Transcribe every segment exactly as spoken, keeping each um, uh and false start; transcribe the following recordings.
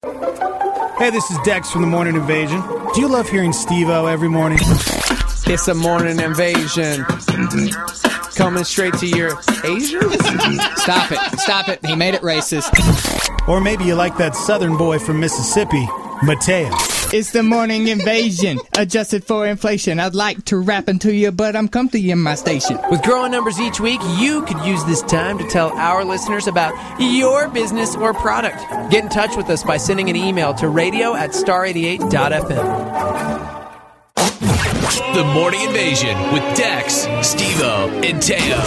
Hey, this is Dex from the Morning Invasion. Do you love hearing Steve-O every morning? It's a morning invasion. Coming straight to your Asians? Stop it. Stop it. He made it racist. Or maybe you like that southern boy from Mississippi, Mateo. It's the morning invasion, adjusted for inflation. I'd like to rap into you, but I'm comfy in my station. With growing numbers each week, you could use this time to tell our listeners about your business or product. Get in touch with us by sending an email to radio at star eighty-eight dot f m. The Morning Invasion with Dex, Steve-O, and Teo.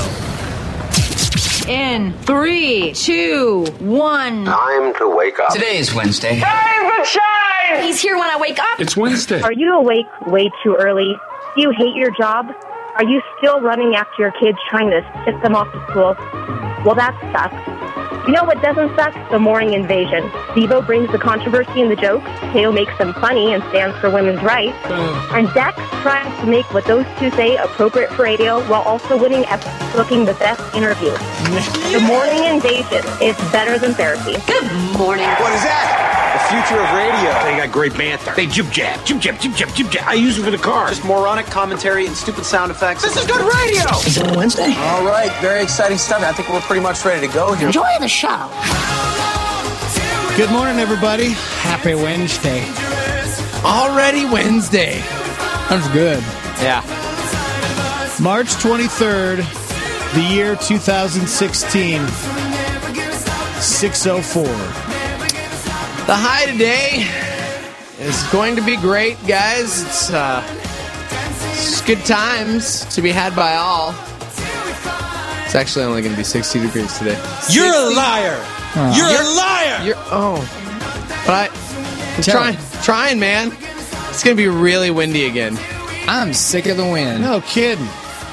In three, two, one. Time to wake up. Today is Wednesday. Time to shine! He's here when I wake up. It's Wednesday. Are you awake way too early? Do you hate your job? Are you still running after your kids trying to tip them off to school? Well, that sucks. You know what doesn't suck? The morning invasion. Steve-O brings the controversy and the jokes. Teo makes them funny and stands for women's rights. And Dex tries to make what those two say appropriate for radio while also winning at booking the best interview. The morning invasion is better than therapy. Good morning. What is that? The future of radio. They got great banter. They jib jab, jib jab, jib jab, jib jab. I use it for the car. Just moronic commentary and stupid sound effects. This is good radio. Is it Wednesday? All right, very exciting stuff. I think we're pretty much ready to go here. Enjoy the show. Good morning, everybody. Happy Wednesday. Already Wednesday. That's good. Yeah. March twenty-third, the year two thousand sixteen, six oh four. The high today is going to be great, guys. It's, uh, it's good times to be had by all. It's actually only going to be sixty degrees today. You're sixty? a liar. Uh, You're, You're- a liar. You're, oh. But I'm Tell trying, me. trying, man. It's going to be really windy again. I'm sick of the wind. No kidding.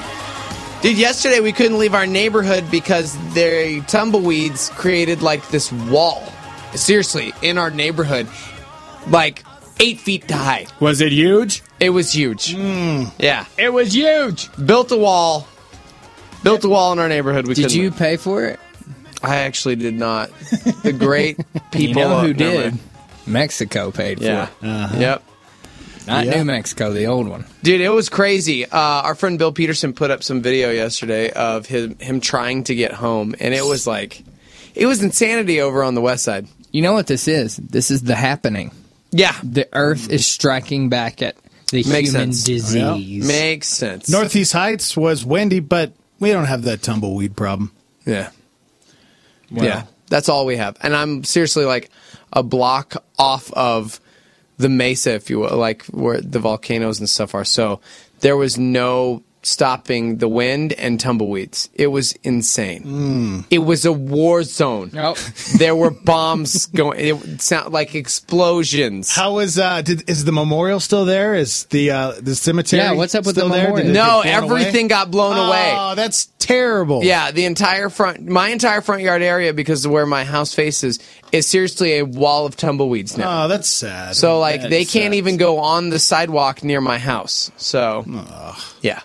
Dude, yesterday we couldn't leave our neighborhood because the tumbleweeds created like this wall. Seriously, in our neighborhood. Like eight feet high. Was it huge? It was huge. Yeah. It was huge. Built a wall. Built a wall in our neighborhood. We Did couldn't you leave. pay for it? I actually did not. The great people. You know who of- never did? mind. Mexico paid Yeah. for it. Uh-huh. Yep. Not Yeah. New Mexico, the old one. Dude, it was crazy. Uh, our friend Bill Peterson put up some video yesterday of him, him trying to get home, and it was like, it was insanity over on the west side. You know what this is? This is the happening. Yeah. The Earth is striking back at the Makes human sense. disease. Makes sense. Northeast Heights was windy, but we don't have that tumbleweed problem. Yeah. Well, Yeah. That's all we have. And I'm seriously like a block off of the mesa, if you will, like where the volcanoes and stuff are. So there was no stopping the wind and tumbleweeds. It was insane. Mm. It was a war zone. Nope. There were bombs going. It sounded like explosions. How is uh? Did, is the memorial still there? Is the uh the cemetery? Yeah, what's up with still the there? memorial? Did it No, get blown everything away? got blown away. Oh, that's terrible. Yeah, the entire front, my entire front yard area, because of where my house faces, is seriously a wall of tumbleweeds now. Oh, that's sad. So, like, That they can't sucks. even go on the sidewalk near my house. So, yeah.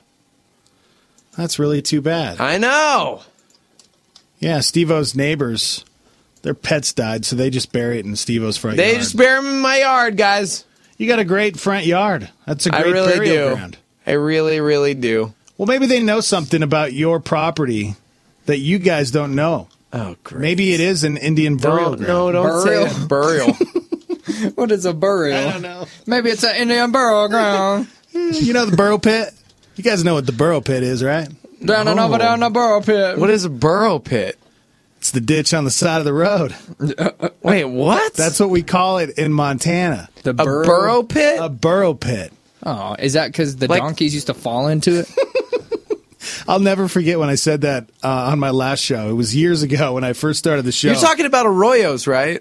That's really too bad. I know. Yeah, Steve-O's neighbors, their pets died, so they just bury it in Steve-O's front They yard. just bury them in my yard, guys. You got a great front yard. That's a I great really burial do. ground. I really, really do. Well, maybe they know something about your property that you guys don't know. Oh, great. Maybe it is an Indian burial Don't, ground. no, don't Burial. say that. Burial. What is a burial? I don't know. Maybe it's an Indian burial ground. You know the burrow pit? You guys know what the burrow pit is, right? Down and over down the burrow pit. What is a burrow pit? It's the ditch on the side of the road. Wait, what? That's what we call it in Montana. The a burrow pit? A burrow pit. Oh, is that because the Like- donkeys used to fall into it? I'll never forget when I said that uh, on my last show. It was years ago when I first started the show. You're talking about arroyos, right?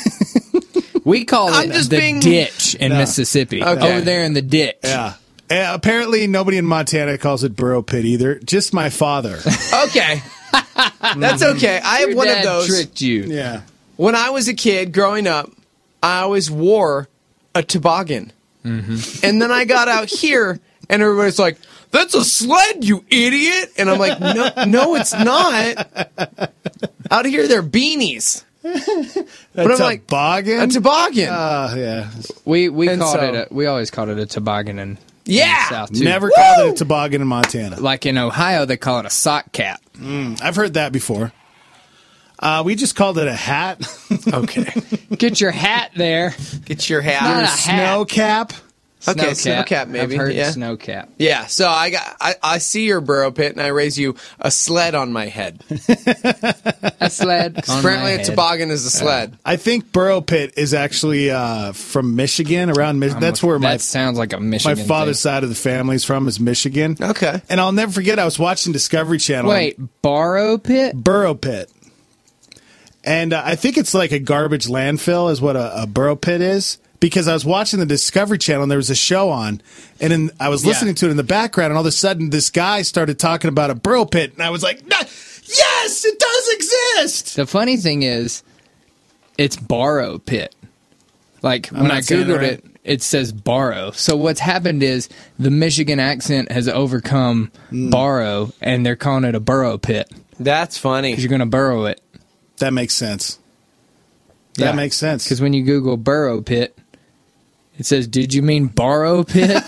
We call I'm it just the being- ditch in No. Mississippi. Okay. Over there in the ditch. Yeah. Uh, apparently, nobody in Montana calls it burrow pit either. Just my father. Okay. That's okay. I have Your one of dad those. tricked you. Yeah. When I was a kid growing up, I always wore a toboggan. Mm-hmm. And then I got out here, and everybody's like, "That's a sled, you idiot!" And I'm like, "No, no, it's not." Out here, they're beanies. A But I'm like, toboggan? a toboggan. Uh, yeah. We we And called so- it. A, we always called it a toboggan in, in Yeah! the South too. Never called it a toboggan in Montana. Like in Ohio, they call it a sock cap. I've heard that before. Uh, we just called it a hat. Okay. Get your hat there. Get your hat. Not on. a Snow cap. Okay, Snow snow cap. cap, maybe, I've heard yeah. snow cap. Yeah, so I got I, I see your burrow pit and I raise you a sled on my head. A sled. on Apparently my a head. toboggan is a sled. I think Burro Pit is actually uh, from Michigan, around Michigan. That's where my That sounds like a my Michigan. father's thing. side of the family is from, is Michigan. Okay. And I'll never forget, I was watching Discovery Channel. Wait, borrow pit? Burrow Pit. And uh, I think it's like a garbage landfill is what a, a burrow pit is. Because I was watching the Discovery Channel and there was a show on, and in, I was listening to it in the background, and all of a sudden this guy started talking about a burrow pit, and I was like, "Nah, yes, it does exist! The funny thing is, it's borrow pit. Like when not I saying it googled right. it, it says borrow. So what's happened is the Michigan accent has overcome Mm. borrow, and they're calling it a burrow pit That's funny. because you're going to burrow it. That makes sense. That Yeah. makes sense. Because when you Google burrow pit, it says, "Did you mean borrow pit?"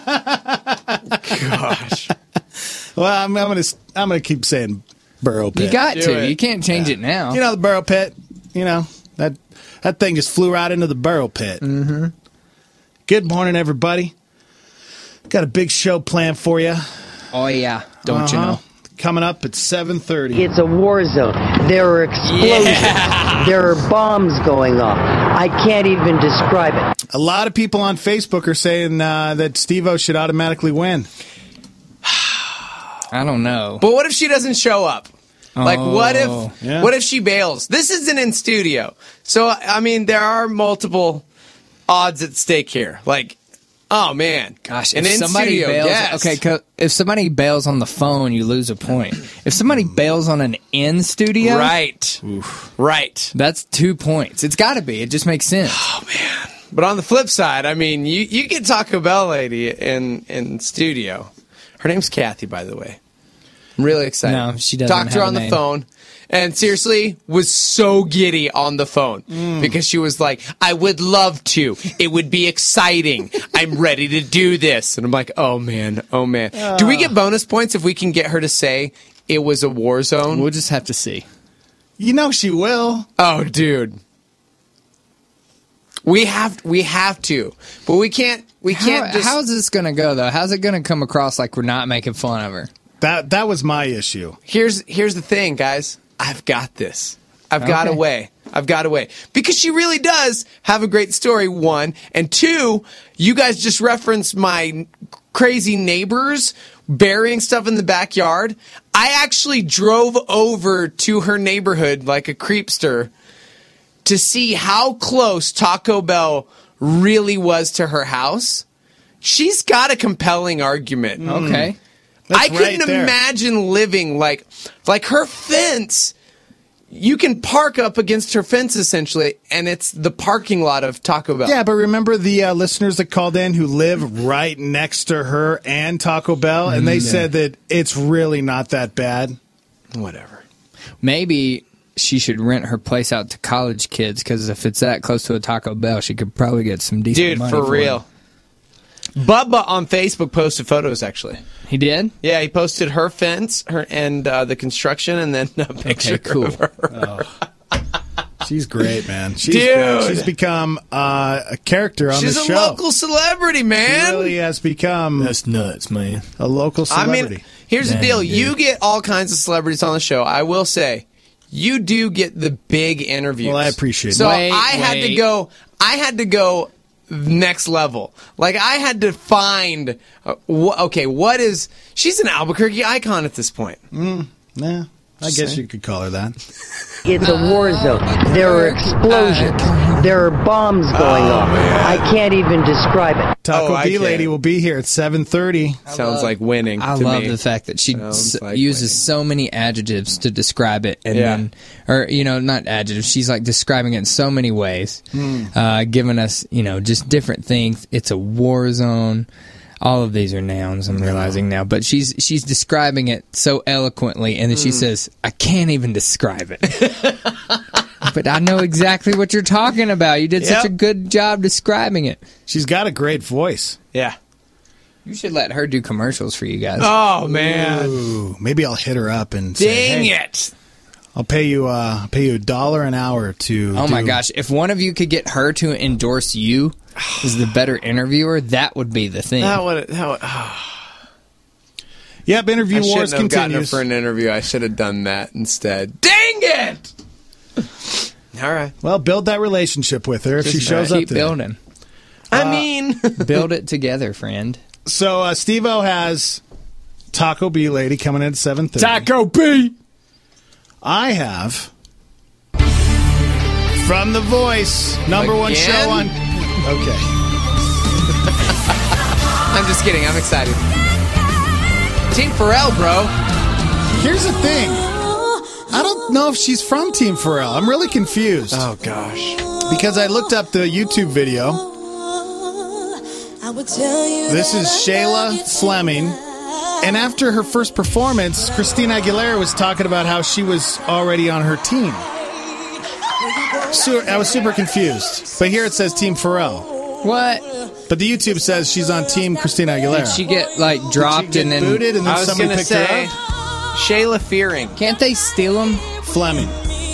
Gosh. Well, I'm, I'm gonna I'm gonna keep saying burrow pit. You got Do to. it. You can't change it now. You know the burrow pit. You know that that thing just flew right into the burrow pit. Mm-hmm. Good morning, everybody. Got a big show planned for you. Oh yeah, don't you Uh-huh. know? Coming up at seven thirty. It's a war zone. There are explosions. There are bombs going off. I can't even describe it. A lot of people on Facebook are saying uh, that Steve-O should automatically win. I don't know. But what if she doesn't show up? Like, what Oh, if yeah. what if she bails? This isn't in studio. So, I mean, there are multiple odds at stake here. Like, oh, man. Gosh, and if in somebody studio, bails, yes. okay, 'cause if somebody bails on the phone, you lose a point. If somebody bails on an in studio, Right. Right. that's two points. It's got to be. It just makes sense. But on the flip side, I mean, you, you get Taco Bell lady in, in studio. Her name's Kathy, by the way. I'm really excited. No, she doesn't Talked to her have on a the name. phone. And seriously, was so giddy on the phone because she was like, I would love to. It would be exciting. I'm ready to do this. And I'm like, oh, man. Oh, man. Do we get bonus points if we can get her to say it was a war zone? We'll just have to see. You know she will. Oh, dude. We have we have to. But we can't we can't How, just how's this going to go, though? How's it going to come across like we're not making fun of her? That that was my issue. Here's here's the thing, guys. I've got this. I've got a Okay. way. I've got a way. Because she really does have a great story, one. And two, you guys just referenced my crazy neighbors burying stuff in the backyard. I actually drove over to her neighborhood like a creepster to see how close Taco Bell really was to her house. She's got a compelling argument. Okay. That's I couldn't right there. imagine living like like her fence. You can park up against her fence essentially, and it's the parking lot of Taco Bell. Yeah, but remember the uh, listeners that called in who live right next to her and Taco Bell, and they said that it's really not that bad. Whatever. Maybe she should rent her place out to college kids because if it's that close to a Taco Bell, she could probably get some decent Dude, money for for real. it. Bubba on Facebook posted photos actually. He did? Yeah, he posted her fence, her and uh, the construction, and then a picture cool. of her. She's great, man. She's Dude. great. She's become uh, a character on She's the a show. local celebrity, She man. really has become That's nuts, man. a local I celebrity. mean, here's the Dang, deal. dude. You get all kinds of celebrities on the show. I will say, you do get the big interviews. Well, I appreciate so that. Wait, I had to wait. go. I had to go next level. Like I had to find. Uh, wh- okay, what is? She's an Albuquerque icon at this point. yeah, I guess you could call her that. It's a war zone. There are explosions. There are bombs going off. I can't even describe it. Taco Oh, I B can. Lady will be here at seven thirty. Sounds like winning. I to love me. the fact that she Sounds s- like uses so many adjectives to describe it, and Yeah. then, or you know, not adjectives. She's like describing it in so many ways, uh, giving us, you know, just different things. It's a war zone. All of these are nouns. I'm realizing now, but she's she's describing it so eloquently, and then she says, "I can't even describe it." But I know exactly what you're talking about. You did Yep. such a good job describing it. She's got a great voice. Yeah. You should let her do commercials for you guys. Oh, man. Ooh, maybe I'll hit her up and say, Dang hey, it. I'll pay you. Uh, pay you a dollar an hour to. Oh do- my gosh! If one of you could get her to endorse you as the better interviewer, that would be the thing. That would, that would, oh. Yep, interview I wars shouldn't have gotten her continues. for an interview. I should have done that instead. Dang it! All right. Well, build that relationship with her if Just she shows up. keep today. building. I mean, Build it together, friend. So uh, Steve-O has Taco B Lady coming in at seven thirty. Taco B. I have From The Voice, number one Again? show on. Okay. I'm just kidding. I'm excited. Team Pharrell, bro. Here's the thing. I don't know if she's from Team Pharrell. I'm really confused. Oh, gosh. Because I looked up the YouTube video. This is Shayla Fleming. And after her first performance, Christina Aguilera was talking about how she was already on her team. So I was super confused. But here it says Team Pharrell. What? But the YouTube says she's on Team Christina Aguilera. Did she get like dropped Did she get and then booted and then I was somebody going to picked say, her up? Shayla Fearing. Can't they steal them? Fleming.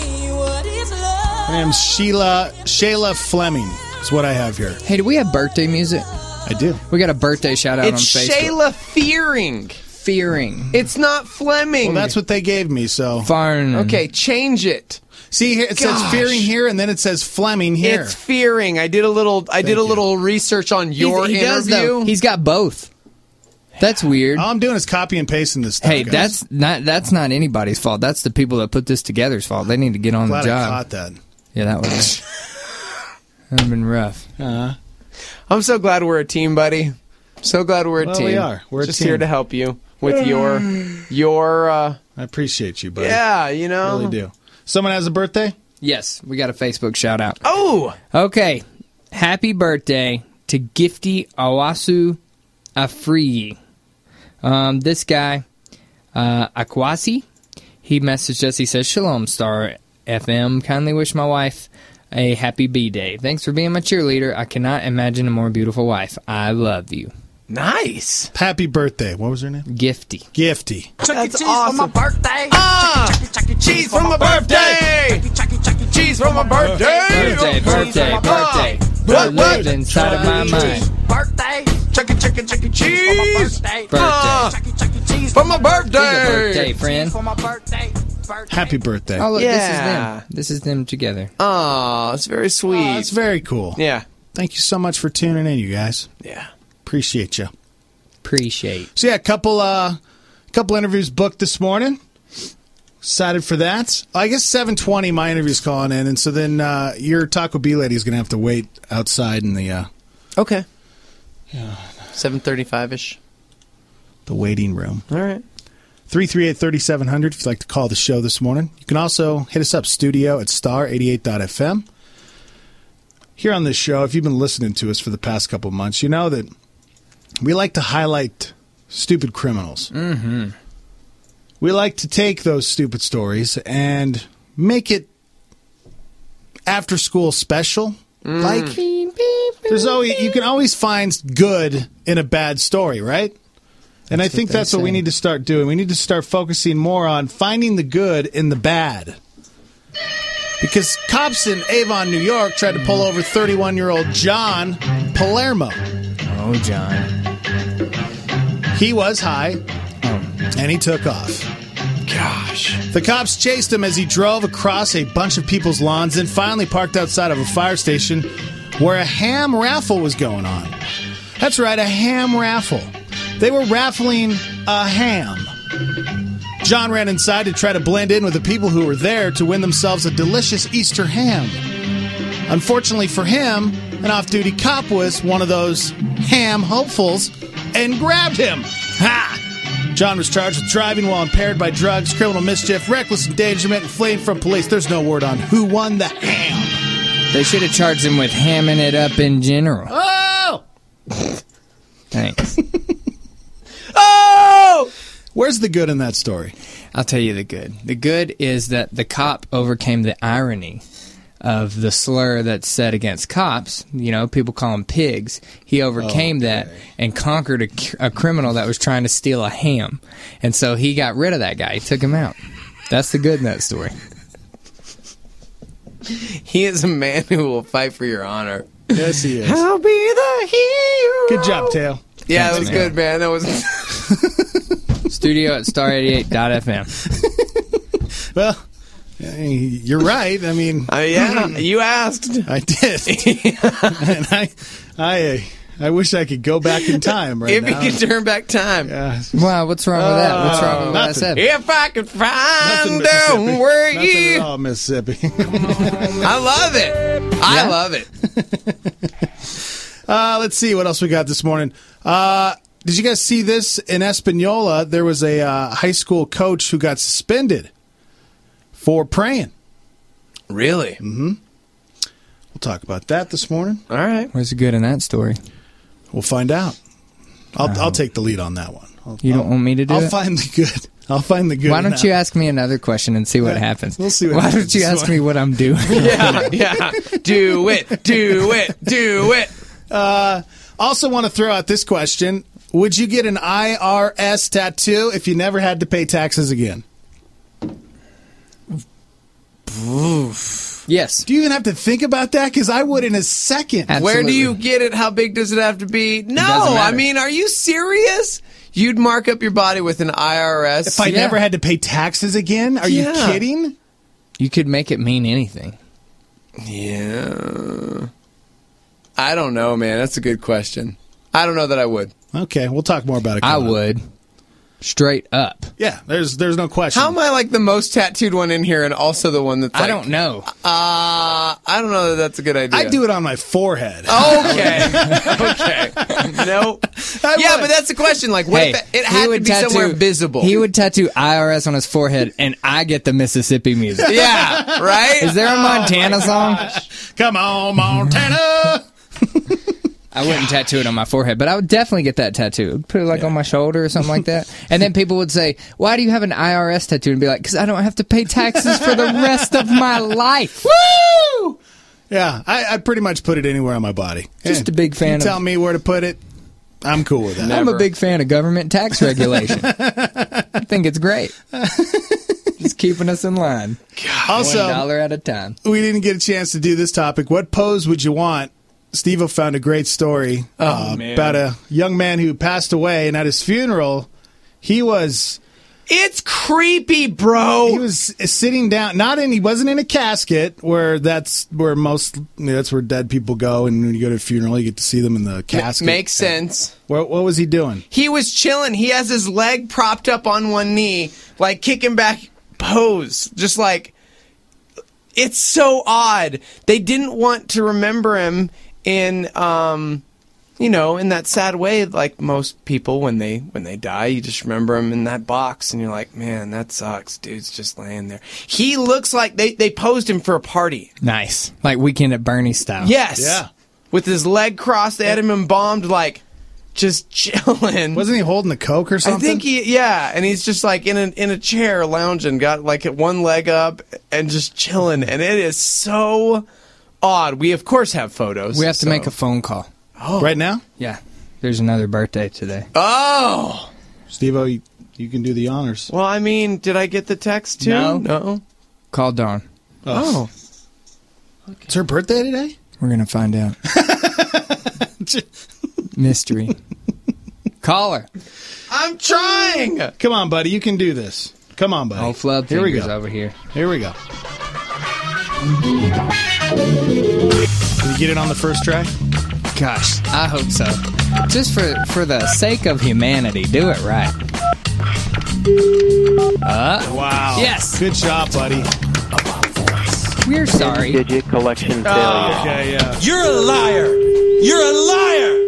Her name's Sheila Shayla Fleming is what I have here. Hey, do we have birthday music? I do. We got a birthday shout out It's on Facebook. Shayla Fearing. Fearing. It's not Fleming. Well, that's what they gave me, so. Farn. Okay, change it. See, here it Gosh. says Fearing here, and then it says Fleming here. It's Fearing. I did a little. I did a you. little research on He's- your he does, though. interview. He's got both. That's weird. All I'm doing is copy and pasting this stuff. Hey, guys. that's not that's not anybody's fault. That's the people that put this together's fault. They need to get on Glad the I job. caught that. Yeah, that would have been, been rough. Uh, I'm so glad we're a team, buddy. So glad we're a Well, team. we are. We're a just team. here to help you with your your. Uh, I appreciate you, buddy. yeah, you know. I really do. Someone has a birthday? Yes, we got a Facebook shout out. Oh, Okay, happy birthday to Gifty Awasu Afriyi. Um, this guy, uh, Akwasi, he messaged us. He says, Shalom, Star F M. Kindly wish my wife a happy B-Day. Thanks for being my cheerleader. I cannot imagine a more beautiful wife. I love you. nice. Happy birthday. What was her name? Gifty. Gifty. That's awesome. Ah, cheese for my birthday. Cheese for my birthday. Birthday, birthday, birthday. What, what? Lived inside of my mind. Birthday. Chuck it, chuck it, chuck it, cheese. Birthday. Ah, for my birthday. Birthday, friend. Happy birthday. Oh, look, Yeah. this is them. This is them together. Oh, it's very sweet. That's very cool. yeah. Thank you so much for tuning in, you guys. Yeah. Appreciate you. Appreciate. So yeah, a couple uh couple interviews booked this morning. Excited for that. I guess seven twenty my interview's calling in, and so then uh your Taco B lady is gonna have to wait outside in the uh Okay. Yeah. seven thirty-five ish. the waiting room. All right. three three eight, three seven zero zero if you'd like to call the show this morning. You can also hit us up, studio at star eighty-eight dot f m. Here on this show, if you've been listening to us for the past couple of months, you know that we like to highlight stupid criminals. Mm-hmm. We like to take those stupid stories and make it after school special. Mm. Like, there's always you can always find good in a bad story, right? And That's I think what they that's what we say. need to start doing. We need to start focusing more on finding the good in the bad. Because cops in Avon, New York, tried to pull over thirty-one-year-old John Palermo. Oh, John. He was high, Oh. and he took off. Gosh. The cops chased him as he drove across a bunch of people's lawns, then finally parked outside of a fire station where a ham raffle was going on. That's right, a ham raffle. They were raffling a ham. John ran inside to try to blend in with the people who were there to win themselves a delicious Easter ham. Unfortunately for him, an off-duty cop was one of those ham hopefuls and grabbed him. Ha! John was charged with driving while impaired by drugs, criminal mischief, reckless endangerment, and fleeing from police. There's no word on who won the ham. They should have charged him with hamming it up in general. Oh! Thanks. Oh! Where's the good in that story? I'll tell you the good. The good is that the cop overcame the irony of the slur that's said against cops. You know, people call them pigs. He overcame Oh, okay. that and conquered a, c- a criminal that was trying to steal a ham. And so he got rid of that guy. He took him out. That's the good in that story. He is a man who will fight for your honor. Yes, he is. I'll be the hero. Good job, Tail. Yeah, that Thanks, was man. good, man. That was. Studio at star eighty-eight dot f m. Well, you're right. I mean, Uh, yeah, you asked. I did. And I, I, I wish I could go back in time right If now. you could turn back time. Yeah. Wow, what's wrong with that? What's wrong with what I nothing. said? If I could Nothing, find Mississippi. out where Nothing at you. all, Mississippi. I love it. I Yeah? love it. Uh, let's see what else we got this morning. Uh, did you guys see this in Espanola? There was a uh, high school coach who got suspended for praying. Really? We'll talk about that this morning. All right. What's good in that story? We'll find out. I'll, I'll take the lead on that one. I'll, You don't I'll- want me to do I'll it? find the good. I'll find the good. Why in don't that you one. ask me another question and see what Yeah, happens? we'll see what Why happens don't you this ask me morning. what I'm doing? Yeah, yeah. Do it. Do it. Do it. Uh, also want to throw out this question. Would you get an I R S tattoo if you never had to pay taxes again? Yes. Do you even have to think about that? Because I would in a second. Absolutely. Where do you get it? How big does it have to be? No, doesn't I matter. mean, are you serious? You'd mark up your body with an I R S. If I Yeah. never had to pay taxes again? Are Yeah. you kidding? You could make it mean anything. Yeah. I don't know, man. That's a good question. I don't know that I would. Okay, we'll talk more about it. I coming up. would. Straight up. Yeah, there's there's no question. How am I like the most tattooed one in here and also the one that's like, I don't know. Uh, I don't know that that's a good idea. I do it on my forehead. Okay. Okay. Nope. I Yeah, would. but that's the question. Like, what Hey, if it he had to would be somewhere visible? He would tattoo I R S on his forehead, and I get the Mississippi music. Yeah, right? Is there a Montana song? Come on, Montana. I wouldn't tattoo it on my forehead, but I would definitely get that tattoo. Put it like on my shoulder or something like that. And then people would say, "Why do you have an I R S tattoo?" And be like, "Because I don't have to pay taxes for the rest of my life." Woo! Yeah, I, I'd pretty much put it anywhere on my body. Just Hey, a big fan You of- tell me where to put it. I'm cool with that. I'm Never. a big fan of government tax regulation. I think it's great. Just keeping us in line. Also, One dollar at a time. we didn't get a chance to do this topic. What pose would you want? Steve found a great story uh, man. about a young man who passed away, and at his funeral, he was It's creepy, bro. he was sitting down. Not in. He wasn't in a casket, where that's where most you know, that's where dead people go. And when you go to a funeral, you get to see them in the casket. Makes sense. What, what was he doing? He was chilling. He has his leg propped up on one knee, like kicking back pose. Just like, it's so odd. They didn't want to remember him in, um, you know, in that sad way, like most people when they when they die, you just remember him in that box, and you're like, man, that sucks. Dude's just laying there. He looks like they, they posed him for a party. Nice. Like Weekend at Bernie's style. Yes. Yeah. With his leg crossed, they had him embalmed, like, just chilling. Wasn't he holding the coke or I something? think he, yeah, and he's just like in a in a chair lounging, got like one leg up and just chilling, and it is so odd. We of course have photos. We have to so- make a phone call. right now, Yeah. There's another birthday today. Oh, Steve-O, you, you can do the honors. well, I mean, did I get the text too? No. no. Call Dawn. Oh, It's her birthday today. We're going to find out. Mystery. Call her. I'm trying. Come on, buddy. You can do this. Come on, buddy. Oh, flub Here we fingers go. over here. Here we go. Did you get it on the first try? Gosh, I hope so. Just for for the sake of humanity, do it right. Uh, Wow. Yes. Good job, buddy. we're sorry. Digit collection failure. Oh, okay, yeah. You're a liar. You're a liar.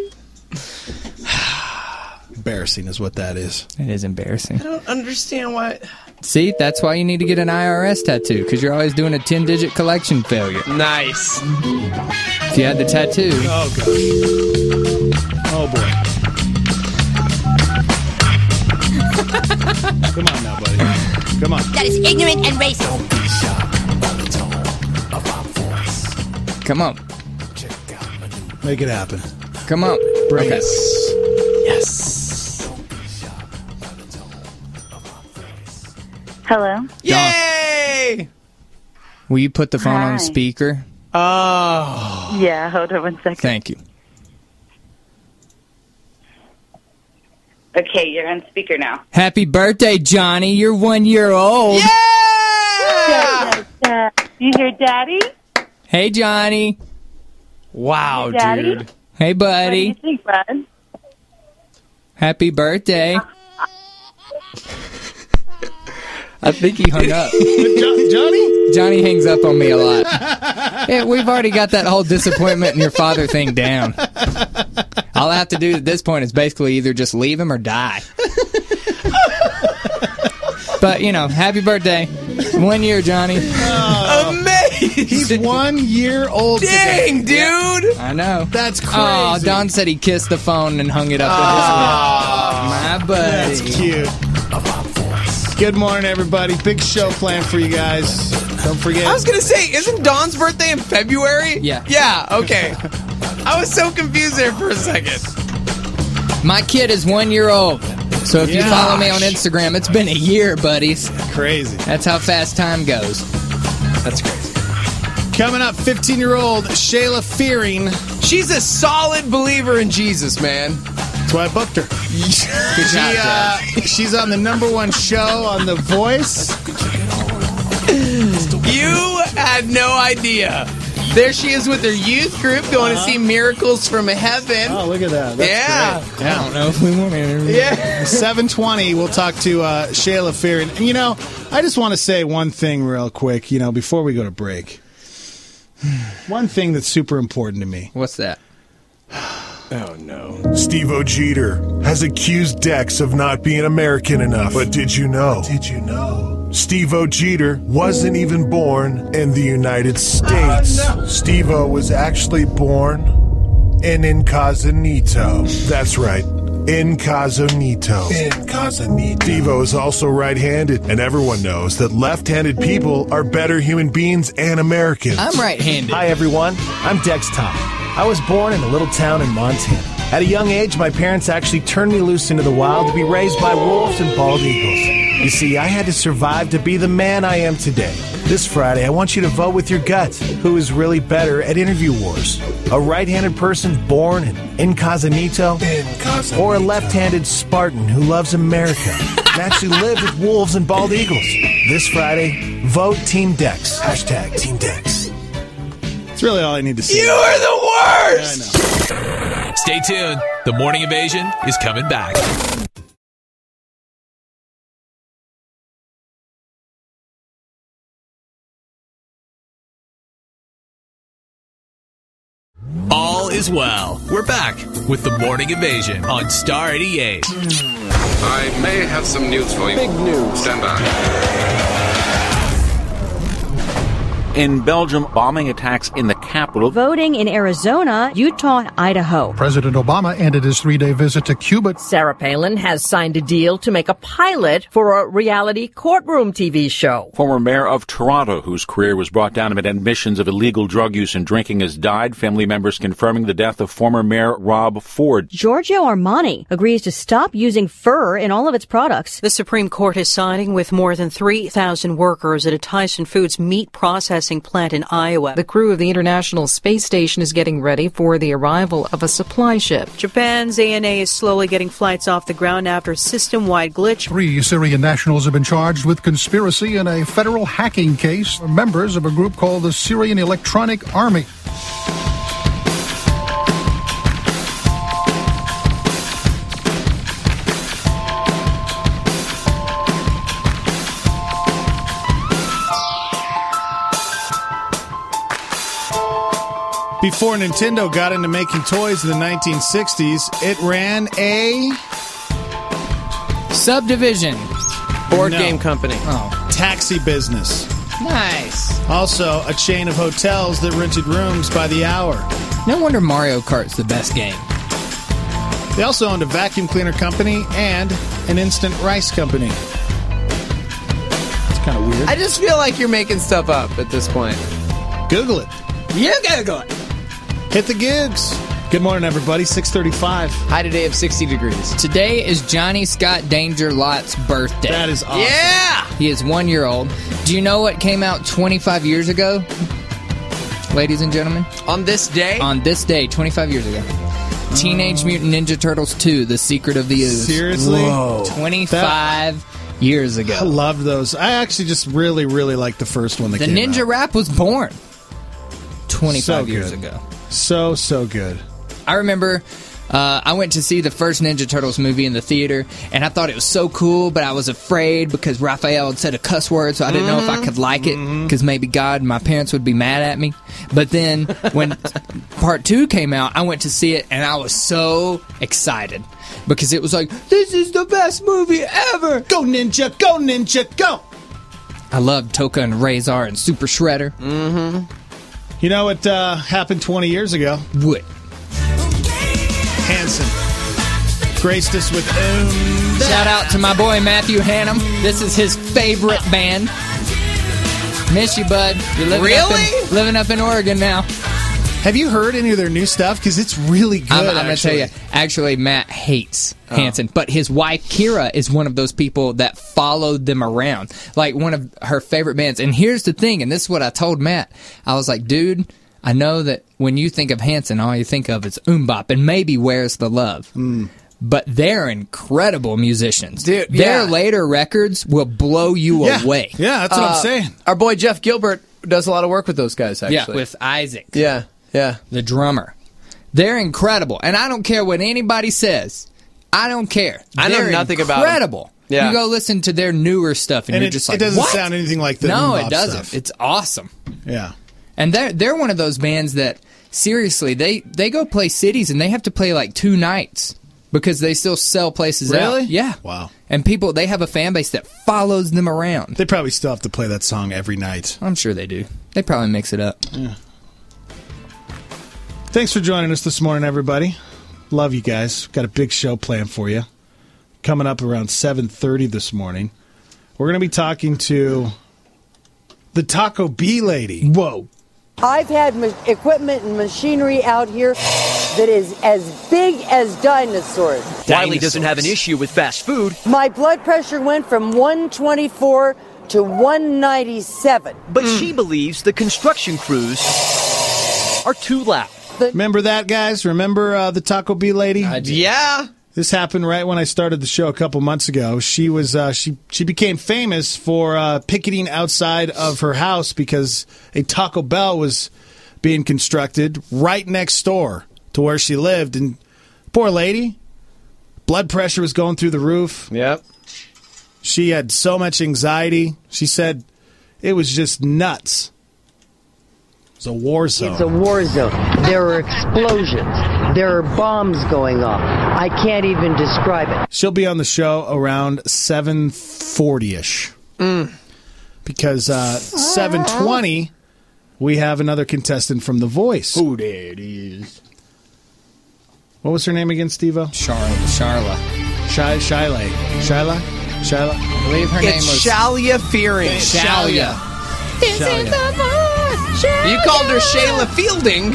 Embarrassing is what that is. It is embarrassing. I don't understand why. See, that's why you need to get an I R S tattoo, because you're always doing a ten-digit collection failure. Nice. If you had the tattoo, Oh, gosh. Oh, boy. Come on now, buddy. Come on. That is ignorant and racist. Come on. Make it happen. Come on. Bring Okay. it. Yes. Hello? Yay! Will you put the phone Hi. on speaker? Oh. Yeah, hold on one second. Thank you. Okay, you're on speaker now. Happy birthday, Johnny. You're one year old. Yeah! Uh, you hear Daddy? Hey, Johnny. Wow, Hey, Daddy? dude. Hey, What do buddy. you think, bud? Happy birthday. I think he hung up. Johnny? Johnny hangs up on me a lot. Yeah, we've already got that whole disappointment in your father thing down. All I have to do at this point is basically either just leave him or die. But, you know, happy birthday. One year, Johnny. Amazing! He's one year old Dang, today. dude! I know. That's crazy. Oh, Don said he kissed the phone and hung it up Oh. in his lap. My buddy. That's cute. Good morning, everybody. Big show planned for you guys. Don't forget. I was gonna say, isn't Dawn's birthday in February? Yeah. Yeah, okay. I was so confused there for a second. My kid is one year old. So if you Gosh. follow me on Instagram, it's been a year, buddies. Crazy. That's how fast time goes. That's crazy. Coming up, fifteen-year-old Shayla Fearing. She's a solid believer in Jesus, man. That's why I booked her. Good She, job, uh, Dad. she's on the number one show on The Voice. You had no idea. There she is with her youth group going to see Miracles from Heaven. Oh, look at that. That's Yeah. great. I don't know if we want to. Yeah. seven twenty, we'll talk to uh, Shayla Fearing. And, you know, I just want to say one thing real quick, you know, before we go to break. One thing that's super important to me. What's that? Oh, no. Steve-O Jeter has accused Dex of not being American enough. But did you know? Did you know? Steve-O Jeter wasn't even born in the United States. Oh, no. Steve-O was actually born in Incognito. That's right. Incognito. Incognito. Steve-O is also right-handed, and everyone knows that left-handed people are better human beings and Americans. I'm right-handed. Hi, everyone. I'm Dex Tom. I was born in a little town in Montana. At a young age, my parents actually turned me loose into the wild to be raised by wolves and bald eagles. You see, I had to survive to be the man I am today. This Friday, I want you to vote with your gut. Who is really better at interview wars? A right-handed person born in Incognito? Incognito. Or a left-handed Spartan who loves America and actually lived with wolves and bald eagles? This Friday, vote Team Dex. Hashtag Team Dex. That's really all I need to say. You are the worst! Yeah, I know. Stay tuned. The Morning Invasion is coming back. All is well. We're back with the Morning Invasion on Star eighty-eight. I may have some news for you. Big news. Stand by. In Belgium, bombing attacks in the capital. Voting in Arizona, Utah, Idaho. President Obama ended his three-day visit to Cuba. Sarah Palin has signed a deal to make a pilot for a reality courtroom T V show. Former mayor of Toronto, whose career was brought down amid admissions of illegal drug use and drinking, has died. Family members confirming the death of former mayor Rob Ford. Giorgio Armani agrees to stop using fur in all of its products. The Supreme Court is siding with more than three thousand workers at a Tyson Foods meat processing plant in Iowa. The crew of the International Space Station is getting ready for the arrival of a supply ship. Japan's A N A is slowly getting flights off the ground after a system-wide glitch. Three Syrian nationals have been charged with conspiracy in a federal hacking case. They're members of a group called the Syrian Electronic Army. Before Nintendo got into making toys in the nineteen sixties, it ran a subdivision. Board No. game company. Oh. Taxi business. Nice. Also, a chain of hotels that rented rooms by the hour. No wonder Mario Kart's the best game. They also owned a vacuum cleaner company and an instant rice company. It's kind of weird. I just feel like you're making stuff up at this point. Google it. You Google it. Hit the gigs. Good morning, everybody. six thirty-five. High today of sixty degrees. Today is Johnny Scott Danger Lott's birthday. That is awesome. Yeah! He is one year old. Do you know what came out twenty-five years ago? Ladies and gentlemen? On this day? On this day, twenty-five years ago. Teenage Mutant Ninja Turtles two, The Secret of the Ooze. Seriously? Whoa. twenty-five that, years ago. I loved those. I actually just really, really liked the first one that the came Ninja out. Rap was born twenty-five So years good. ago. So, so good. I remember uh, I went to see the first Ninja Turtles movie in the theater, and I thought it was so cool, but I was afraid because Raphael had said a cuss word, so I didn't mm-hmm. know if I could like it, because mm-hmm. maybe God and my parents would be mad at me. But then when part two came out, I went to see it, and I was so excited, because it was like, this is the best movie ever! Go Ninja! Go Ninja! Go! I loved Toka and Razor and Super Shredder. Mm-hmm. You know what uh, happened twenty years ago? What? Hanson graced us with um, Shout out to my boy Matthew Hannum. This is his favorite band. Miss you, bud. You're living really? Up in, living up in Oregon now. Have you heard any of their new stuff? Because it's really good. I'm, I'm going to tell you. Actually, Matt hates oh. Hanson, but his wife Kira is one of those people that followed them around, like one of her favorite bands. And here's the thing, and this is what I told Matt. I was like, dude, I know that when you think of Hanson, all you think of is Umbop and maybe Where's the Love. Mm. But they're incredible musicians. Dude, Their yeah. later records will blow you yeah. away. Yeah, that's what uh, I'm saying. Our boy Jeff Gilbert does a lot of work with those guys, actually. Yeah, with Isaac. Yeah, yeah. The drummer. They're incredible. And I don't care what anybody says. I don't care. I know they're nothing about them. Incredible. Yeah. You go listen to their newer stuff and, and you're it, just like, it doesn't what? sound anything like the No, Umbop it doesn't. Stuff. It's awesome. Yeah. And they're, they're one of those bands that, seriously, they, they go play cities and they have to play like two nights because they still sell places out. Really? Yeah. Wow. And people, they have a fan base that follows them around. They probably still have to play that song every night. I'm sure they do. They probably mix it up. Yeah. Thanks for joining us this morning, everybody. Love you guys. Got a big show planned for you. Coming up around seven thirty this morning. We're going to be talking to the Taco Bee lady. Whoa. I've had ma- equipment and machinery out here that is as big as dinosaurs. Wiley doesn't have an issue with fast food. My blood pressure went from one twenty-four to one ninety-seven. But mm. she believes the construction crews are too loud. Remember that, guys? Remember uh, the Taco Bee lady? Uh, yeah. This happened right when I started the show a couple months ago. She was uh, she she became famous for uh, picketing outside of her house because a Taco Bell was being constructed right next door to where she lived. And poor lady, blood pressure was going through the roof. Yep. She had so much anxiety. She said it was just nuts. It's a war zone. It's a war zone. There are explosions. There are bombs going off. I can't even describe it. She'll be on the show around seven forty-ish. Mm. Because uh, seven twenty, we have another contestant from The Voice. Who there it is? What was her name again, Steve-O? Charla. Charla. Shy, Shyla. Shyla? Shyla? I believe her it's name was... Shalia Fearing. Shalia. This is the voice. You called her Shayla Fielding.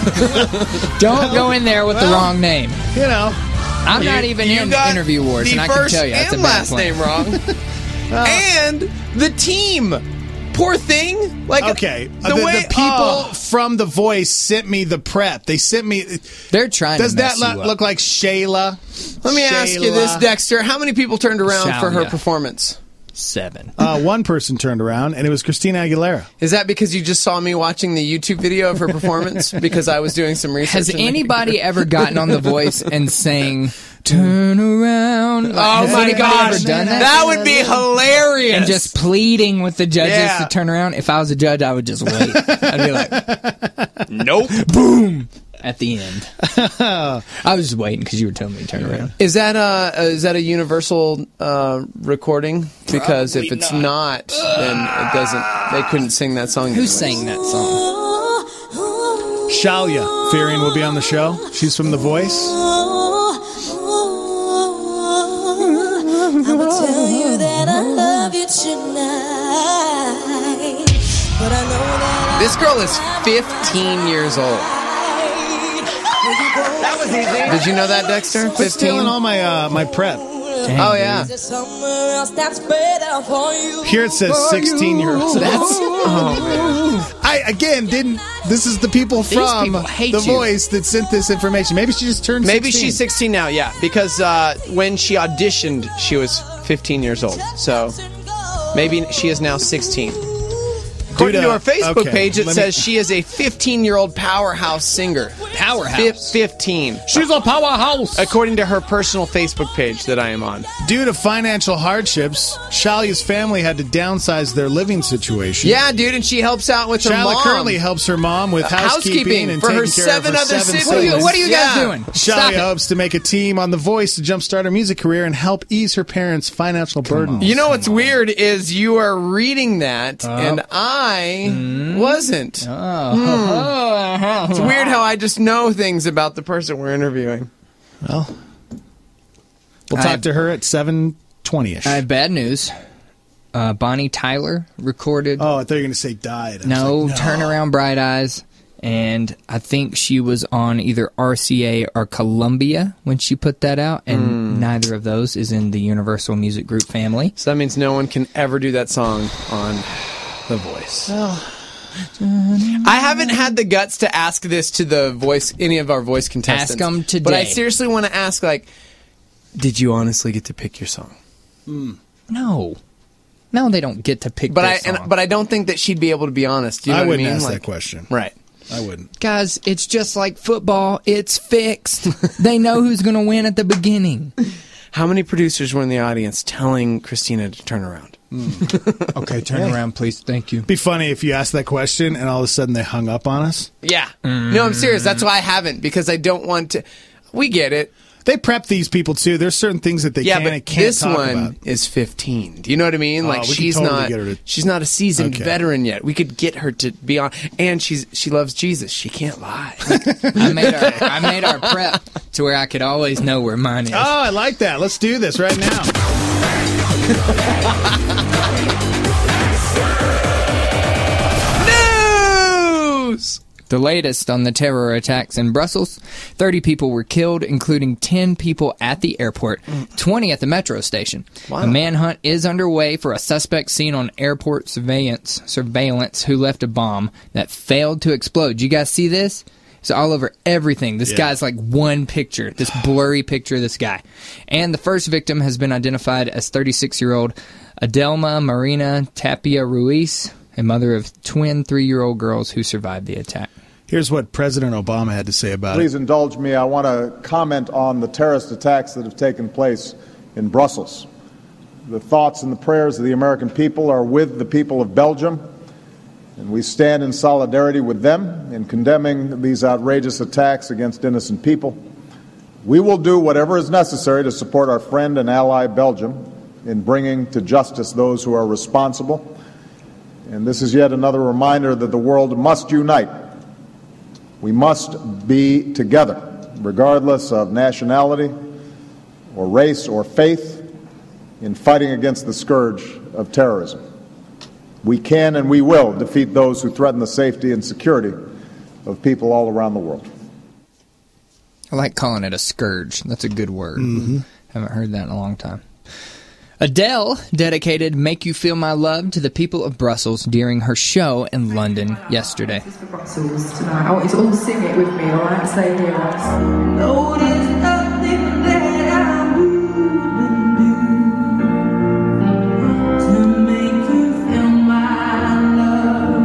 Don't go in there with well, the wrong name. You know. I'm you, not even in Interview Wars, and I can tell you, that's a bad last name wrong. uh, and the team. Poor thing. Like okay, the, the, way, the people oh. from The Voice sent me the prep. They sent me. They're trying. Does to that mess lo- you look like Shayla? Let me Shayla. ask you this, Dexter. How many people turned around Shalia. for her performance? Seven. Uh, one person turned around, and it was Christina Aguilera. Is that because you just saw me watching the YouTube video of her performance? Because I was doing some research. Has anybody ever gotten on The Voice and sang "Turn Around"? Oh Has my gosh, ever done that? that would be hilarious! And just pleading with the judges yeah. to turn around. If I was a judge, I would just wait. I'd be like, "Nope, boom." At the end, I was just waiting because you were telling me to turn around. Is that a is that a universal uh, recording? Because Probably if it's not. not, then it doesn't. They couldn't sing that song. Who sang that song? Shalia Fearing will be on the show. She's from The Voice. I will tell you that I love you tonight, but I know that I This girl is fifteen years old. That was easy. Did you know that, Dexter? Quit stealing all my uh, my prep. Dang, oh, yeah. Here it says sixteen-year-old. That's, oh, man. I, again, didn't... This is the people These from people hate The you. Voice that sent this information. Maybe she just turned Maybe sixteen. she's sixteen now, yeah. Because uh, when she auditioned, she was fifteen years old. So maybe she is now sixteen. According Dude, to uh, our Facebook okay, page, it let me- says she is a fifteen-year-old powerhouse singer. Powerhouse. Fif- fifteen. She's a powerhouse. According to her personal Facebook page that I am on. Due to financial hardships, Shalia's family had to downsize their living situation. Yeah, dude, and she helps out with her Shalia mom. currently helps her mom with Uh, housekeeping, housekeeping and for taking her care seven of her other seven siblings. What are you, what are you guys Yeah. doing? Stop Shalia it. hopes to make a team on The Voice to jumpstart her music career and help ease her parents' financial burden. You know what's weird is you are reading that, and I wasn't. Oh. Hmm. It's weird how I just know things about the person we're interviewing. Well, we'll talk I- to her at seven twenty-ish. I have bad news. Uh, Bonnie Tyler recorded. Oh, I thought you were going to say died. I was No, like, no. Turn Around Bright Eyes. And I think she was on either R C A or Columbia when she put that out. And neither of those is in the Universal Music Group family. So that means no one can ever do that song on The Voice. I haven't had the guts to ask this to the voice, any of our voice contestants. Ask 'em today. But I seriously want to ask, like, did you honestly get to pick your song? No. No, they don't get to pick But their I, song. and, but I don't think that she'd be able to be honest. You know I what wouldn't I mean? ask Like- that question. Right. I wouldn't. Guys, it's just like football. It's fixed. They know who's going to win at the beginning. How many producers were in the audience telling Christina to turn around? Okay, turn around, please. Thank you. Be funny if you asked that question and all of a sudden they hung up on us. Yeah. No, I'm serious. That's why I haven't, because I don't want to. We get it. They prep these people too. There's certain things that they yeah, can but and can't this talk one about. is fifteen. Do you know what I mean? Oh, Like we could she's totally not get her to- she's not a seasoned Okay. veteran yet. We could get her to be on, and she's she loves Jesus. She can't lie. I made our I made our prep to where I could always know where mine is. Oh, I like that. Let's do this right now. News. The latest on the terror attacks in Brussels. thirty people were killed, including ten people at the airport, twenty at the metro station. Wow. A manhunt is underway for a suspect seen on airport surveillance, surveillance who left a bomb that failed to explode. You guys see this? It's all over everything. This Yeah. guy's like one picture, this blurry picture of this guy. And the first victim has been identified as thirty-six-year-old Adelma Marina Tapia Ruiz, a mother of twin three-year-old girls who survived the attack. Here's what President Obama had to say about Please it. indulge me. I want to comment on the terrorist attacks that have taken place in Brussels. The thoughts and the prayers of the American people are with the people of Belgium, and we stand in solidarity with them in condemning these outrageous attacks against innocent people. We will do whatever is necessary to support our friend and ally Belgium in bringing to justice those who are responsible. And this is yet another reminder that the world must unite. We must be together, regardless of nationality or race or faith, in fighting against the scourge of terrorism. We can and we will defeat those who threaten the safety and security of people all around the world. I like calling it a scourge. That's a good word. Mm-hmm. Haven't heard that in a long time. Adele dedicated Make You Feel My Love to the people of Brussels during her show in London yesterday. Brussels tonight. I want you to all sing it with me, alright? Stay here. No, there's nothing that I wouldn't do to make you feel my love.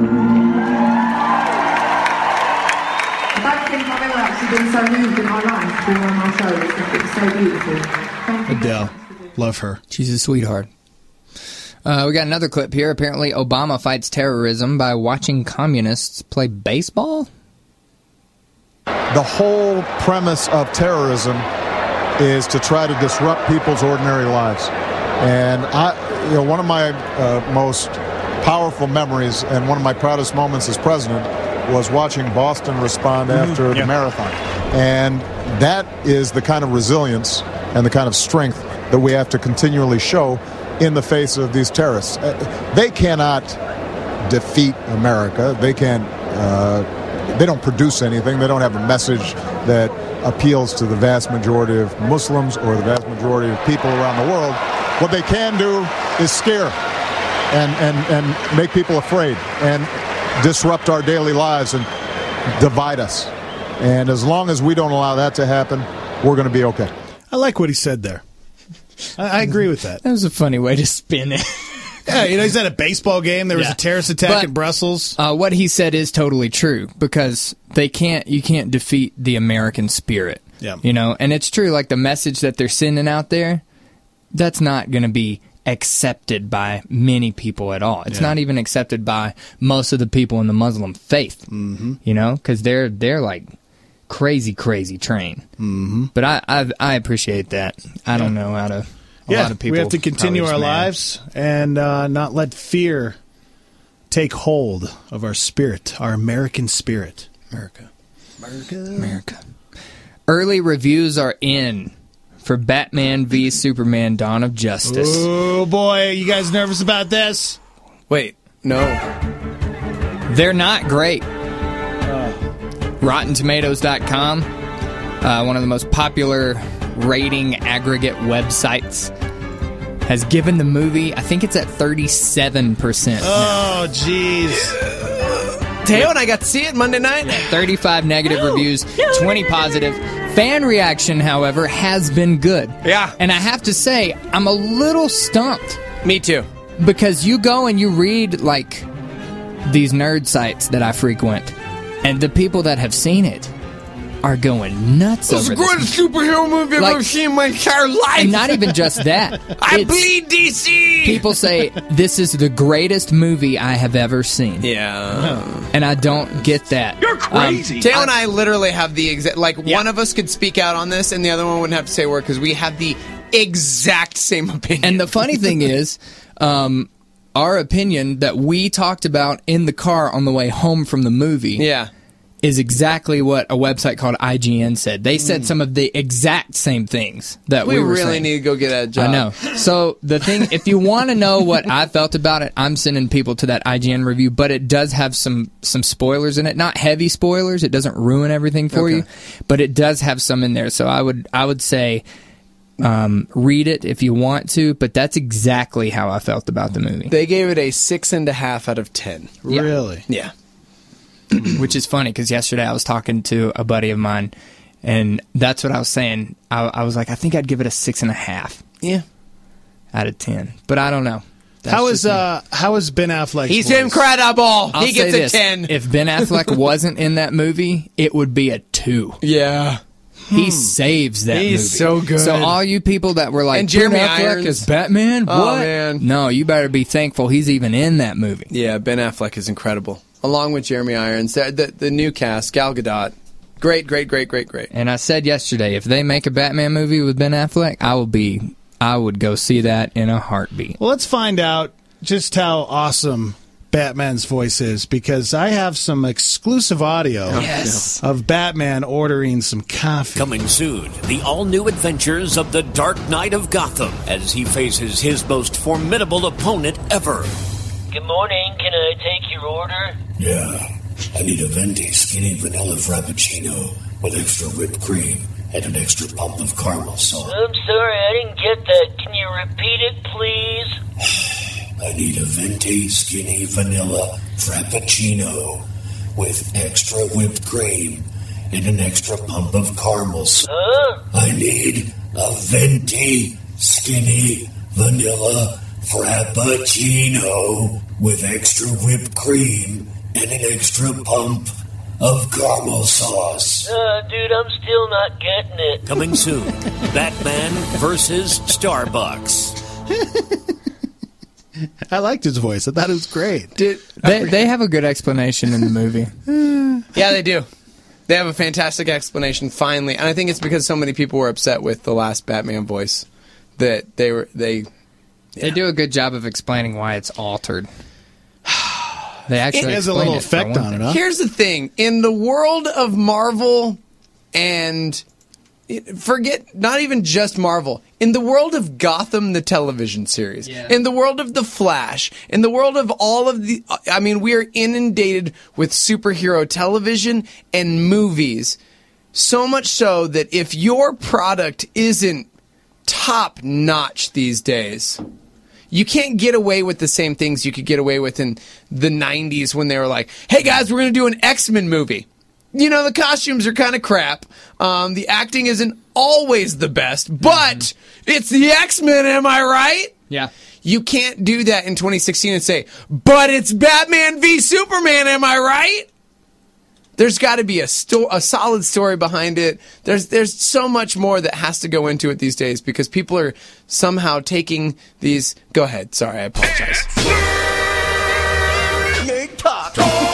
I don't think I've ever actually been so moved in my life for one of my shows. It's so beautiful. Thank you. Adele. Love her. She's a sweetheart. Uh, we got another clip here. Apparently, Obama fights terrorism by watching communists play baseball. The whole premise of terrorism is to try to disrupt people's ordinary lives. And I, you know, one of my uh, most powerful memories and one of my proudest moments as president was watching Boston respond Mm-hmm. after Yeah. the marathon. And that is the kind of resilience and the kind of strength that we have to continually show in the face of these terrorists. Uh, They cannot defeat America. They can't. Uh, they don't produce anything. They don't have a message that appeals to the vast majority of Muslims or the vast majority of people around the world. What they can do is scare and, and, and make people afraid and disrupt our daily lives and divide us. And as long as we don't allow that to happen, we're going to be okay. I like what he said there. I, I agree with that. That was a funny way to spin it. Yeah, you know, he's at a baseball game. There was Yeah. a terrorist attack But, in Brussels. Uh, what he said is totally true because they can't. You can't defeat the American spirit. Yeah. You know, and it's true. Like the message that they're sending out there, that's not going to be accepted by many people at all. It's Yeah. not even accepted by most of the people in the Muslim faith. Mm-hmm. You know, because they're they're like crazy, crazy train. Mm-hmm. But I, I I appreciate that. I don't know how to. A yeah, lot of people we have to continue probably our just mad. lives and uh, not let fear take hold of our spirit, our American spirit. America. America. America. Early reviews are in for Batman v Superman Dawn of Justice. Oh, boy. You guys nervous about this? Wait, no. They're not great. Rotten Tomatoes dot com, uh, one of the most popular rating aggregate websites, has given the movie, I think it's at thirty-seven percent. Oh, jeez. Teo and I got to see it Monday night. thirty-five negative reviews, twenty positive. Fan reaction, however, has been good. Yeah. And I have to say, I'm a little stumped. Me too. Because you go and you read, like, these nerd sites that I frequent, and the people that have seen it are going nuts It's over the greatest this. superhero movie I've Like- ever seen in my entire life. And not even just that. I It's- bleed D C. People say, this is the greatest movie I have ever seen. Yeah. And I don't get that. You're crazy. Teo and I literally have the exact, like, one of us could speak out on this and the other one wouldn't have to say a word because we have the exact same opinion. And the funny thing is, um, our opinion that we talked about in the car on the way home from the movie yeah. is exactly what a website called I G N said. They said some of the exact same things that we, we were really saying. need to go get that job. I know. So the thing, if you want to know what I felt about it, I'm sending people to that I G N review, but it does have some some spoilers in it. Not heavy spoilers. It doesn't ruin everything for Okay. you, but it does have some in there. So I would I would say um, read it if you want to, but that's exactly how I felt about the movie. They gave it a six and a half out of ten. Yeah. Really? Yeah. Which is funny because yesterday I was talking to a buddy of mine, and that's what I was saying. I, I was like, I think I'd give it a six and a half. Yeah. Out of ten, but I don't know. That's How just is me. uh how is Ben Affleck? He's incredible. I'll he say gets a this. ten. If Ben Affleck wasn't in that movie, it would be a two. Yeah. He saves that He's movie. so good. So all you people that were like, And Jeremy Ben Affleck Irons. is Batman? Oh, What? man. No, you better be thankful he's even in that movie. Yeah, Ben Affleck is incredible. Along with Jeremy Irons. The, the, the new cast, Gal Gadot. Great, great, great, great, great. And I said yesterday, if they make a Batman movie with Ben Affleck, I will be, I would go see that in a heartbeat. Well, let's find out just how awesome Batman's voice is, because I have some exclusive audio Yes. of Batman ordering some coffee. Coming soon, the all-new adventures of the Dark Knight of Gotham as he faces his most formidable opponent ever. Good morning. Can I take your order? Yeah. I need a venti skinny vanilla frappuccino with extra whipped cream and an extra pump of caramel sauce. I'm sorry, I didn't get that. Can you repeat it, please? I need a venti skinny vanilla frappuccino with extra whipped cream and an extra pump of caramel sauce. Huh? I need a venti skinny vanilla frappuccino with extra whipped cream and an extra pump of caramel sauce. Uh, dude, I'm still not getting it. Coming soon, Batman versus Starbucks. I liked his voice. I thought it was great. Did, They, they have a good explanation in the movie. yeah, they do. They have a fantastic explanation, finally. And I think it's because so many people were upset with the last Batman voice that they were... they. They do a good job of explaining why it's altered. They actually It has a explain little it, for effect one on thing. it, huh? Here's the thing. In the world of Marvel and forget, not even just Marvel. In the world of Gotham, the television series, Yeah. in the world of The Flash, in the world of all of the, I mean, we are inundated with superhero television and movies. So much so that if your product isn't top notch these days, you can't get away with the same things you could get away with in the nineties when they were like, hey guys, we're going to do an X-Men movie. You know, the costumes are kind of crap. Um, the acting isn't always the best, but mm-hmm. it's the X-Men, am I right? Yeah. You can't do that in twenty sixteen and say, but it's Batman v Superman, am I right? There's got to be a sto- a solid story behind it. There's there's so much more that has to go into it these days because people are somehow taking these... Go ahead. Sorry, I apologize. Make talk.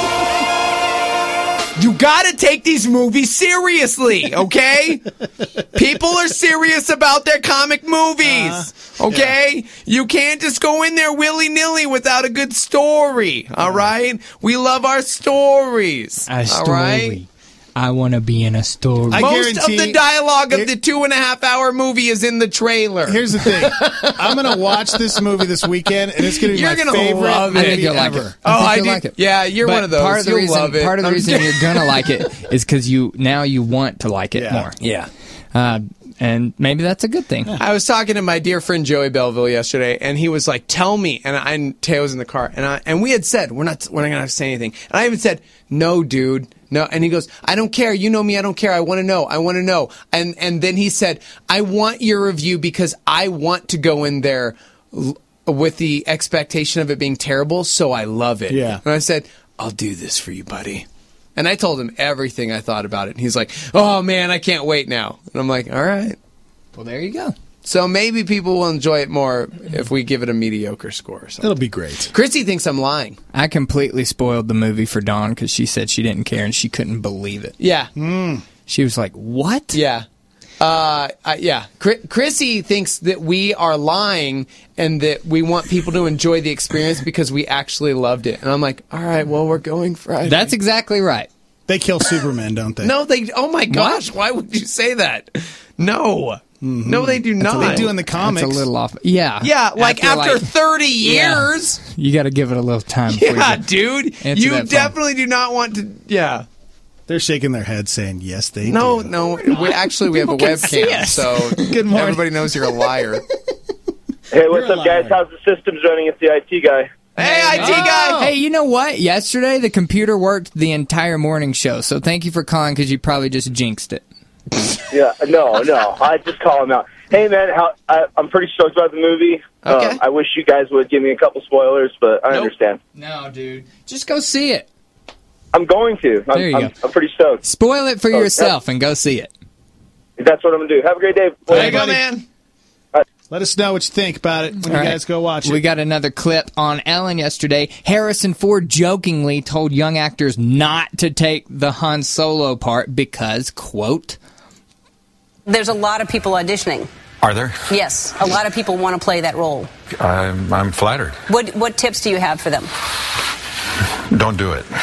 You gotta take these movies seriously, okay? People are serious about their comic movies, uh, okay? Yeah. You can't just go in there willy-nilly without a good story, all right? We love our stories, a story. all right? I want to be in a story. I Most of the dialogue of the two and a half hour movie is in the trailer. Here's the thing. I'm going to watch this movie this weekend, and it's going to be you're my gonna favorite love movie it. I think you'll ever. like it. Oh, I, I think do. Like it. Yeah, you're but one of those. Part of the you'll reason, love it. part of the reason you're going to like it is because you now you want to like it Yeah. more. Yeah. Uh, and maybe that's a good thing. I was talking to my dear friend Joey Belleville yesterday, and he was like, "Tell me." And I, and Teo was in the car, and I, and we had said we're not we're not gonna say anything. And I even said, "No, dude, no." And he goes, "I don't care. You know me. I don't care. I want to know. I want to know." And and then he said, "I want your review because I want to go in there l- with the expectation of it being terrible, so I love it." Yeah. And I said, "I'll do this for you, buddy." And I told him everything I thought about it. And he's like, "Oh, man, I can't wait now." And I'm like, all right. Well, there you go. So maybe people will enjoy it more if we give it a mediocre score or something. It'll be great. Chrissy thinks I'm lying. I completely spoiled the movie for Dawn because she said she didn't care and she couldn't believe it. Yeah. Mm. She was like, what? Yeah. Uh, I, yeah. Chrissy thinks that we are lying and that we want people to enjoy the experience because we actually loved it. And I'm like, all right, well, we're going Friday. That's exactly right. They kill Superman, don't they? No, they. Oh my gosh! What? Why would you say that? No, mm-hmm. no, they do not. They do in the comics. It's a little off. Yeah, yeah. Like after, after like, yeah. thirty years, you got to give it a little time. Yeah, dude. You definitely phone. do not want to. Yeah. They're shaking their heads, saying yes, they no, do. No, no. We actually we have a webcam, so Good morning. Everybody knows you're a liar. Hey, what's up, guys? How's the systems running? It's the I T guy. Hey, I T guy! Hey, you know what? Yesterday, the computer worked the entire morning show, so thank you for calling because you probably just jinxed it. Yeah, no, no. I just call him out. Hey, man, how, I, I'm pretty stoked about the movie. Okay. Um, I wish you guys would give me a couple spoilers, but I nope. understand. No, dude. Just go see it. I'm going to. I'm, there you I'm, go. I'm pretty stoked. Spoil it for so, yourself and go see it. That's what I'm going to do. Have a great day. There you go, man. Let us know what you think about it when All you right. guys go watch it. We got another clip on Ellen yesterday. Harrison Ford jokingly told young actors not to take the Han Solo part because, quote, there's a lot of people auditioning. Are there? Yes, a lot of people want to play that role. I'm, I'm flattered. What what tips do you have for them? Don't do it.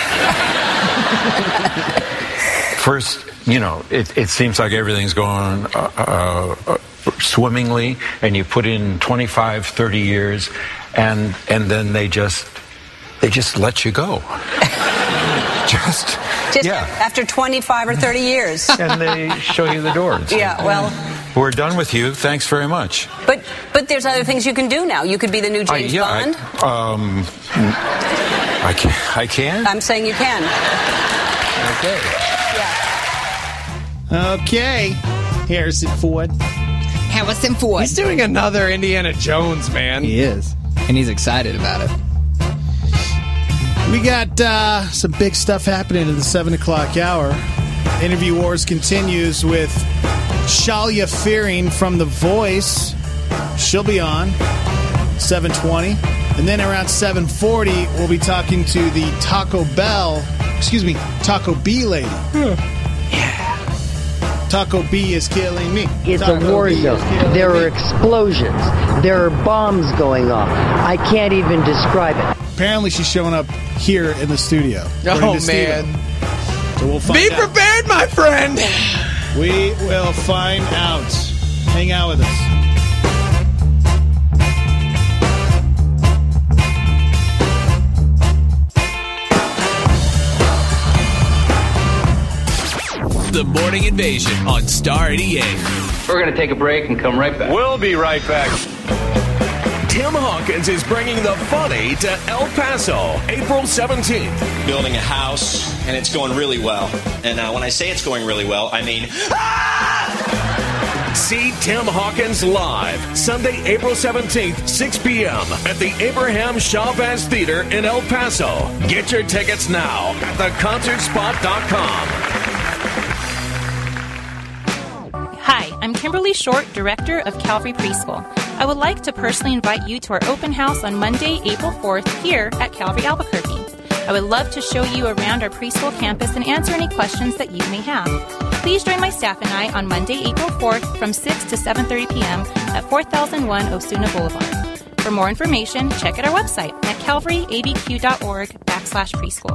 First, you know, it, it seems like everything's going uh, uh, swimmingly, and you put in twenty-five, thirty years, and and then they just they just let you go. just just yeah. after twenty-five or thirty years. And they show you the doors. Yeah, well, we're done with you. Thanks very much. But but there's other things you can do now. You could be the new James I, yeah, Bond. I, um, I can. I can. I'm saying you can. Okay. Yeah. Okay. Harrison Ford. Harrison Ford. He's doing another Indiana Jones, man. He is. And he's excited about it. We got uh, some big stuff happening in the seven o'clock hour. Interview Wars continues with Shalia Fearing from The Voice. She'll be on seven twenty. And then around seven forty, we'll be talking to the Taco Bell, excuse me, Taco B lady. Yeah. Taco B is killing me. It's Taco a war B zone. There are explosions. There are bombs going off. I can't even describe it. Apparently she's showing up here in the studio. Oh, man. So we'll find Be out. prepared, my friend. We will find out. Hang out with us. The Morning Invasion on Star eighty-eight. We're going to take a break and come right back. We'll be right back. Tim Hawkins is bringing the funny to El Paso, April seventeenth. Building a house, and it's going really well. And uh, when I say it's going really well, I mean... Ah! See Tim Hawkins live, Sunday, April seventeenth, six p.m. at the Abraham Chavez Theater in El Paso. Get your tickets now at the concert spot dot com. Hi, I'm Kimberly Short, Director of Calvary Preschool. I would like to personally invite you to our open house on Monday, April fourth, here at Calvary Albuquerque. I would love to show you around our preschool campus and answer any questions that you may have. Please join my staff and I on Monday, April fourth from six to seven thirty p.m. at four thousand one Osuna Boulevard. For more information, check out our website at calvaryabq.org backslash preschool.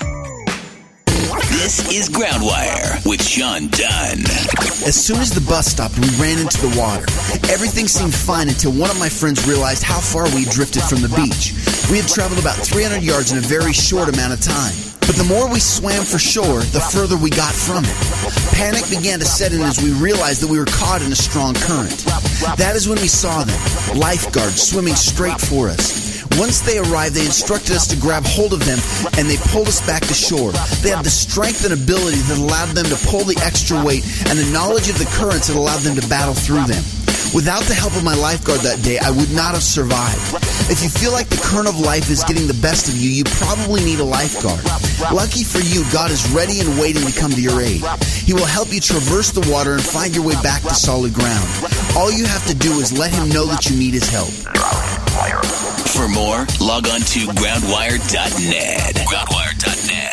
This is Groundwire with Sean Dunn. As soon as the bus stopped, we ran into the water. Everything seemed fine until one of my friends realized how far we drifted from the beach. We had traveled about three hundred yards in a very short amount of time. But the more we swam for shore, the further we got from it. Panic began to set in as we realized that we were caught in a strong current. That is when we saw them, lifeguards swimming straight for us. Once they arrived, they instructed us to grab hold of them, and they pulled us back to shore. They had the strength and ability that allowed them to pull the extra weight, and the knowledge of the currents that allowed them to battle through them. Without the help of my lifeguard that day, I would not have survived. If you feel like the current of life is getting the best of you, you probably need a lifeguard. Lucky for you, God is ready and waiting to come to your aid. He will help you traverse the water and find your way back to solid ground. All you have to do is let Him know that you need His help. For more, log on to groundwire dot net. groundwire dot net.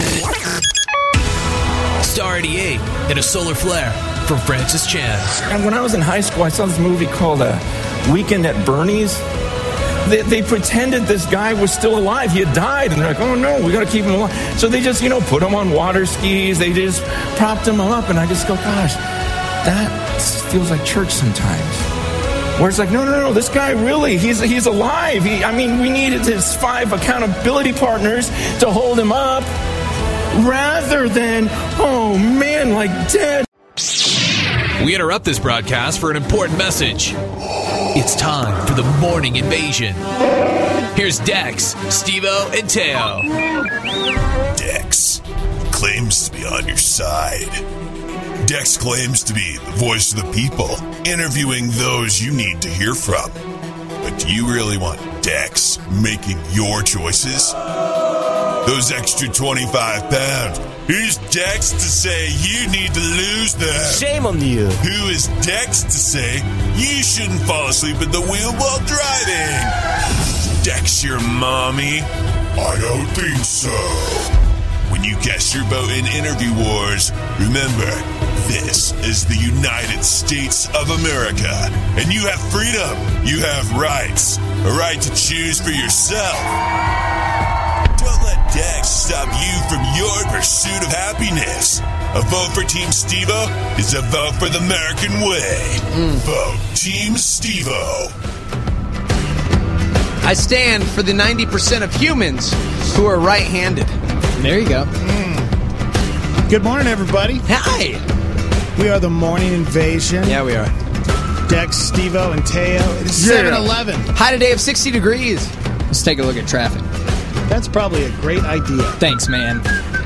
Star eighty-eight in a solar flare from Francis Chan. And when I was in high school, I saw this movie called uh, Weekend at Bernie's. They, they pretended this guy was still alive. He had died. And they're like, oh, no, we got to keep him alive. So they just, you know, put him on water skis. They just propped him up. And I just go, gosh, that feels like church sometimes. Where it's like, no, no, no, this guy really, he's he's alive. He, I mean, we needed his five accountability partners to hold him up rather than, oh, man, like dead. We interrupt this broadcast for an important message. It's time for the Morning Invasion. Here's Dex, Steve-O, and Teo. Dex claims to be on your side. Dex claims to be the voice of the people, interviewing those you need to hear from. But do you really want Dex making your choices? Those extra twenty-five pounds. Who's Dex to say you need to lose them? Shame on you. Who is Dex to say you shouldn't fall asleep at the wheel while driving? Dex your mommy? I don't think so. When you cast your vote in Interview Wars, remember, this is the United States of America, and you have freedom, you have rights, a right to choose for yourself. Don't let Dex stop you from your pursuit of happiness. A vote for Team Steve-O is a vote for the American way. Mm. Vote Team Steve-O. I stand for the ninety percent of humans who are right-handed. There you go. Mm. Good morning, everybody. Hi. We are the Morning Invasion. Yeah, we are. Dex, Steve-O, and Teo. It is seven eleven. High today of sixty degrees. Let's take a look at traffic. That's probably a great idea. Thanks, man.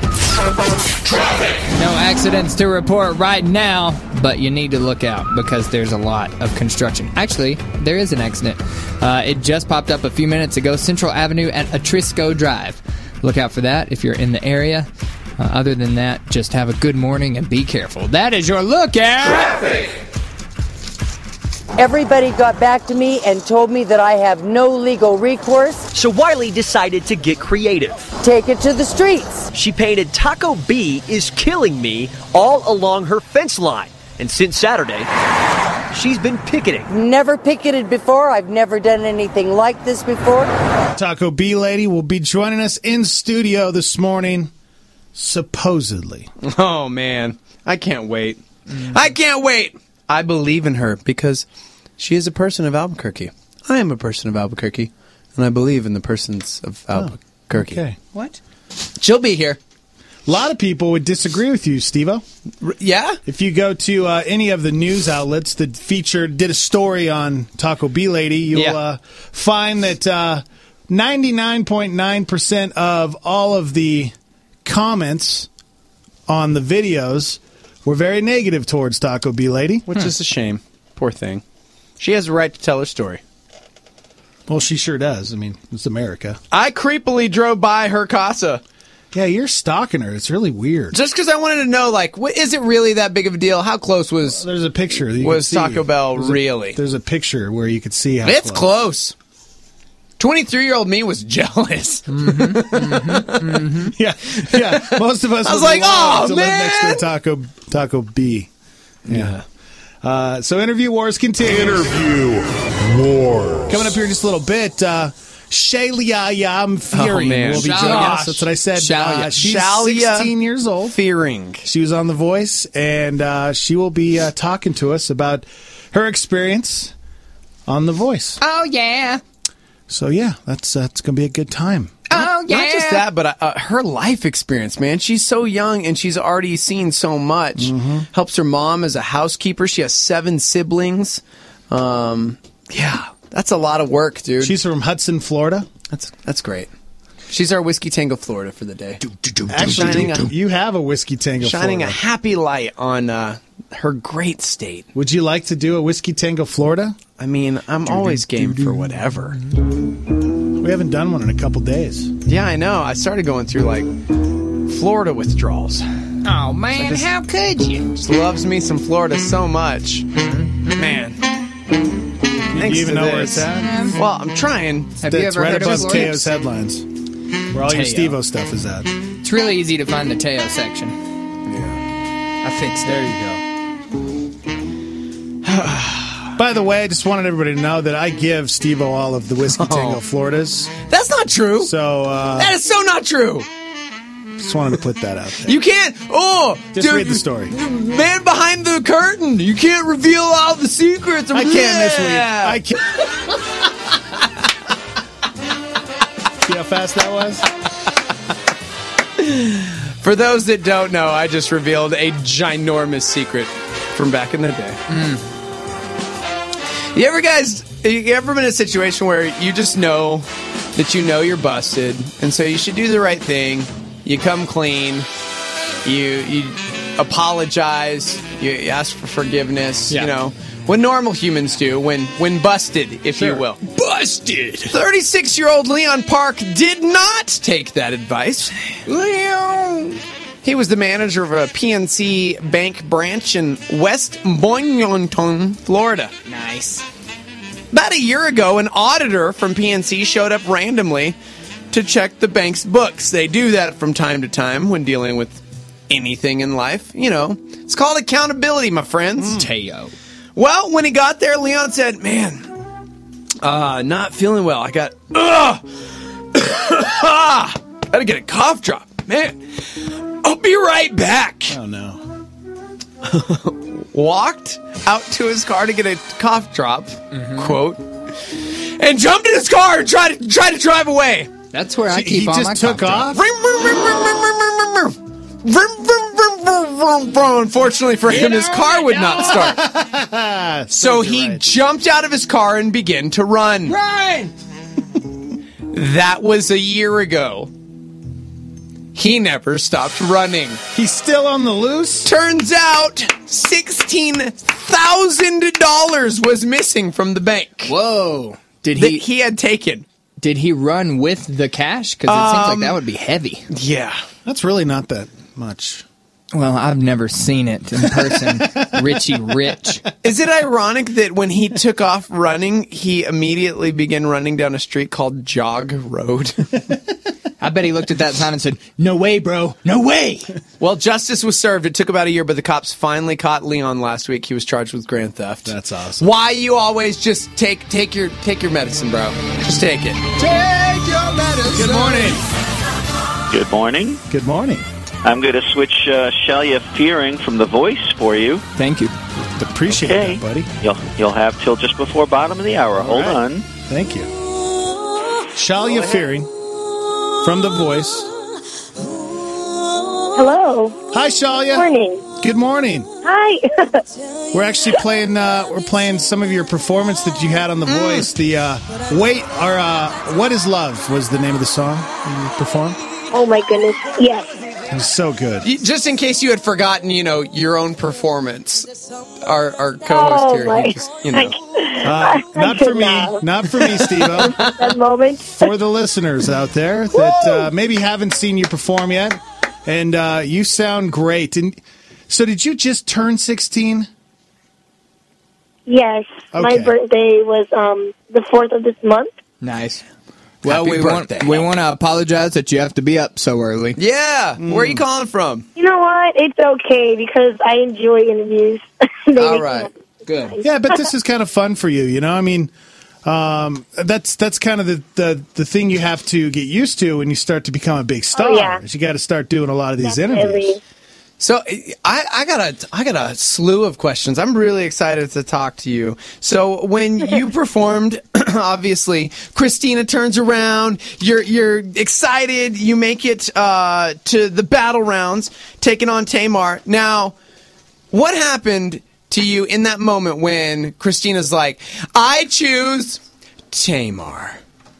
No accidents to report right now, but you need to look out because there's a lot of construction. Actually, there is an accident. Uh, it just popped up a few minutes ago, Central Avenue at Atrisco Drive. Look out for that if you're in the area. Uh, other than that, just have a good morning and be careful. That is your look at traffic. Everybody got back to me and told me that I have no legal recourse. So Wiley decided to get creative. Take it to the streets. She painted Taco B is killing me all along her fence line. And since Saturday, she's been picketing. Never picketed before. I've never done anything like this before. Taco B lady will be joining us in studio this morning, supposedly. Oh, man. I can't wait. I can't wait. I believe in her because she is a person of Albuquerque. I am a person of Albuquerque, and I believe in the persons of Albuquerque. Okay. What? She'll be here. A lot of people would disagree with you, Steve-O. R- yeah? If you go to uh, any of the news outlets that featured, did a story on Taco B Lady, you'll Yeah. uh, find that uh, ninety-nine point nine percent of all of the comments on the videos were very negative towards Taco B Lady. Which is a shame. Poor thing. She has a right to tell her story. Well, she sure does. I mean, it's America. I creepily drove by her casa. Yeah, you're stalking her. It's really weird. Just because I wanted to know, like, what, is it really that big of a deal? How close was There's a picture. That you was can see. Taco Bell There's a- really? There's a picture where you could see how It's close. twenty-three-year-old me was jealous. Yeah, yeah. Most of us I was would like, love "Oh, to man!" live next to a Taco Taco B. Yeah. Uh, so interview wars continue. Interview wars. Coming up here in just a little bit. Uh, Shalia Fearing Oh, man. will be Shalia. joining us. That's what I said. Shalia. Uh, she's Shalia sixteen years old. Fearing. She was on The Voice, and uh, she will be uh, talking to us about her experience on The Voice. Oh, yeah. So yeah, that's uh, that's gonna be a good time. Oh, yeah. Not just that, but uh, her life experience, man. She's so young and she's already seen so much. Mm-hmm. Helps her mom as a housekeeper. She has seven siblings. Um, yeah, that's a lot of work, dude. She's from Hudson, Florida. That's that's great. She's our Whiskey Tango, Florida for the day. Actually, Shining a- you have a Whiskey Tango, Shining Florida. a happy light on uh, her great state. Would you like to do a Whiskey Tango, Florida? I mean, I'm always game for whatever. We haven't done one in a couple days. Yeah, I know. I started going through like Florida withdrawals. Oh, man, just- how could you? Just loves me some Florida so much. Man. Do Thanks you even to know where this. it's at? Well, I'm trying. Have you That's ever right heard of above Florida? Teo's headlines, where all your Teo. Steve-O stuff is at. It's really easy to find the Teo section. Yeah. I fixed There it. you go. By the way, I just wanted everybody to know that I give Steve-O all of the Whiskey Tango Oh. Floridas. That's not true. So, uh, That is so not true. just wanted to put that out there. You can't. Oh, Just dude, read the story. Man behind the curtain. You can't reveal all the secrets. I can't mislead. Yeah. I can't. See how fast that was? For those that don't know, I just revealed a ginormous secret from back in the day. You ever guys, you ever been in a situation where you just know that you know you're busted, and so you should do the right thing. You come clean. You you apologize. You ask for forgiveness. Yeah. You know what normal humans do when when busted, if you Sure. will. Busted. thirty-six-year-old Leon Park did not take that advice. Leon. He was the manager of a P N C bank branch in West Boynton, Florida. Nice. About a year ago, an auditor from P N C showed up randomly to check the bank's books. They do that from time to time when dealing with anything in life. You know, it's called accountability, my friends. Teo. Well, when he got there, Leon said, man, uh, not feeling well. I got, ugh, gotta get a cough drop. Man, I'll be right back. Oh, no. Walked out to his car to get a cough drop, quote, and jumped in his car and tried to, tried to drive away. That's where I He- keep he all just my took cough drops. off? Unfortunately for him, his car would not start. So he jumped out of his car and began to run. Run! That was a year ago. He never stopped running. He's still on the loose? Turns out sixteen thousand dollars was missing from the bank. Whoa. Did That he he had taken. Did he run with the cash? Because it seems like Um, that would be heavy. Yeah. That's really not that much. Well, I've never seen it in person. Richie Rich. Is it ironic that when he took off running, he immediately began running down a street called Jog Road? I bet he looked at that sign and said, "No way, bro. No way." Well, justice was served. It took about a year, but the cops finally caught Leon last week. He was charged with grand theft. That's awesome. Why you always just take take your take your medicine, bro? Just take it. Take your medicine. Good morning. Good morning. Good morning. I'm going to switch uh, Shelia Fearing from The Voice for you. Thank you. Appreciate okay. that, buddy. You'll you'll have till just before bottom of the hour. All Hold right. on. Thank you. Shelia Fearing from The Voice. Hello. Hi, Shelia. Morning. Good morning. Hi. We're actually playing. Uh, we're playing some of your performance that you had on The Voice. The uh, wait, or uh, what is love was the name of the song you performed. Oh my goodness! Yes. It was so good. You- Just in case you had forgotten, you know, your own performance. Our our co-host Oh, here, my- he just, you know. Uh, not for me. Not for me, Steve-O. That moment. For the listeners out there that uh, maybe haven't seen you perform yet, and uh, you sound great. And so, did you just turn sixteen? Yes. My Okay. birthday was um the fourth of this month. Nice. Well, Happy we want birthday. we want to apologize that you have to be up so early. Yeah. Where are you calling from? You know what? It's okay because I enjoy interviews. They make All me right. happy. Good. Yeah, but this is kind of fun for you, you know. I mean, um, that's that's kind of the, the the thing you have to get used to when you start to become a big star. Oh, yeah. is you got to start doing a lot of these Definitely. interviews. So I, I got a I got a slew of questions. I'm really excited to talk to you. So when you performed, obviously Christina turns around. You're you're excited. You make it uh, to the battle rounds, taking on Tamar. Now, what happened to you in that moment when Christina's like, "I choose Tamar"?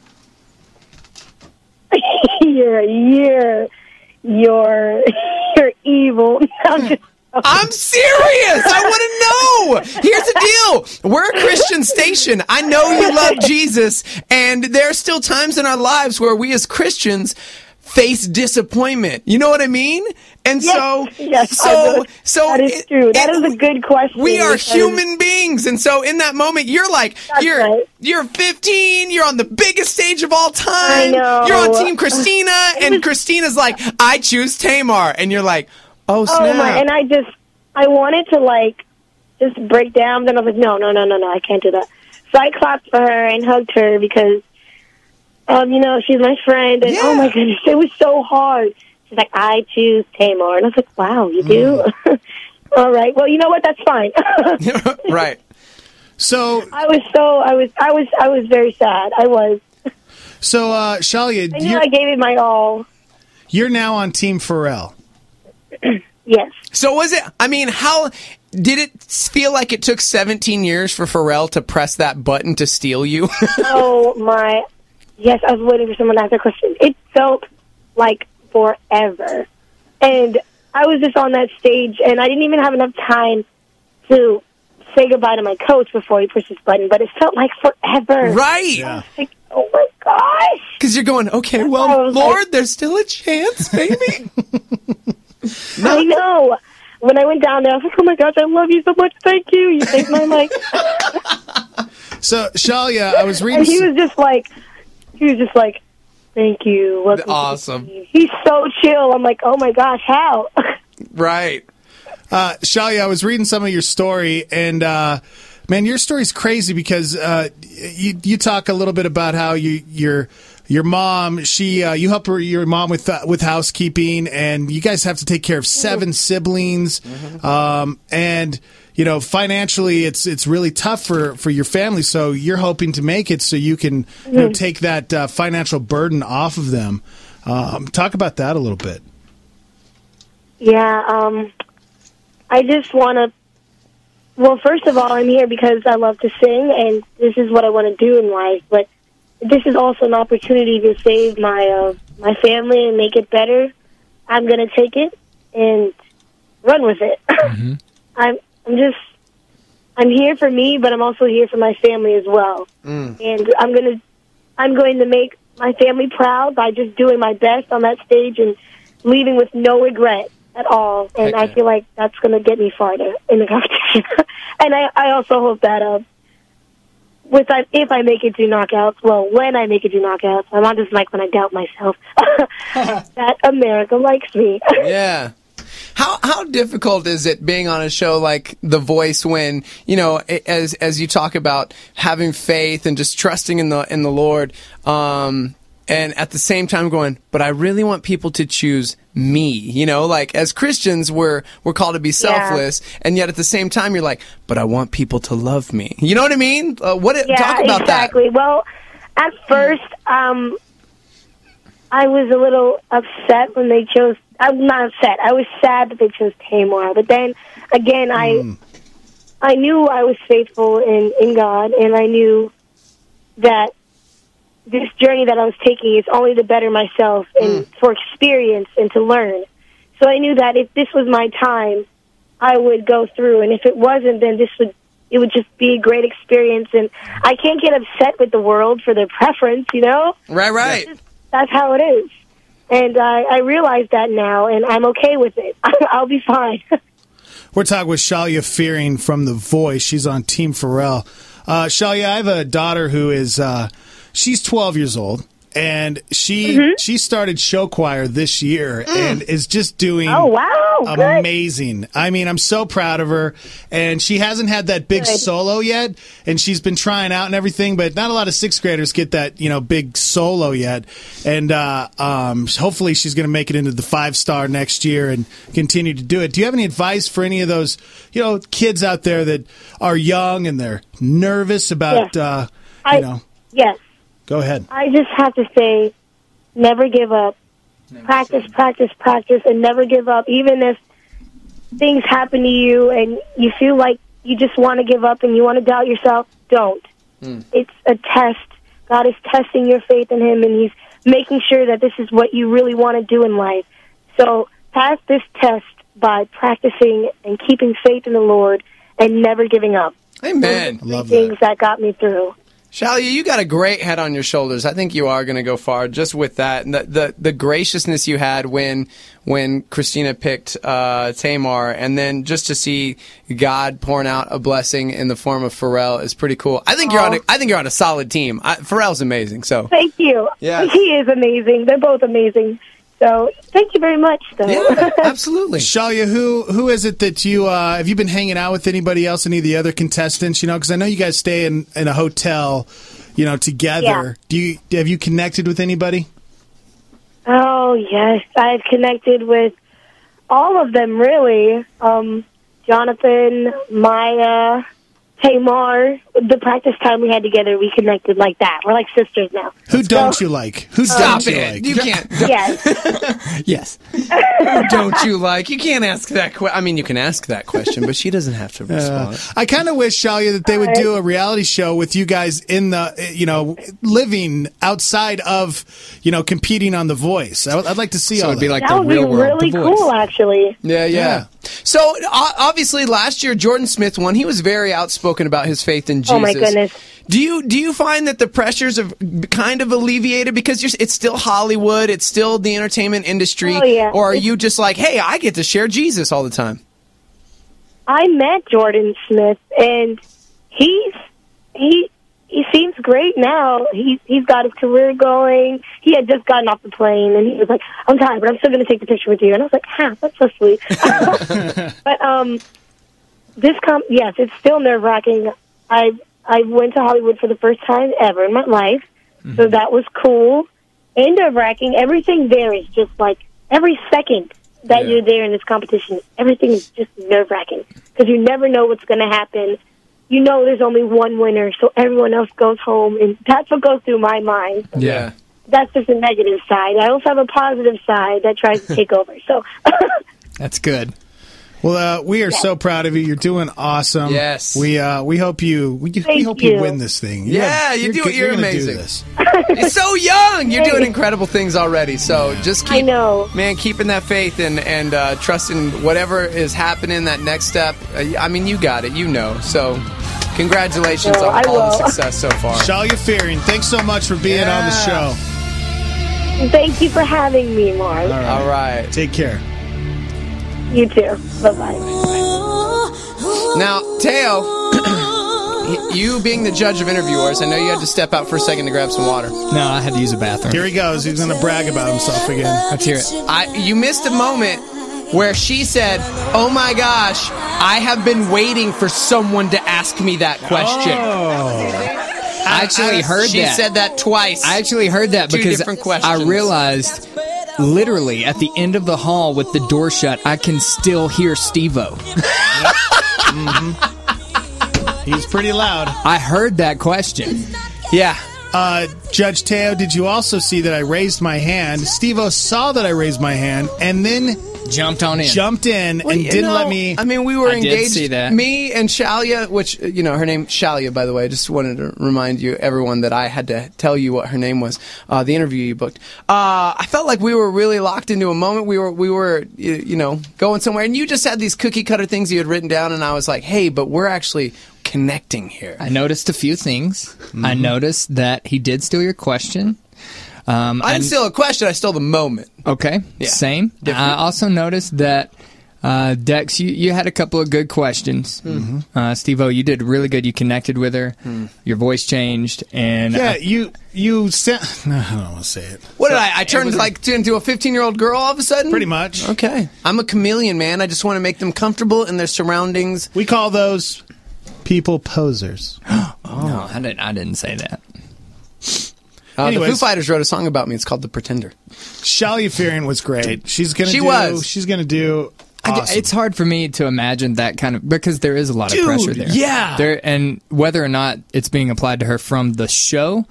you're you're you're you're evil. I'm just I'm serious. I want to know. Here's the deal. We're a Christian station. I know you love Jesus, and there are still times in our lives where we as Christians face disappointment. You know what I mean? And Yes, so, yes, I so, do. so That is it- true. That it- is a good question. We are because- human beings, and so in that moment, you're like, That's you're right. you're fifteen, you're on the biggest stage of all time. I know. You're on Team Christina, It and was- Christina's like, I choose Tamar, and you're like, oh snap. Oh my! And I just, I wanted to like, just break down. Then I was like, no, no, no, no, no, I can't do that. So I clapped for her and hugged her because, um, you know, she's my friend. And oh my goodness, it was so hard. She's like, I choose Tamar, and I was like, wow, you do? Mm. All right. Well, you know what? That's fine. Right. So I was so, I was, I was, I was very sad. I was. So, uh, Shelia, I knew you're, I gave it my all. you're now on Team Pharrell. Yes. So was it, I mean, how, did it feel like it took seventeen years for Pharrell to press that button to steal you? Oh my! Yes, I was waiting for someone to ask a question. It felt like forever, and I was just on that stage, and I didn't even have enough time to say goodbye to my coach before he pushed his button. But it felt like forever. Right. Yeah. Like, oh my gosh! Because you're going, okay, I well, was Lord, like- there's still a chance, baby. I know. When I went down there, I was like, "Oh my gosh, I love you so much! Thank you! You saved my life." So, Shelia, I was reading. And he was just like, he was just like, "Thank you." Welcome to the Awesome. team." He's so chill. I'm like, "Oh my gosh, how?" Right. Uh, Shelia, I was reading some of your story, and uh, man, your story's crazy because uh, you you talk a little bit about how you your your mom she uh, you help her, your mom with uh, with housekeeping, and you guys have to take care of seven siblings, um, and you know financially it's it's really tough for, for your family. So you're hoping to make it so you can you know, Mhm. take that uh, financial burden off of them. Um, talk about that a little bit. Yeah, um, I just want to. Well, first of all, I'm here because I love to sing, and this is what I want to do in life. But this is also an opportunity to save my uh, my family and make it better. I'm going to take it and run with it. I'm I'm just I'm here for me, but I'm also here for my family as well. Mm. And I'm gonna I'm going to make my family proud by just doing my best on that stage and leaving with no regret at all. And I feel like that's going to get me farther in the competition. And I, I also hope that uh, with that, if I make it to knockouts, well, when I make it to knockouts, I'm not just like when I doubt myself, that America likes me. Yeah. How how difficult is it being on a show like The Voice when, you know, as as you talk about having faith and just trusting in the in the Lord, um, and at the same time going, but I really want people to choose me. You know, like as Christians, we're we're called to be selfless, yeah. and yet at the same time, you're like, but I want people to love me. You know what I mean? Uh, what? Yeah, talk about exactly. that. Well, at first, um, I was a little upset when they chose. I'm not upset. I was sad that they chose Tamar. But then again, I mm. I knew I was faithful in, in God, and I knew that this journey that I was taking is only to better myself and mm. for experience and to learn. So I knew that if this was my time, I would go through, and if it wasn't, then this would it would just be a great experience. And I can't get upset with the world for their preference, you know? Right, right. That's, just, that's how it is. And I, I realize that now, and I'm okay with it. I'll be fine. We're talking with Shalia Fearing from The Voice. She's on Team Pharrell. Uh, Shalia, I have a daughter who is, uh, she's twelve years old, and she mm-hmm. she started show choir this year mm. and is just doing oh, wow. amazing. Good. I mean, I'm so proud of her, and she hasn't had that big Good. solo yet, and she's been trying out and everything, but not a lot of sixth graders get that, you know, big solo yet, and uh, um, hopefully she's going to make it into the five-star next year and continue to do it. Do you have any advice for any of those, you know, kids out there that are young and they're nervous about, yes. uh, you I, know? Yes. Go ahead. I just have to say, never give up. Never practice, say. practice, practice, and never give up. Even if things happen to you and you feel like you just want to give up and you want to doubt yourself, don't. Mm. It's a test. God is testing your faith in Him, and He's making sure that this is what you really want to do in life. So pass this test by practicing and keeping faith in the Lord and never giving up. Amen. Those are Love things that. that got me through. Shalia, you got a great head on your shoulders. I think you are going to go far just with that. And the, the, the graciousness you had when when Christina picked uh, Tamar, and then just to see God pouring out a blessing in the form of Pharrell is pretty cool. I think Aww. you're on a, I think you're on a solid team. I, Pharrell's amazing. So thank you. Yeah. He is amazing. They're both amazing. So thank you very much, though. Yeah, absolutely. Shalia, who who is it that you uh, have you been hanging out with? Anybody else? Any of the other contestants? You know, because I know you guys stay in, in a hotel, you know, together. Yeah. Do you have you connected with anybody? Oh yes, I've connected with all of them. Really, um, Jonathan, Maya, Tamar. The practice time we had together, we connected like that. We're like sisters now. Who don't so, you like? Who Stop don't you it. like? You can't. Yes. Yes. Who don't you like? You can't ask that question. I mean, you can ask that question, but she doesn't have to respond. Uh, I kind of wish, Shalia, that they would do a reality show with you guys in the, you know, living outside of, you know, competing on The Voice. I, I'd like to see so all it'd be that. like that the would real be world. really The Voice. cool, actually. Yeah, yeah, yeah. So uh, obviously, last year Jordan Smith won. He was very outspoken about his faith in Jesus. Oh my goodness. Do you do you find that the pressures have kind of alleviated because you're, it's still Hollywood, it's still the entertainment industry, oh, yeah. or are you just like, hey, I get to share Jesus all the time? I met Jordan Smith, and he's he he seems great now. He's he's got his career going. He had just gotten off the plane, and he was like, "I'm tired, but I'm still going to take the picture with you." And I was like, "Ha, that's so sweet." But um, this com yes, it's still nerve wracking. I I went to Hollywood for the first time ever in my life, mm-hmm. so that was cool and nerve wracking. Everything there is just like every second that yeah. you're there in this competition, everything is just nerve wracking because you never know what's going to happen. You know there's only one winner, so everyone else goes home, and that's what goes through my mind. Yeah. That's just a negative side. I also have a positive side that tries to take over. So that's good. Well, uh, we are yeah. so proud of you. You're doing awesome. Yes. We uh, we hope you we, we hope you. you win this thing. Yeah, you're, you do. You're, you're, you're amazing. Do this. You're so young. You're doing incredible things already. So just keep, I know, man, keeping that faith and and uh, trusting whatever is happening. That next step. Uh, I mean, you got it. You know. So congratulations no, on I all will. the success so far. Shalia Fearing, thanks so much for being yeah. on the show. Thank you for having me, Mark. All right. All right. Take care. You too. Bye-bye. Now, Teo, you being the judge of interviewers, I know you had to step out for a second to grab some water. No, I had to use a bathroom. Here he goes. He's going to brag about himself again. Let's hear it. I, you missed a moment where she said, oh my gosh, I have been waiting for someone to ask me that question. Oh. I actually heard she that. She said that twice. I actually heard that Two because different questions. I realized, literally, at the end of the hall with the door shut, I can still hear Steve-O. mm-hmm. He's pretty loud. I heard that question. Yeah. Uh, Judge Teo, did you also see that I raised my hand? Steve-O saw that I raised my hand and then jumped on in, jumped in, well, and didn't know, let me. I mean, we were I engaged. Did see that. Me and Shalia, which you know, her name Shalia, by the way. I just wanted to remind you, everyone, that I had to tell you what her name was. Uh, the interview you booked. Uh, I felt like we were really locked into a moment. We were, we were, you, you know, going somewhere, and you just had these cookie cutter things you had written down, and I was like, hey, but we're actually connecting here. I noticed a few things. Mm-hmm. I noticed that he did steal your question. Um, I didn't steal a question. I stole the moment. Okay, yeah. Same. Different. I also noticed that, uh, Dex, you, you had a couple of good questions. Mm-hmm. Uh, Steve-O, you did really good. You connected with her. Mm. Your voice changed. And yeah, I, you you sent... No, I don't want to say it. What so, did I... I turned like into a fifteen-year-old girl all of a sudden? Pretty much. Okay. I'm a chameleon, man. I just want to make them comfortable in their surroundings. We call those people posers. oh, no, I didn't, I didn't say that. Uh, the Foo Fighters wrote a song about me. It's called The Pretender. Shalia Furian was great. She's gonna. She do, was. She's gonna do. Awesome. It's hard for me to imagine that kind of because there is a lot Dude, of pressure there. Yeah. There and whether or not it's being applied to her from the show,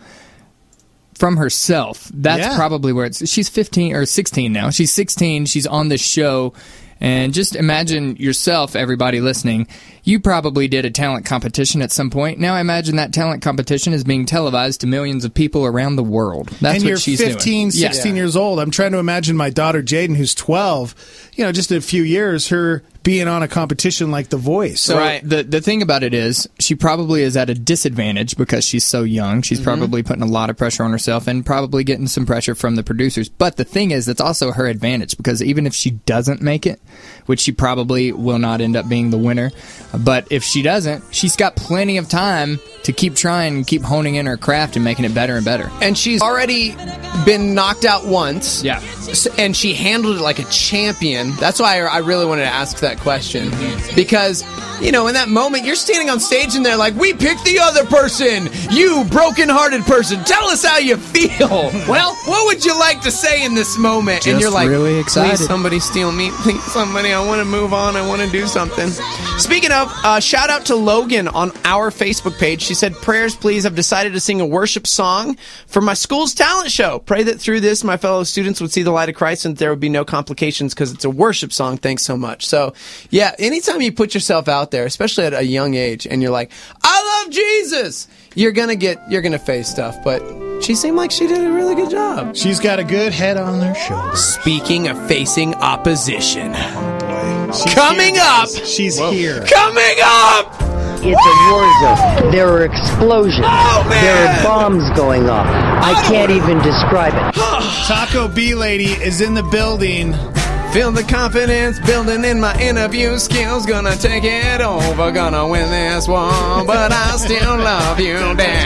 from herself, that's yeah. probably where it's. She's fifteen or sixteen now. She's sixteen. She's on this show. And just imagine yourself, everybody listening, you probably did a talent competition at some point. Now imagine that talent competition is being televised to millions of people around the world. That's and what you're she's fifteen, doing. sixteen yeah. years old. I'm trying to imagine my daughter Jaden, who's twelve, you know, just in a few years, her being on a competition like The Voice. So right. the the thing about it is she probably is at a disadvantage because she's so young. She's mm-hmm. probably putting a lot of pressure on herself and probably getting some pressure from the producers. But the thing is, that's also her advantage because even if she doesn't make it, which she probably will not end up being the winner, but if she doesn't, she's got plenty of time to keep trying and keep honing in her craft and making it better and better. And she's already been knocked out once. Yeah. And she handled it like a champion. That's why I really wanted to ask that question. Because, you know, in that moment, you're standing on stage and they're like, we picked the other person. You broken-hearted person. Tell us how you feel. Well, what would you like to say in this moment? Just and you're like, really excited. Please, somebody steal me. Please, somebody. I want to move on. I want to do something. Speaking of, uh, shout out to Logan on our Facebook page. She said, prayers, please. I've decided to sing a worship song for my school's talent show. Pray that through this, my fellow students would see the light of Christ and there would be no complications because it's a worship song. Thanks so much. So, yeah, anytime you put yourself out there, especially at a young age, and you're like, I love Jesus, you're going to get, you're going to face stuff. But she seemed like she did a really good job. She's got a good head on her shoulders. Speaking of facing opposition. Oh, boy. She's Coming here, up. She's Whoa. here. Coming up. It's a war zone. There are explosions. Oh, man. There are bombs going off. I can't even describe it. Taco B Lady is in the building. Feel the confidence building in my interview skills. Gonna take it over. Gonna win this one. But I still love you,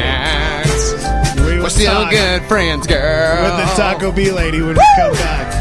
Dax. We We're still good friends, girl. With the Taco B Lady when we come back.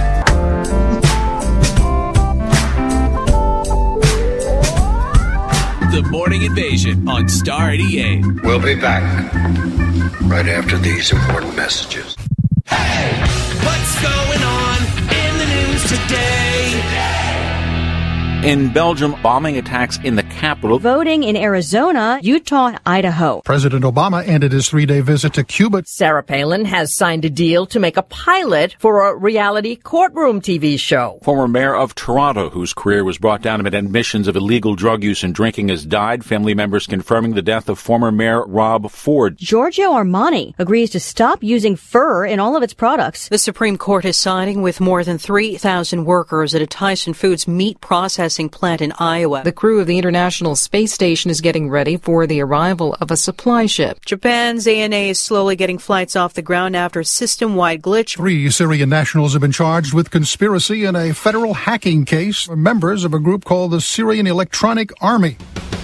The Morning Invasion on Star eighty-eight. We'll be back right after these important messages. Hey, what's going on in the news today? In Belgium, bombing attacks in the capital. Voting in Arizona, Utah, and Idaho. President Obama ended his three-day visit to Cuba. Sarah Palin has signed a deal to make a pilot for a reality courtroom T V show. Former mayor of Toronto, whose career was brought down amid admissions of illegal drug use and drinking, has died. Family members confirming the death of former mayor Rob Ford. Giorgio Armani agrees to stop using fur in all of its products. The Supreme Court is siding with more than three thousand workers at a Tyson Foods meat processing plant in Iowa. The crew of the International Space Station is getting ready for the arrival of a supply ship. Japan's A N A is slowly getting flights off the ground after a system-wide glitch. Three Syrian nationals have been charged with conspiracy in a federal hacking case. They're members of a group called the Syrian Electronic Army.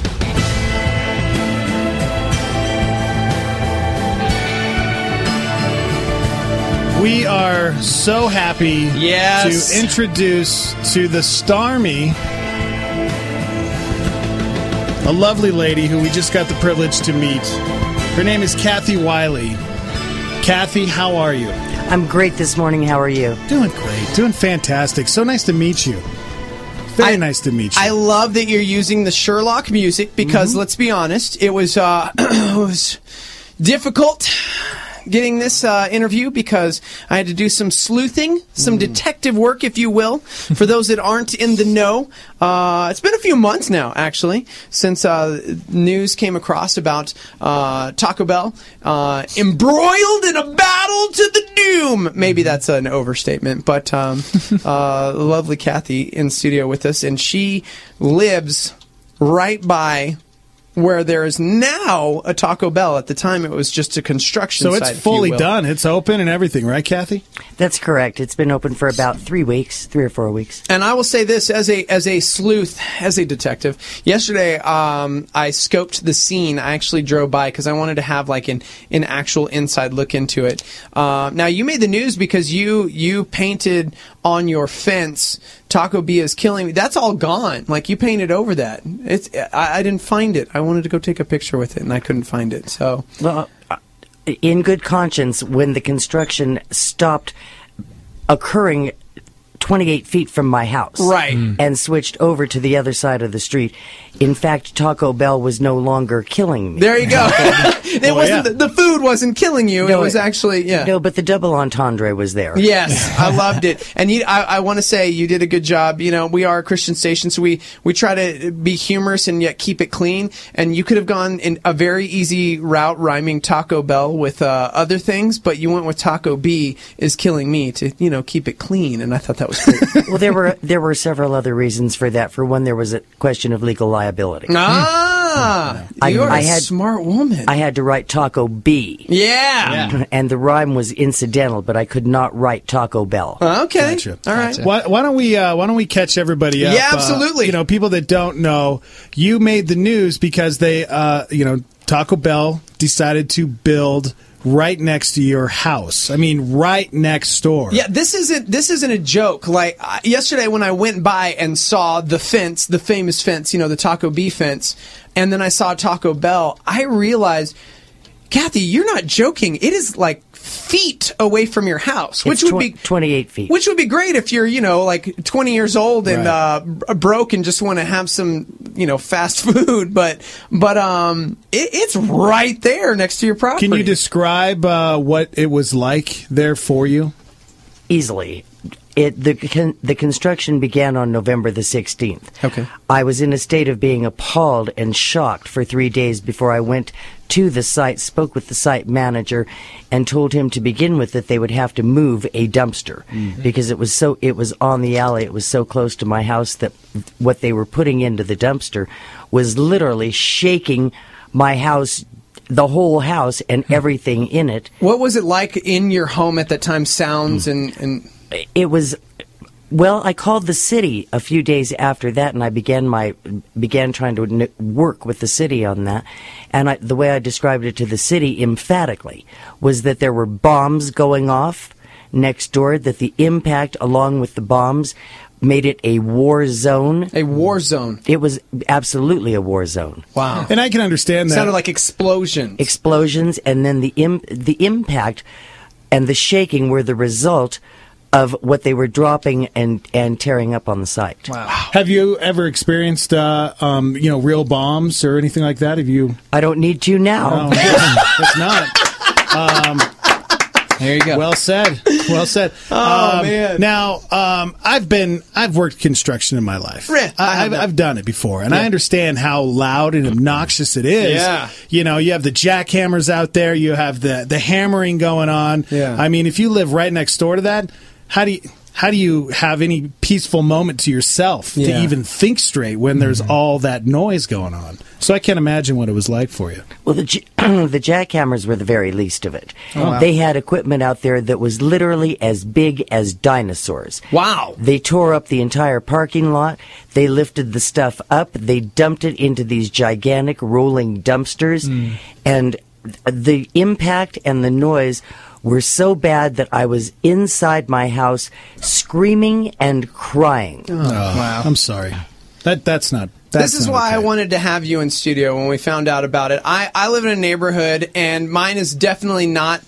We are so happy yes. to introduce to the Starmy a lovely lady who we just got the privilege to meet. Her name is Kathy Wiley. Kathy, how are you? I'm great this morning. How are you? Doing great. Doing fantastic. So nice to meet you. Very I, nice to meet you. I love that you're using the Sherlock music because, mm-hmm. let's be honest, it was uh, it was difficult getting this uh, interview because I had to do some sleuthing, some mm. detective work, if you will, for those that aren't in the know. Uh, it's been a few months now, actually, since uh, news came across about uh, Taco Bell uh, embroiled in a battle to the doom. Maybe that's an overstatement, but um, uh, lovely Kathy in studio with us, and she lives right by where there is now a Taco Bell. At the time, it was just a construction so site. So it's fully done. It's open and everything, right, Kathy? That's correct. It's been open for about three weeks, three or four weeks. And I will say this, as a as a sleuth, as a detective, yesterday um, I scoped the scene. I actually drove by because I wanted to have like an, an actual inside look into it. Uh, now, you made the news because you you painted on your fence, Taco B is killing me. That's all gone. Like, you painted over that. It's I, I didn't find it. I wanted to go take a picture with it, and I couldn't find it. So, well, in good conscience, when the construction stopped occurring twenty-eight feet from my house, right, mm. and switched over to the other side of the street, in fact, Taco Bell was no longer killing me. There you go. it oh, wasn't yeah. the, the food wasn't killing you. No, it was it, actually yeah. No, but the double entendre was there. Yes, I loved it. And you, I, I want to say you did a good job. You know, we are a Christian station, so we we try to be humorous and yet keep it clean. And you could have gone in a very easy route, rhyming Taco Bell with uh, other things, but you went with Taco B is killing me to you know keep it clean. And I thought that was great. Well, there were there were several other reasons for that. For one, there was a question of legal liability. Ah, I, you're I a had, smart woman. I had to write Taco B. Yeah. yeah. And the rhyme was incidental, but I could not write Taco Bell. Okay. Gotcha. All right. Gotcha. Why, why don't we uh, Why don't we catch everybody up? Yeah, absolutely. Uh, you know, people that don't know, you made the news because they, uh, you know, Taco Bell decided to build right next to your house. I mean, right next door. Yeah, this isn't this isn't a joke. Like uh, yesterday when I went by and saw the fence, the famous fence, you know, the Taco B fence, and then I saw Taco Bell, I realized, Kathy, you're not joking. It is like feet away from your house, which it's would be twenty-eight feet. Which would be great if you're, you know, like twenty years old and right. uh, broke and just want to have some, you know, fast food. But but um, it, it's right there next to your property. Can you describe uh, what it was like there for you? Easily. It, the con, the construction began on November the sixteenth. Okay. I was in a state of being appalled and shocked for three days before I went to the site, spoke with the site manager, and told him to begin with that they would have to move a dumpster mm-hmm. because it was so it was on the alley. It was so close to my house that what they were putting into the dumpster was literally shaking my house. The whole house and everything in it. What was it like in your home at that time? Sounds and, and it was. Well, I called the city a few days after that, and I began my began trying to n- work with the city on that. And I, the way I described it to the city emphatically was that there were bombs going off next door. That the impact, along with the bombs, made it a war zone. A war zone. It was absolutely a war zone. Wow. And I can understand that. Sounded like explosions. Explosions, and then the im- the impact and the shaking were the result of what they were dropping and, and tearing up on the site. Wow. Have you ever experienced, uh, um, you know, real bombs or anything like that? Have you? I don't need to now. No, it's not. Um, There you go. Well said. Well said. Oh um, man! Now, um, I've been, I've worked construction in my life. Yeah, I, I've, I've done it before, and yeah. I understand how loud and obnoxious it is. Yeah. You know, you have the jackhammers out there, you have the the hammering going on. Yeah. I mean, if you live right next door to that, how do you? How do you have any peaceful moment to yourself yeah. to even think straight when there's mm-hmm. all that noise going on? So I can't imagine what it was like for you. Well, the j- the jackhammers were the very least of it. Oh, wow. They had equipment out there that was literally as big as dinosaurs. Wow. They tore up the entire parking lot. They lifted the stuff up. They dumped it into these gigantic rolling dumpsters. Mm. And the impact and the noise were so bad that I was inside my house screaming and crying. Oh, wow. I'm sorry. That that's not This is why I wanted to have you in studio when we found out about it. I, I live in a neighborhood, and mine is definitely not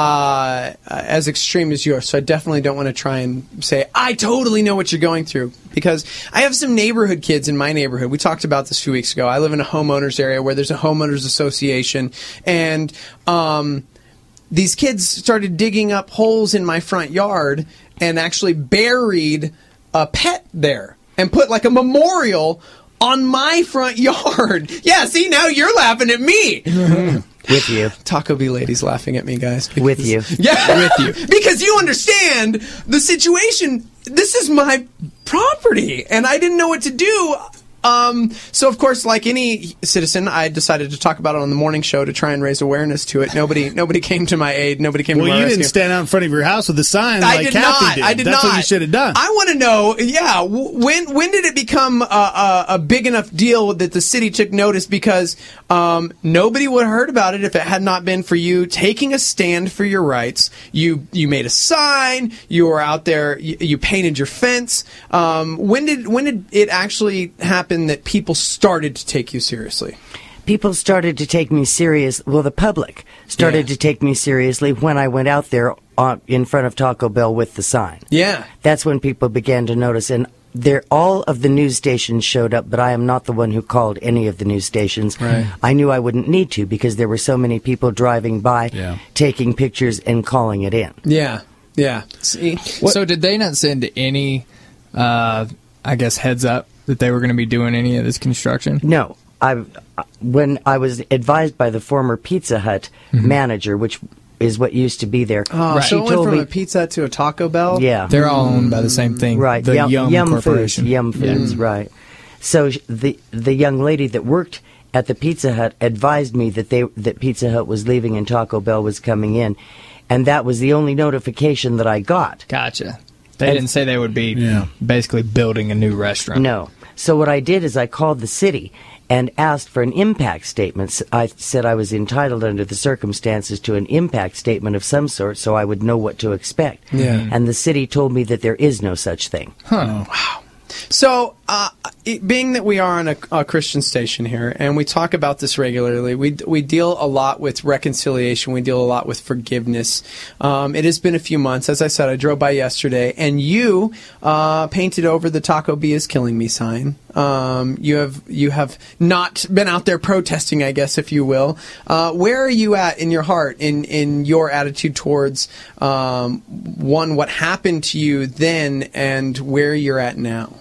uh, as extreme as yours, so I definitely don't want to try and say, I totally know what you're going through, because I have some neighborhood kids in my neighborhood. We talked about this a few weeks ago. I live in a homeowners area where there's a homeowners association, and um, these kids started digging up holes in my front yard and actually buried a pet there and put like a memorial on my front yard. Yeah, see, now you're laughing at me. With you. Taco Bee lady's laughing at me, guys. Because, With you. Yeah. With you. Because you understand the situation. This is my property, and I didn't know what to do. Um, so, of course, like any citizen, I decided to talk about it on the morning show to try and raise awareness to it. Nobody nobody came to my aid. Nobody came well, to my rescue. Well, you rescue. didn't stand out in front of your house with a sign I like did Kathy not. did. I did That's not. what you should have done. I want to know, yeah, w- when when did it become a, a, a big enough deal that the city took notice? Because um, nobody would have heard about it if it had not been for you taking a stand for your rights. You you made a sign. You were out there. You, you painted your fence. Um, when did when did it actually happen that people started to take you seriously? People started to take me serious. Well, the public started Yeah. to take me seriously when I went out there on, in front of Taco Bell with the sign. Yeah. That's when people began to notice. And there, all of the news stations showed up, but I am not the one who called any of the news stations. Right. I knew I wouldn't need to because there were so many people driving by, Yeah. taking pictures and calling it in. Yeah. Yeah. See? So did they not send any, uh, I guess, heads up that they were going to be doing any of this construction? No. I, when I was advised by the former Pizza Hut Mm-hmm. manager, which is what used to be there, Oh, she so it went told from me, a Pizza Hut to a Taco Bell? yeah, They're all owned by the same thing, right, The Yum, Yum, Yum Foods, Corporation. Yum Foods, right. So sh- the the young lady that worked at the Pizza Hut advised me that they that Pizza Hut was leaving and Taco Bell was coming in, and that was the only notification that I got. Gotcha. They And- didn't say they would be Yeah. basically building a new restaurant. No. So what I did is I called the city and asked for an impact statement. I said I was entitled under the circumstances to an impact statement of some sort so I would know what to expect. Yeah. And the city told me that there is no such thing. Huh. Wow. So, uh, it, being that we are on a, a Christian station here, and we talk about this regularly, we we deal a lot with reconciliation. We deal a lot with forgiveness. Um, it has been a few months. As I said, I drove by yesterday, and you uh, painted over the Taco Bee is killing me sign. Um, you have you have not been out there protesting, I guess, if you will. Uh, where are you at in your heart, in in your attitude towards um, one, what happened to you then, and where you're at now?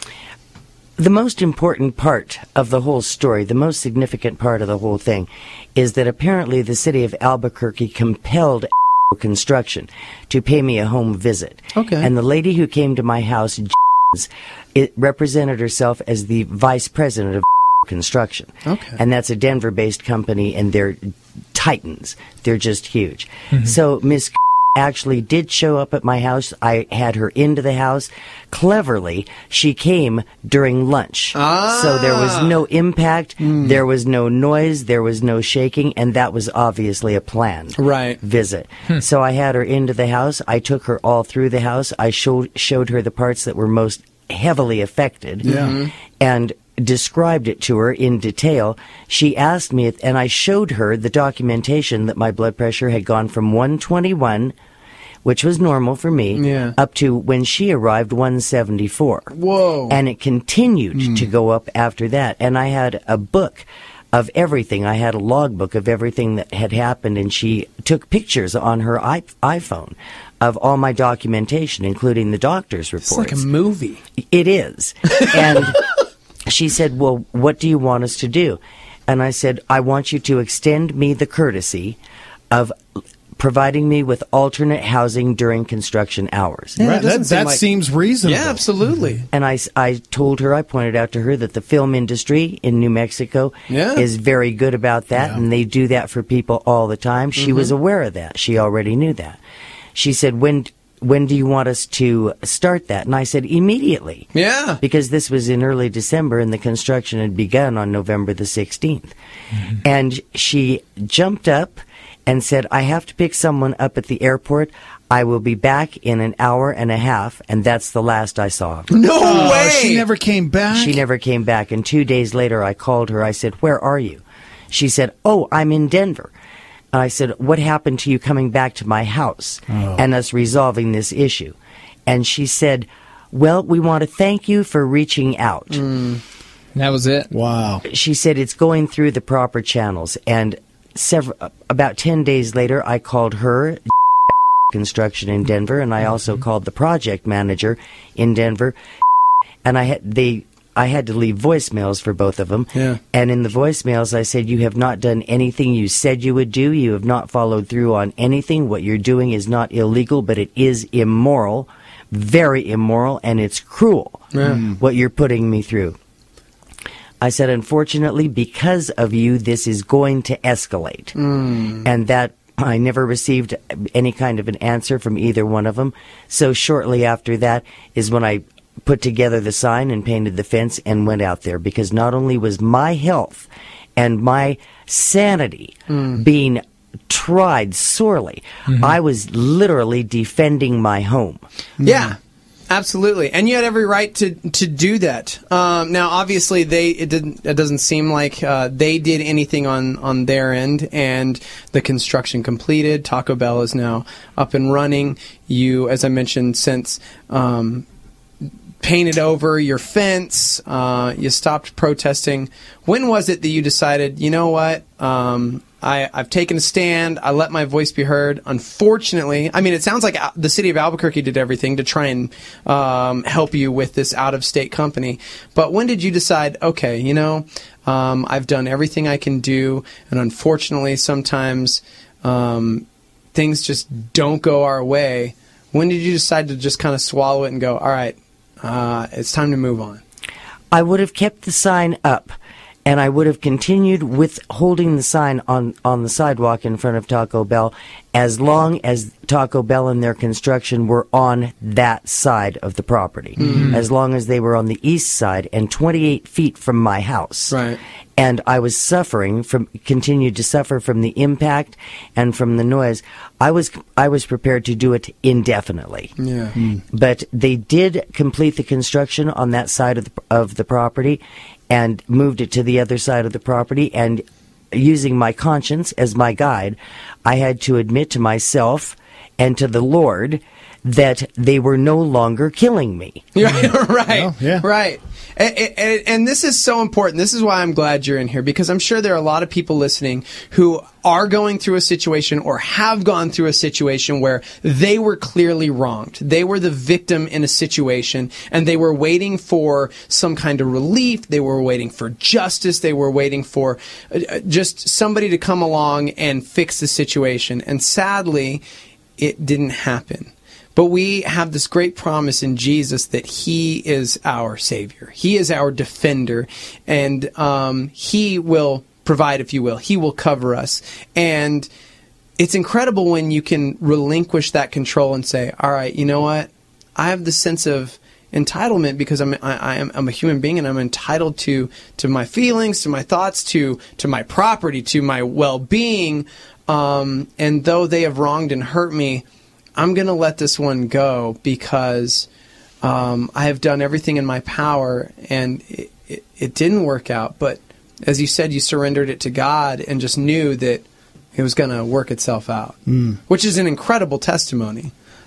The most important part of the whole story, the most significant part of the whole thing, is that apparently the city of Albuquerque compelled construction to pay me a home visit. Okay. And the lady who came to my house, it represented herself as the vice president of construction. Okay. And that's a Denver-based company, and they're titans. They're just huge. So Miss actually did show up at my house. I had her into the house. Cleverly, she came during lunch. Ah. So there was no impact, there was no noise, there was no shaking, and that was obviously a planned Right. visit. So I had her into the house. I took her all through the house. I showed showed her the parts that were most heavily affected. Yeah. Mhm. And described it to her in detail. She asked me, if, and I showed her the documentation that my blood pressure had gone from one twenty-one, which was normal for me, Yeah. up to when she arrived one seventy-four. Whoa. And it continued to go up after that. And I had a book of everything. I had a logbook of everything that had happened, and she took pictures on her I- iPhone of all my documentation, including the doctor's reports. It's like a movie. It is. And she said, well, what do you want us to do? And I said, I want you to extend me the courtesy of providing me with alternate housing during construction hours. Yeah, Right, it doesn't that seem that like- seems reasonable. Yeah, absolutely. And I, s- I told her, I pointed out to her that the film industry in New Mexico Yeah. is very good about that, Yeah. and they do that for people all the time. She was aware of that. She already knew that. She said, when when do you want us to start that? And I said, immediately. Yeah. Because this was in early December and the construction had begun on November the sixteenth. And she jumped up and said, I have to pick someone up at the airport. I will be back in an hour and a half, and that's the last I saw of her. No Oh, way! she never came back? She never came back, and two days later I called her. I said, where are you? She said, oh, I'm in Denver. And I said, what happened to you coming back to my house Oh. and us resolving this issue? And she said, well, we want to thank you for reaching out. That was it? Wow. She said it's going through the proper channels. And several, about ten days later, I called her construction in Denver, and I also called the project manager in Denver. And I had they I had to leave voicemails for both of them. Yeah. And in the voicemails, I said, you have not done anything you said you would do. You have not followed through on anything. What you're doing is not illegal, but it is immoral, very immoral, and it's cruel, Yeah. what you're putting me through. I said, unfortunately, because of you, this is going to escalate. Mm. And that I never received any kind of an answer from either one of them. So shortly after that is when I put together the sign and painted the fence and went out there, because not only was my health and my sanity Mm. being tried sorely, I was literally defending my home. Yeah, absolutely, and you had every right to to do that. Um, now, obviously, they it didn't. It doesn't seem like uh, they did anything on on their end, and the construction completed. Taco Bell is now up and running. You, as I mentioned, since. Um, painted over your fence, uh, you stopped protesting. When was it that you decided, you know what, um, I, I've taken a stand, I let my voice be heard? Unfortunately, I mean, it sounds like the city of Albuquerque did everything to try and um, help you with this out-of-state company. But when did you decide, okay, you know, um, I've done everything I can do, and unfortunately, sometimes um, things just don't go our way. When did you decide to just kind of swallow it and go, all right, Uh, it's time to move on? I would have kept the sign up, and I would have continued with holding the sign on, on the sidewalk in front of Taco Bell as long as Taco Bell and their construction were on that side of the property. Mhm. As long as they were on the east side and twenty-eight feet from my house. Right. And I was suffering from, continued to suffer from the impact and from the noise. I was, I was prepared to do it indefinitely. Yeah. But they did complete the construction on that side of the, of the property and moved it to the other side of the property. And using my conscience as my guide, I had to admit to myself and to the Lord that they were no longer killing me. right. Oh, yeah. Right. And, and, and this is so important. This is why I'm glad you're in here, because I'm sure there are a lot of people listening who are going through a situation or have gone through a situation where they were clearly wronged. They were the victim in a situation, and they were waiting for some kind of relief. They were waiting for justice. They were waiting for uh, just somebody to come along and fix the situation. And sadly, it didn't happen. But we have this great promise in Jesus that He is our Savior. He is our defender, and um, He will provide, if you will. He will cover us. And it's incredible when you can relinquish that control and say, all right, you know what? I have the sense of entitlement because I'm I, I am I'm a human being, and I'm entitled to to my feelings, to my thoughts, to to my property, to my well-being. Um, and though they have wronged and hurt me, I'm going to let this one go because um, I have done everything in my power, and it, it, it didn't work out. But as you said, you surrendered it to God and just knew that it was going to work itself out, Mm. which is an incredible testimony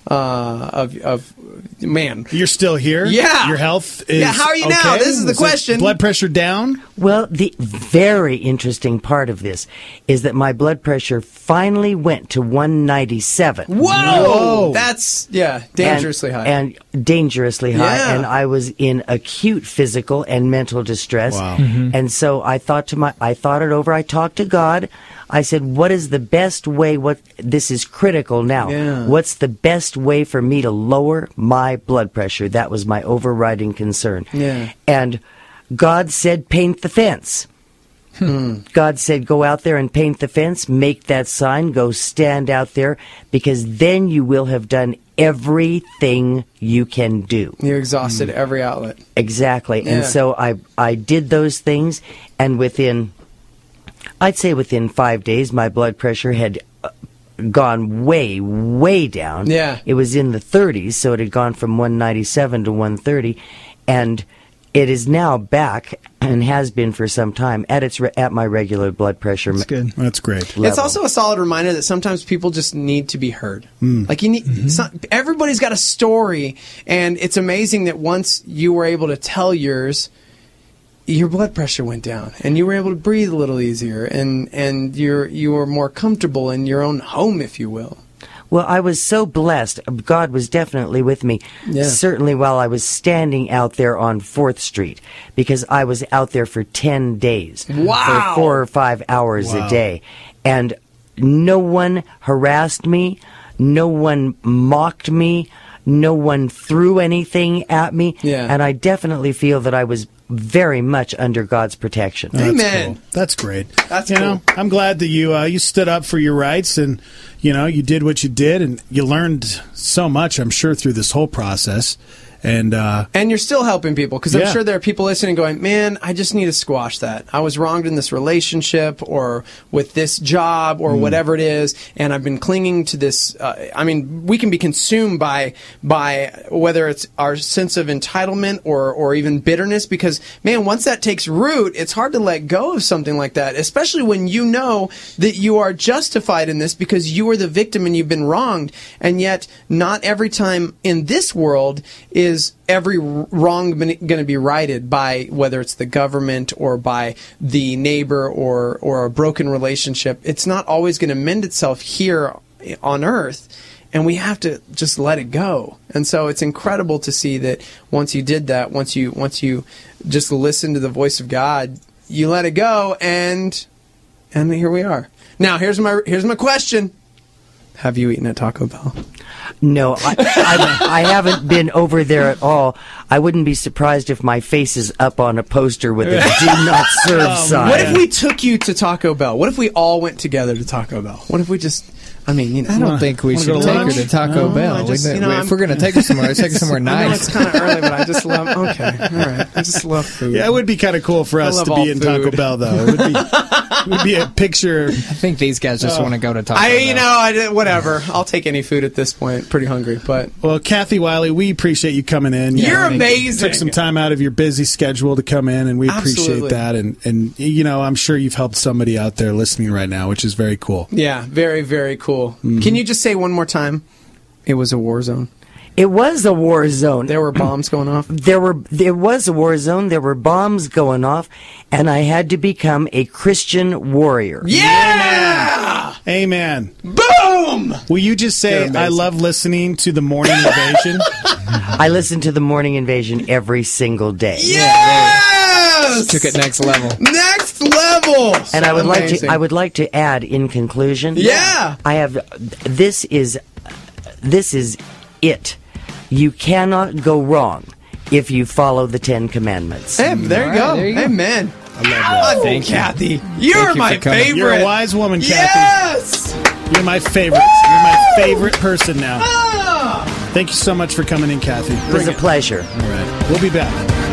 uh, of, of, man. You're still here? Yeah. Your health is Yeah, how are you now? okay? This is the Was it question. Blood pressure down? Well, the very interesting part of this is that my blood pressure finally went to one ninety-seven. Whoa! Whoa. That's, yeah, dangerously and, high. And dangerously high. Yeah. And I was in acute physical and mental distress. Wow. Mm-hmm. And so I thought to my, I thought it over. I talked to God. I said, what is the best way? What, this is critical now. Yeah. What's the best way for me to lower my blood pressure? That was my overriding concern. Yeah. And God said, paint the fence. Hmm. God said, go out there and paint the fence, make that sign, go stand out there, because then you will have done everything you can do. You exhausted every outlet. Exactly. Yeah. And so I, I did those things, and within, I'd say within five days, my blood pressure had gone way, way down. Yeah. It was in the thirties, so it had gone from one ninety-seven to one thirty, and it is now back and has been for some time at its re- at my regular blood pressure. That's good. That's great. Level. It's also a solid reminder that sometimes people just need to be heard. Mm. Like you need, some, everybody's got a story, and it's amazing that once you were able to tell yours, your blood pressure went down, and you were able to breathe a little easier, and and you're you were more comfortable in your own home, if you will. Well, I was so blessed. God was definitely with me. Yeah. Certainly while I was standing out there on fourth Street, because I was out there for ten days. Wow! For four or five hours Wow. a day. And no one harassed me. No one mocked me. No one threw anything at me. Yeah. And I definitely feel that I was very much under God's protection. That's Amen. cool. That's great. That's you cool. know, I'm glad that you uh, you stood up for your rights, and you know you did what you did, and you learned so much, I'm sure, through this whole process. And uh, And you're still helping people, because Yeah. I'm sure there are people listening going, man, I just need to squash that. I was wronged in this relationship or with this job or Mm. whatever it is, and I've been clinging to this. Uh, I mean, we can be consumed by by whether it's our sense of entitlement or, or even bitterness, because, man, once that takes root, it's hard to let go of something like that, especially when you know that you are justified in this because you are the victim and you've been wronged, and yet not every time in this world is every wrong going to be righted by whether it's the government or by the neighbor or or a broken relationship. It's not always going to mend itself here on earth, and we have to just let it go. And so it's incredible to see that once you did that, once you once you just listen to the voice of God, you let it go, and and here we are. Now here's my here's my question. Have you eaten at Taco Bell? No, I, I, I haven't been over there at all. I wouldn't be surprised if my face is up on a poster with a "Do Not Serve" Oh, sign. What if we took you to Taco Bell? What if we all went together to Taco Bell? What if we just, I mean, you know. I don't think we Wanna should go to take lunch? her to Taco No, Bell. I just, We- you know, if I'm- we're going to take her somewhere, let's take her somewhere I know nice. it's kind of early, but I just love, okay, all right. I just love food. yeah, it would be kind of cool for I us love to all be in Taco food. Bell, though. It would be, it would be a picture. I think these guys just Oh. want to go to Taco I, Bell. you know, I did, whatever. I'll take any food at this point. Pretty hungry, but. Well, Kathy Wiley, we appreciate you coming in. You You're know, and amazing. Took some time out of your busy schedule to come in, and we appreciate Absolutely. that. And, and, you know, I'm sure you've helped somebody out there listening right now, which is very cool. Yeah, very, very cool. Mm-hmm. Can you just say one more time? It was a war zone. It was a war zone. There were bombs going off. There were there was a war zone. There were bombs going off, and I had to become a Christian warrior. Yeah! Amen. Boom! Will you just You're say, amazing. I love listening to the Morning Invasion? I listen to the Morning Invasion every single day. Yes! Took it next level. Next level! And I would like to Amazing. I would like to add in conclusion. Yeah! I have this is this is it. You cannot go wrong if you follow the Ten Commandments. Hey, there you All right, go. there you go. Amen. I love that. Oh, Thank you. Kathy. You're Thank you my for coming. favorite. You're a wise woman, Kathy. Yes! You're my favorite. You're my favorite person now. Ah! Thank you so much for coming in, Kathy. It was a pleasure. All right. We'll be back.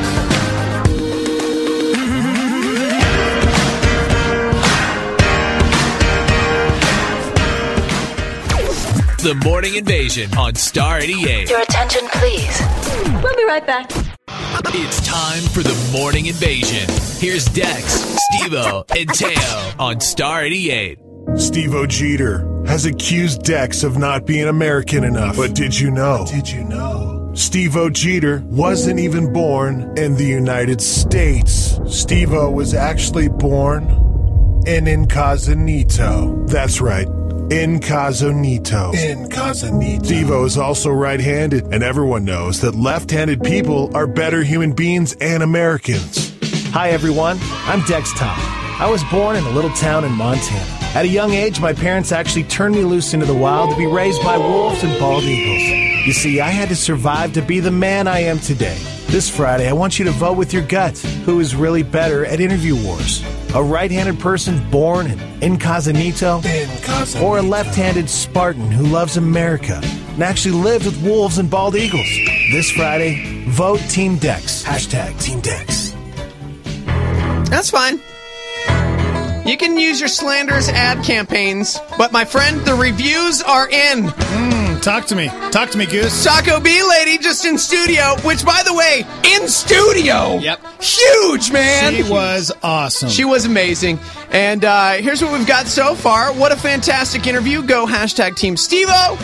The Morning Invasion on Star eighty-eight. Your attention, please. We'll be right back. It's time for the Morning Invasion. Here's Dex, Steve-O, and Teo on Star eighty-eight. Steve-O Jeter has accused Dex of not being American enough. But did you know? Did you know? Steve-O Jeter wasn't even born in the United States. Steve-O was actually born in Incognito. That's right. Incognito. Incognito. Steve-O is also right-handed, and everyone knows that left-handed people are better human beings and Americans. Hi, everyone. I'm Dex Tom. I was born in a little town in Montana. At a young age, my parents actually turned me loose into the wild to be raised by wolves and bald eagles. You see, I had to survive to be the man I am today. This Friday, I want you to vote with your gut. Who is really better at interview wars? A right-handed person born in Incognito? Incognito. Or a left-handed Spartan who loves America and actually lived with wolves and bald eagles? This Friday, vote Team Dex. Hashtag Team Dex. That's fine. You can use your slanderous ad campaigns, but my friend, the reviews are in. Mm, talk to me. Talk to me, Goose. Taco B lady just in studio, which, by the way, in studio. Yep. Huge, man. She was awesome. She was amazing. And uh, here's what we've got so far. What a fantastic interview. Go hashtag Team Steve-O.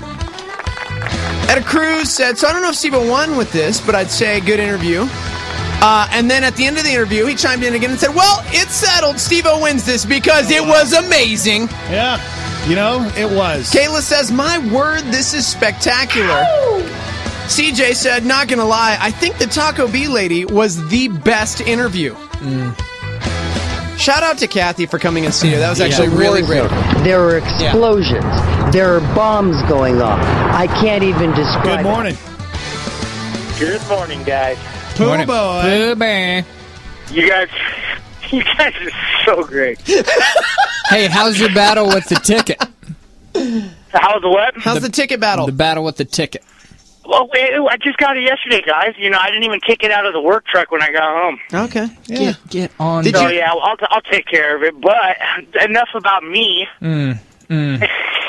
Etta Cruz said, so I don't know if Steve-O won with this, but I'd say good interview. Uh, and then at the end of the interview, he chimed in again and said, well, it's settled. Steve-O wins this because it was amazing. Yeah, you know, it was. Kayla says, my word, this is spectacular. C J said, not going to lie, I think the Taco B lady was the best interview. Mm. Shout out to Kathy for coming in studio. That was actually yeah, really great. There were explosions. Yeah. There are bombs going off. I can't even describe Good morning. It. Good morning, guys. Pooh Boy. Pooh Bear. You guys, you guys are so great. Hey, how's your battle with the ticket? How's the what? How's the, the ticket battle? The battle with the ticket. Well, I just got it yesterday, guys. You know, I didn't even kick it out of the work truck when I got home. Okay. Yeah. Get, get on. Did so, you? yeah, I'll, I'll take care of it. But enough about me. Mm. Mm.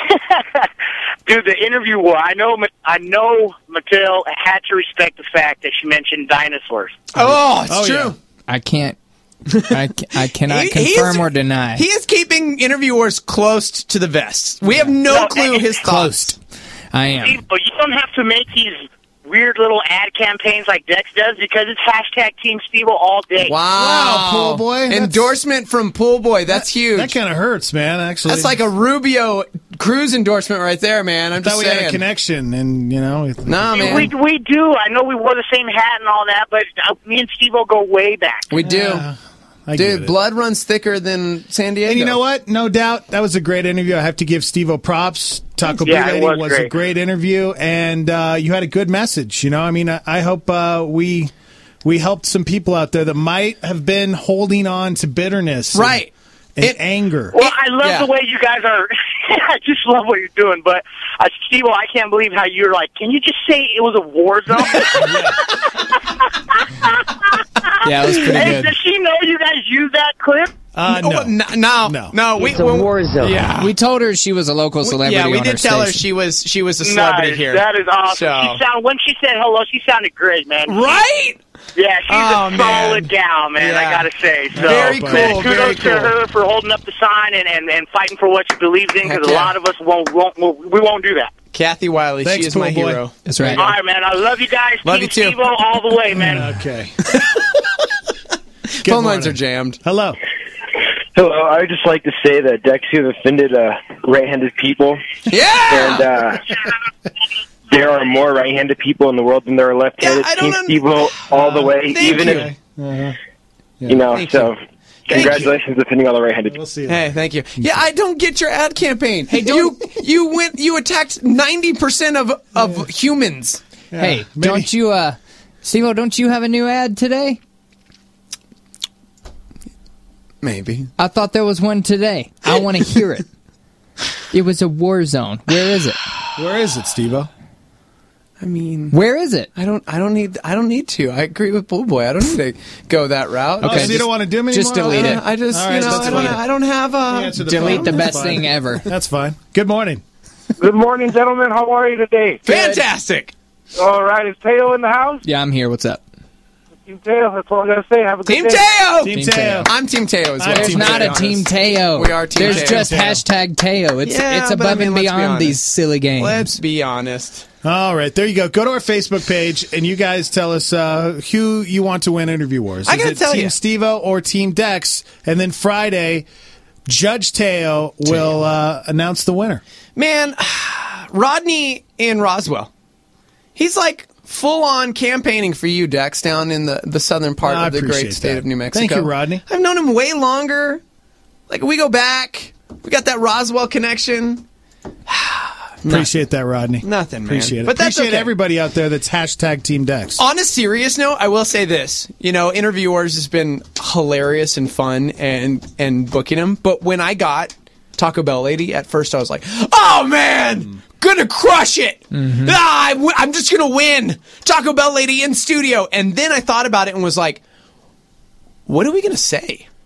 Dude, the interview, I know I know Mattel had to respect the fact that she mentioned dinosaurs. Oh, it's oh, true. Yeah. I can't. I, I cannot he, confirm is, or deny. He is keeping interviewers close to the vest. We have no, no clue his thoughts. I am. But you don't have to make these weird little ad campaigns like Dex does because it's hashtag Team Steve-O all day. Wow. Wow, Pool Boy. That's, endorsement from Pool Boy. That's that, huge. That kind of hurts, man, actually. That's like a Rubio Cruz endorsement right there, man. I'm just we saying. had a connection, and, you know. Nah, man. We, we do. I know we wore the same hat and all that, but me and Steve-O go way back. We do. Yeah. I Dude, blood runs thicker than San Diego. And you know what? No doubt, that was a great interview. I have to give Steve-O props. Taco yeah, B Lady was, was great. a great interview, and uh, you had a good message. You know, I mean, I, I hope uh, we we helped some people out there that might have been holding on to bitterness, right, and, and it, anger. Well, I love yeah. the way you guys are. I just love what you're doing, but uh, Steve-O, I can't believe how you're like. Can you just say it was a war zone? Yeah, it was pretty hey, good. Does she know you guys use that clip? Uh, no. no, no, no, no. We, it's a war zone. Yeah, we told her she was a local celebrity. Yeah, we on did her tell station. her she was she was a celebrity nice. here. That is awesome. So. She sound when she said hello, she sounded great, man. Right? Yeah, she's oh, a man. solid gal, man. Yeah. I gotta say. So, very cool. Man, kudos very to cool. her for holding up the sign and, and, and fighting for what she believes in. Because yeah. a lot of us won't, won't we won't do that. Kathy Wiley, Thanks, she is Pool my Boy. hero. That's right. All right, man. I love you guys. Love Team you too. Steve-O all the way, man. Okay. Phone lines are jammed. Hello. Hello. I would just like to say that Dex here offended uh, right-handed people. Yeah. And uh, there are more right-handed people in the world than there are left-handed. Yeah, Team Steve-O all the way. Thank even you. if Uh-huh. Yeah. you know. Thank so. you. Congratulations defending all the right-handed people. We'll see you Hey, later. thank you. Yeah, I don't get your ad campaign. Hey, you you went you attacked ninety percent of of yeah. humans. Yeah, hey, maybe. don't you, uh, Steve-O, don't you have a new ad today? Maybe. I thought there was one today. I want to hear it. It was a war zone. Where is it? Where is it, Steve-O? I mean, where is it? I don't. I don't need. I don't need to. I agree with Bull Boy. I don't need to go that route. Okay, oh, so you don't want to do them anymore? Just delete it. I just, right, you know, I don't, I don't have a the delete phone. the best That's thing fine. ever. That's fine. Good morning. Good morning, gentlemen. How are you today? Fantastic. All right, is Teo in the house? Yeah, I'm here. What's up? Team Teo. That's all I gotta say. Have a good Team day. Teo. Team Team Teo. I'm Team Teo as well. There's Team not Teo. a Team Teo. We are Team There's Teo. just Teo. hashtag Teo. It's Yeah, it's but above I mean, and let's be beyond honest. these silly games. Let's be honest. All right, there you go. Go to our Facebook page, and you guys tell us uh, who you want to win Interview Wars. I Is gotta it tell Team you. Steve-O or Team Dex? And then Friday, Judge Teo will uh, announce the winner. Man, Rodney in Roswell. He's like full on campaigning for you, Dex, down in the, the southern part I of the great appreciate state that. of New Mexico. Thank you, Rodney. I've known him way longer. Like, we go back. We got that Roswell connection. Appreciate that, Rodney. Nothing, man. Appreciate it. But that's Appreciate okay. everybody out there that's hashtag Team Dex. On a serious note, I will say this. You know, Interview Wars has been hilarious and fun and, and booking them. But when I got Taco Bell Lady, at first I was like, oh, man, gonna crush it. Mm-hmm. Ah, I w- I'm just gonna win. Taco Bell Lady in studio. And then I thought about it and was like, what are we gonna say?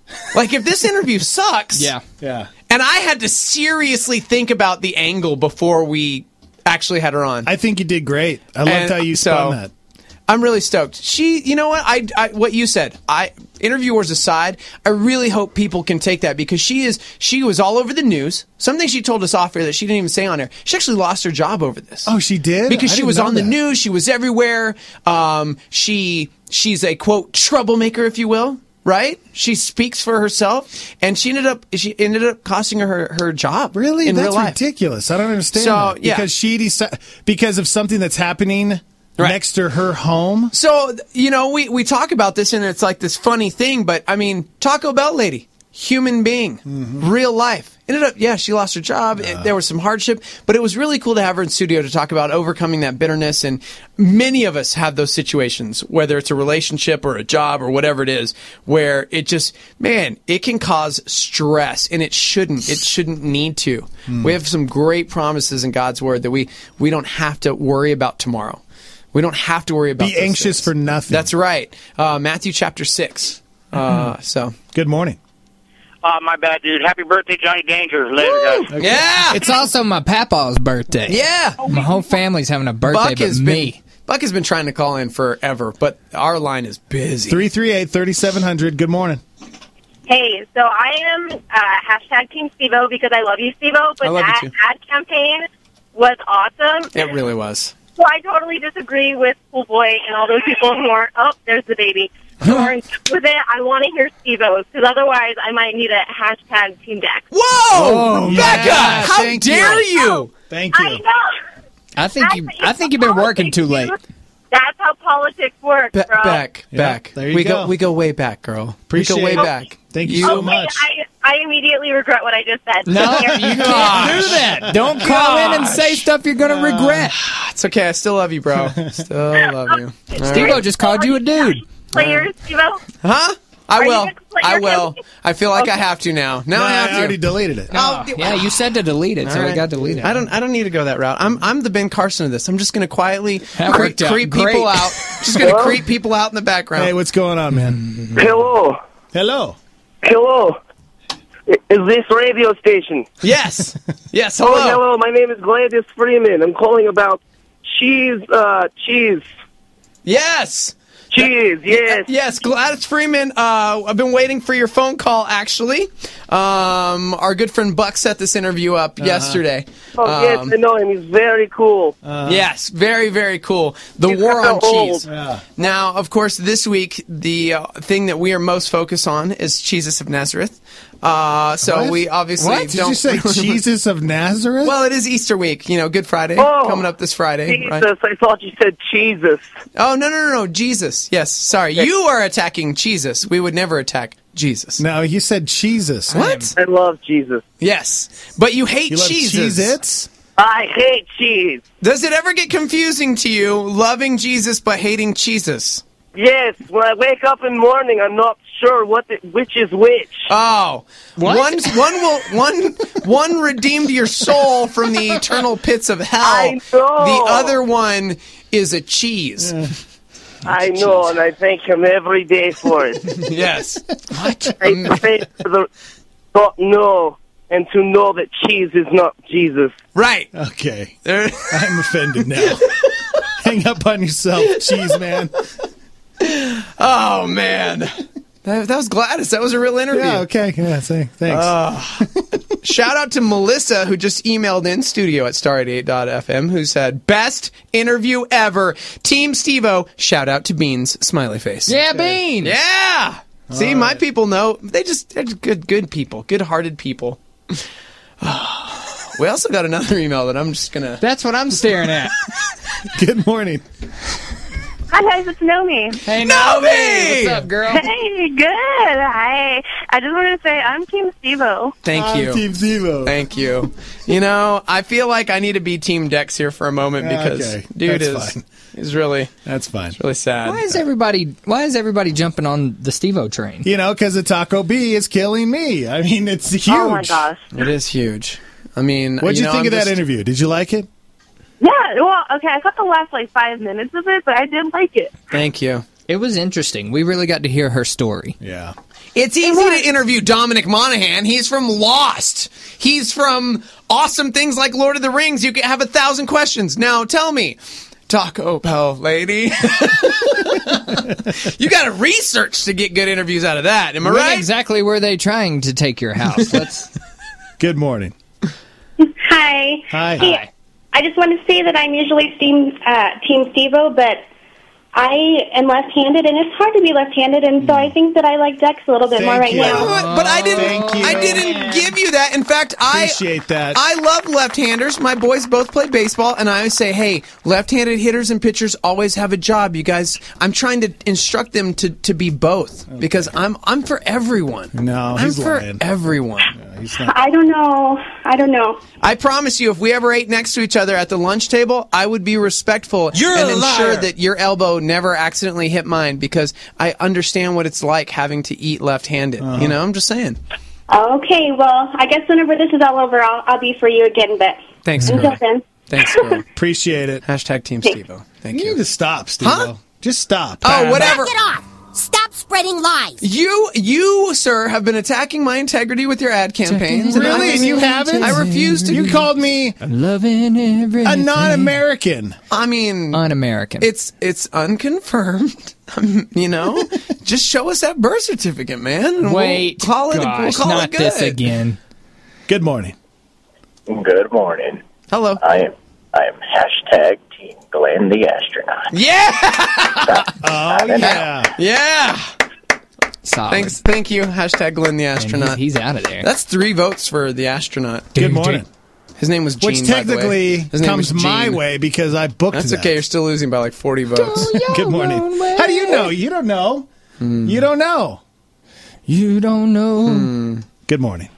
Like, if this interview sucks, Yeah. Yeah. and I had to seriously think about the angle before we actually had her on. I think you did great. I loved And how you so- spun that. I'm really stoked. She, you know what? I, I, what you said. I, interviewers aside, I really hope people can take that because she is, she was all over the news. Something she told us off air that she didn't even say on air. She actually lost her job over this. Oh, she did? Because I she didn't was know on the that. news. She was everywhere. Um, she, she's a quote troublemaker, if you will. Right? She speaks for herself, and she ended up she ended up costing her her, her job. Really? in That's real life. ridiculous. I don't understand So, that. yeah. Because she decided, because of something that's happening Right. next to her home. So, you know, we, we talk about this and it's like this funny thing, but I mean, Taco Bell lady, human being, Mm-hmm. real life. Ended up, yeah, she lost her job. It- there was some hardship, but it was really cool to have her in studio to talk about overcoming that bitterness. And many of us have those situations, whether it's a relationship or a job or whatever it is, where it just, man, it can cause stress and it shouldn't. It shouldn't need to. Hmm. We have some great promises in God's word that we, we don't have to worry about tomorrow. We don't have to worry about Be those anxious things. for nothing. That's right. Uh, Matthew chapter six. Uh, so Good morning. Uh, my bad, dude. Happy birthday, Johnny Danger. Later, guys. yeah, It's also my papa's birthday. yeah. My whole family's having a birthday, Buck but has me. been Buck has been trying to call in forever, but our line is busy. three three eight, three seven zero zero. Good morning. Hey, so I am uh, hashtag Team Steve-O because I love you, Steve-O, but I love you that too. ad campaign was awesome. It really was. So I totally disagree with Pool Boy and all those people who are, oh, there's the baby, who are in touch with it. I want to hear Steve-O's because otherwise I might need a hashtag Team Dex. Whoa, Oh, Becca! yeah, How thank dare you. you? Thank I you. know. I think you. I think you've been working too late. That's how politics works, Be- bro. Beck, Yeah, Beck. there you we go. We go way back, girl. Appreciate we go way it. back. Thank you so Oh, wait, much. I, I immediately regret what I just said. No, Here. you can't do that. Don't call in and say stuff you're going to regret. It's okay. I still love you, bbro. Still love you. All right. Steve-O just called you a dude. Players, Steve-O? Huh? I Are you will. gonna play I your will. game? I feel like I have to now. Now No, I have I to. already deleted it. Oh, Yeah, you said to delete it, so All it right. got deleted. I don't. I don't need to go that route. I'm. I'm the Ben Carson of this. I'm just going to quietly That creep, worked out creep great. people out. Just going to creep people out in the background. Hey, what's going on, man? Hello. Hello. Hello. I- Is this radio station? Yes. Yes. Oh, Hello. hello. My name is Gladys Freeman. I'm calling about cheese, uh, cheese. Yes. Cheese, yes. Yes, Gladys Freeman. Uh, I've been waiting for your phone call. Actually, um, our good friend Buck set this interview up yesterday. Oh, yes, Um, I know him. He's very cool. yes, very, very cool. The He's war on kinda old. cheese. Yeah. Now, of course, this week the uh, thing that we are most focused on is Jesus of Nazareth. Uh, so What? we obviously What? Did don't. you say Jesus of Nazareth? Well, it is Easter week. You know, Good Friday Oh, coming up this Friday. Jesus, Right? I thought you said Jesus. Oh no, no, no, no, Jesus. Yes, sorry, you are attacking Jesus. We would never attack Jesus. No, you said Jesus. What? I love Jesus. Yes, but you hate You love Jesus. Cheez-Its? I hate cheese. Does it ever get confusing to you, loving Jesus but hating Jesus? Yes, when I wake up in the morning, I'm not sure what the, which is which. Oh, What? one one will one one redeemed your soul from the eternal pits of hell. I know. The other one is a cheese. I know, and I thank him every day for it. Yes. What? I pray for the not know and to know that cheese is not Jesus. Right. Okay. There- I'm offended now. Hang up on yourself, cheese man. Oh man. That, that was Gladys. That was a real interview. Yeah, okay. Yeah, say, thanks. Uh, shout out to Melissa, who just emailed in studio at star eighty-eight dot f m, who said, best interview ever. Team Steve-O, shout out to Beans, smiley face. Yeah, Bean. Yeah. See, my people know. They just, they're just good, good people, good-hearted people. We also got another email that I'm just going to... That's what I'm staring at. Good morning. Hi, guys. It's Nomi. Hey, Nomi! What's up, girl? Hey, good. Hi. I just wanted to say I'm Team Steve-O. Thank I'm you. Team Steve-O. Thank you. You know, I feel like I need to be Team Dex here for a moment because Okay, dude that's is fine. is really That's fine. really sad. Why is everybody? Why is everybody jumping on the Steve-O train? You know, because the Taco B is killing me. I mean, it's huge. Oh, my gosh. It is huge. I mean, What'd you, know, think I'm of that just- interview? Did you like it? Yeah, well, okay, I got the last, like, five minutes of it, but I did like it. Thank you. It was interesting. We really got to hear her story. Yeah. It's easy to interview Dominic Monaghan. He's from Lost. He's from awesome things like Lord of the Rings. You can have a thousand questions. Now, tell me, Taco Bell lady. You got to research to get good interviews out of that. Am I When right? exactly were they trying to take your house? Let's. Good morning. Hi. Hi. Hey, Hi. I just want to say that I'm usually team, uh, team Steve-O, but I am left-handed, and it's hard to be left-handed, and so I think that I like Dex a little bit Thank more right you. now. But, but I didn't. Thank you. I didn't give you that. In fact, I Appreciate that. I love left-handers. My boys both play baseball, and I always say, "Hey, left-handed hitters and pitchers always have a job." You guys, I'm trying to instruct them to, to be both because I'm I'm for everyone. No, I'm he's for lying. everyone. He's not. I don't know. I don't know. I promise you, if we ever ate next to each other at the lunch table, I would be respectful You're and a ensure liar. that your elbow never accidentally hit mine because I understand what it's like having to eat left-handed. Uh-huh. You know, I'm just saying. Okay, well, I guess whenever this is all over, I'll, I'll be for you again, but Thanks, until girl. then. Thanks, girl. Appreciate it. Hashtag Team Thanks. Steve-O. Thank You you. need to stop, Steve. Huh? Just stop. Oh, whatever. Knock it off. Stop spreading lies. You, you, sir, have been attacking my integrity with your ad campaigns. and Really? I- And you haven't? I refuse to. You called me I'm loving everything. a non-American. I mean, Un-American. it's it's unconfirmed. Um, you know, just show us that birth certificate, man. and Wait, we'll call it. gosh, we'll call not it good. this again. Good morning. Good morning. Hello. I am I am hashtag Team Glenn the astronaut. Yeah. Oh, yeah. Yeah. Solid. Thanks. Thank you. Hashtag Glenn the And astronaut. He's, he's out of there. That's three votes for the astronaut. Good morning. His name was Gene. Which by the way. technically His name comes was my Gene. way because I booked That's that. okay. You're still losing by like forty votes. Good morning. How do you know? You don't know. Hmm. You don't know. You don't know. Hmm. Good morning.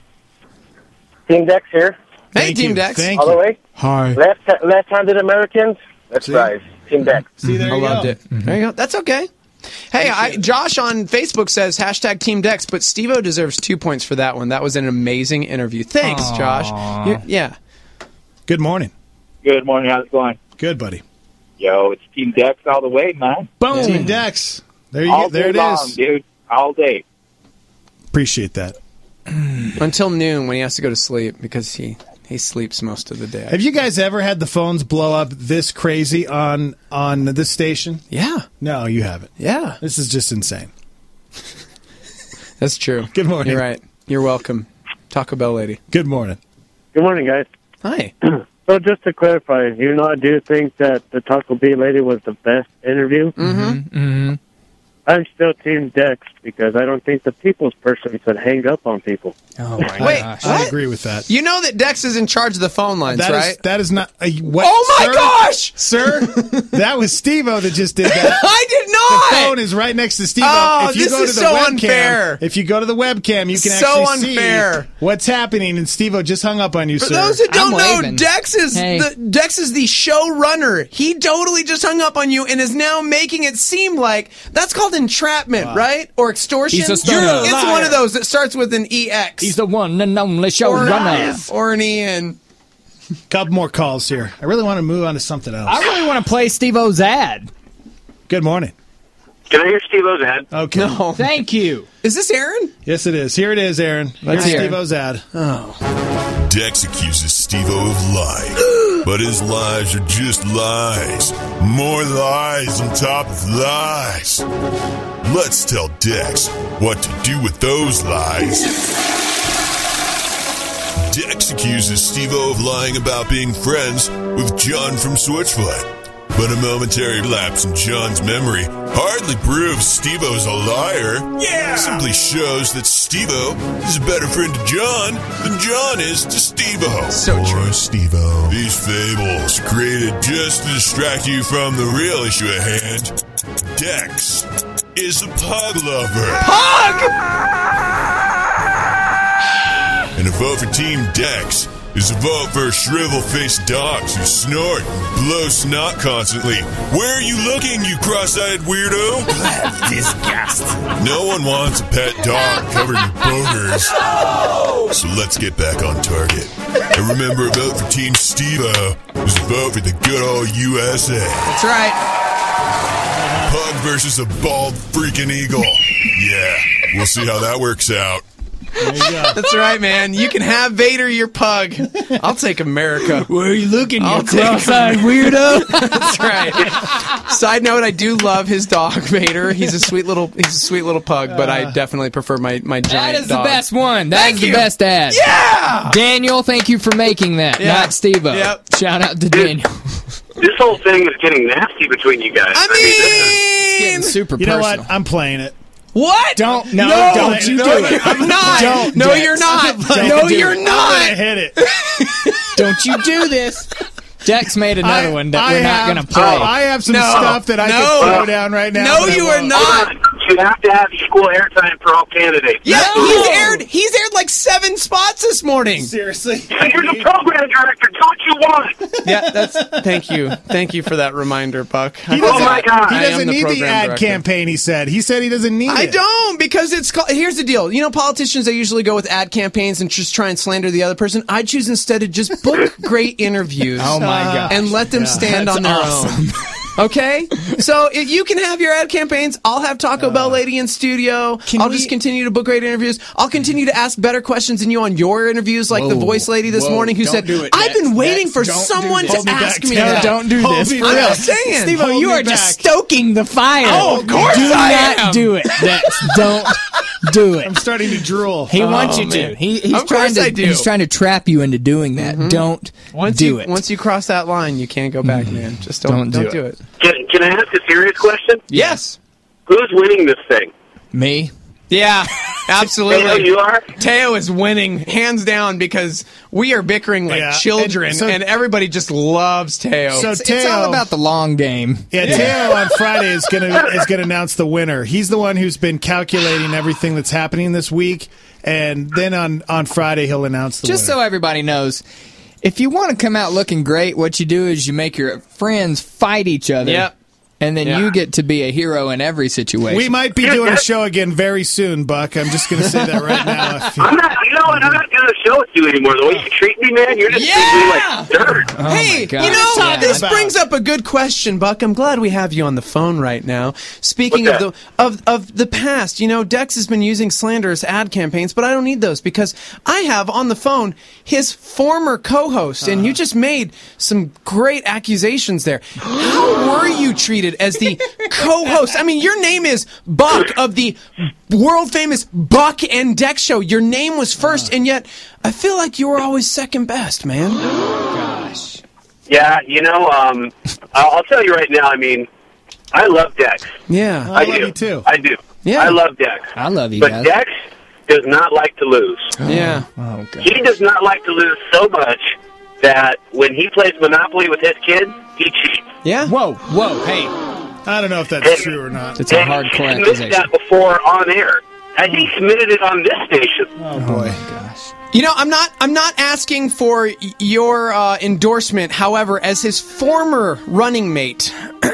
Team Dex here. Hey, Thank Team you. Dex. Thank All you. the way. Hi. Left left-handed Americans. That's See? right. Team Dex. See, there I you loved go. it. There you go. That's okay. Hey, I, Josh on Facebook says hashtag Team Dex, but Steve-O deserves two points for that one. That was an amazing interview. Thanks, Aw. Josh. You're- yeah. Good morning. Good morning. How's it going? Good, buddy. Yo, it's Team Dex all the way, man. Boom. Team Dex. There you all go. There day it long, is. dude. All day. Appreciate that. Until noon when he has to go to sleep because he, he sleeps most of the day. Have you guys ever had the phones blow up this crazy on on this station? Yeah. No, you haven't. Yeah. This is just insane. That's true. Good morning. You're right. You're welcome. Taco Bell lady. Good morning. Good morning, guys. Hi. So just to clarify, you know, I do think that the Taco Bell lady was the best interview. Mm-hmm. Mm-hmm. I'm still Team Dex because I don't think the people's person should hang up on people. Oh, my Wait, gosh. I what? agree with that. You know that Dex is in charge of the phone lines, That is right? that is not a what, Oh, my sir? gosh! Sir, that was Steve-O that just did that. I did The not! phone is right next to Steve-O. Oh, if you this go is to the so webcam, unfair. If you go to the webcam, you can So actually unfair. see what's happening, and Steve-O just hung up on you, For sir. those that don't I'm know, waving. Dex is Hey. the Dex is the showrunner. He totally just hung up on you and is now making it seem like that's called entrapment, right? Or extortion. He's a stoner. You're- it's Liar. one of those that starts with an E X. He's the one and only or, an, showrunner. or an Ian. Couple more calls here. I really want to move on to something else. I really want to play Steve-O's ad. Good morning. Can I hear Steve-O's ad? Okay. No. Thank you. Is this Aaron? Yes, it is. Here it is, Aaron. Let's Here's hear it. Steve-O's ad. Oh. Dex accuses Steve-O of lying, but his lies are just lies. More lies on top of lies. Let's tell Dex what to do with those lies. Dex accuses Steve-O of lying about being friends with John from Switchfoot. But a momentary lapse in John's memory hardly proves Steve-O's a liar. Yeah! Simply shows that Steve-O is a better friend to John than John is to Steve-O. So true. Poor Steve-O. These fables created just to distract you from the real issue at hand. Dex is a pug lover. Pug! And a vote for Team Dex is a vote for shrivel-faced dogs who snort and blow snot constantly. Where are you looking, you cross-eyed weirdo? Disgust. No one wants a pet dog covered in boogers. So let's get back on target. And remember, a vote for Team Steve-O is a vote for the good old U S A. That's right. Pug versus a bald freaking eagle. Yeah. We'll see how that works out. There you go. That's right, man. You can have Vader, your pug. I'll take America. Where are you looking, I'll you take cross-eyed weirdo? That's right. Side note: I do love his dog, Vader. He's a sweet little, he's a sweet little pug, but I definitely prefer my my giant That is dog. the best one. That Thank is the you. best ad. Yeah! Daniel, thank you for making that. Yeah. Not Steve-O. Yep. Shout out to Daniel. This whole thing is getting nasty between you guys. I this is- mean, Getting super You know personal. what? I'm playing it. What? Don't no, No, don't you no, do it. I'm not. Don't, no, Dex. you're not. Don't No, do you're it. not. I'm gonna hit it. Don't you do this. Dex made another I- one that I we're have- not going to play. Oh, I have some No. stuff that I No. can throw down right now. No, but I you are won't. not. You have to have equal airtime for all candidates. Yeah, No. he's aired. He's aired like seven spots this morning. Seriously. You're the program director. Do what you want. Yeah, that's. Thank you, thank you for that reminder, Buck. He Oh doesn't, my God. he I am doesn't the need the program ad director. campaign, he said. He said he doesn't need I it. don't, because it's called, here's the deal. You know, politicians, they usually go with ad campaigns and just try and slander the other person. I choose instead to just book great interviews. Oh, my gosh. And let them Yeah. stand That's on their awesome. own. Okay? So if you can have your ad campaigns, I'll have Taco Bell Lady in studio. Can I'll we- just continue to book great interviews. I'll continue to ask better questions than you on your interviews, like the Whoa. voice lady this Whoa. morning who Don't said, do it, I've been Dex. waiting Dex, for don't do someone this. to Hold me ask back, me Taylor. No, that. don't do Hold this. me For I'm real. just saying. Steve-O, Hold you me are just back. stoking the fire. Oh, of course do I not am. do it. Dex. Don't do it. I'm starting to drool. He wants you man. to. He, he's Of trying course to. I do. He's trying to trap you into doing that. Don't Once do you, it. Once you cross that line, you can't go back, man. Just don't, Don't don't, do do it. it. Can, can I ask a serious question? Yes. Who's winning this thing? Me. Yeah, absolutely. Teo, you are? Teo is winning, hands down, because we are bickering like Yeah, children, and and, so- everybody just loves Teo. So It's, it's all Teo- about the long game. Yeah, Teo on Friday is gonna is gonna announce the winner. He's the one who's been calculating everything that's happening this week, and then on, on Friday he'll announce the Just winner. so everybody knows, if you want to come out looking great, what you do is you make your friends fight each other. Yep. And then Yeah. you get to be a hero in every situation. We might be doing a show again very soon, Buck. I'm just going to say that right now. If you- I'm not, you know what? I'm not doing a show with you anymore. The way you treat me, man, you're just Yeah! treating me like dirt. Oh Hey, my God. you know, Yeah. this About- brings up a good question, Buck. I'm glad we have you on the phone right now. Speaking What's of the of of the past, you know, Dex has been using slanderous ad campaigns, but I don't need those because I have on the phone his former co-host, and you just made some great accusations there. How were you treated as the co-host? I mean, your name is Buck of the world famous Buck and Dex show. Your name was first, and yet I feel like you were always second best, man. Gosh. Yeah, you know, um, I'll, I'll tell you right now, I mean, I love Dex. Yeah. I love do. you too. I do. Yeah. I love Dex. I love you But guys. Dex does not like to lose. Yeah. Oh, God. He does not like to lose so much that when he plays Monopoly with his kids, he cheats. Yeah. Whoa, whoa, hey. I don't know if that's true or not. It's a And hardcore he admitted accusation. that before on air. And he submitted it on this station. Oh boy. Gosh. You know, I'm not. I'm not asking for y- your uh, endorsement. However, as his former running mate,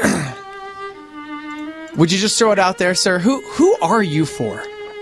would you just throw it out there, sir? Who Who are you for?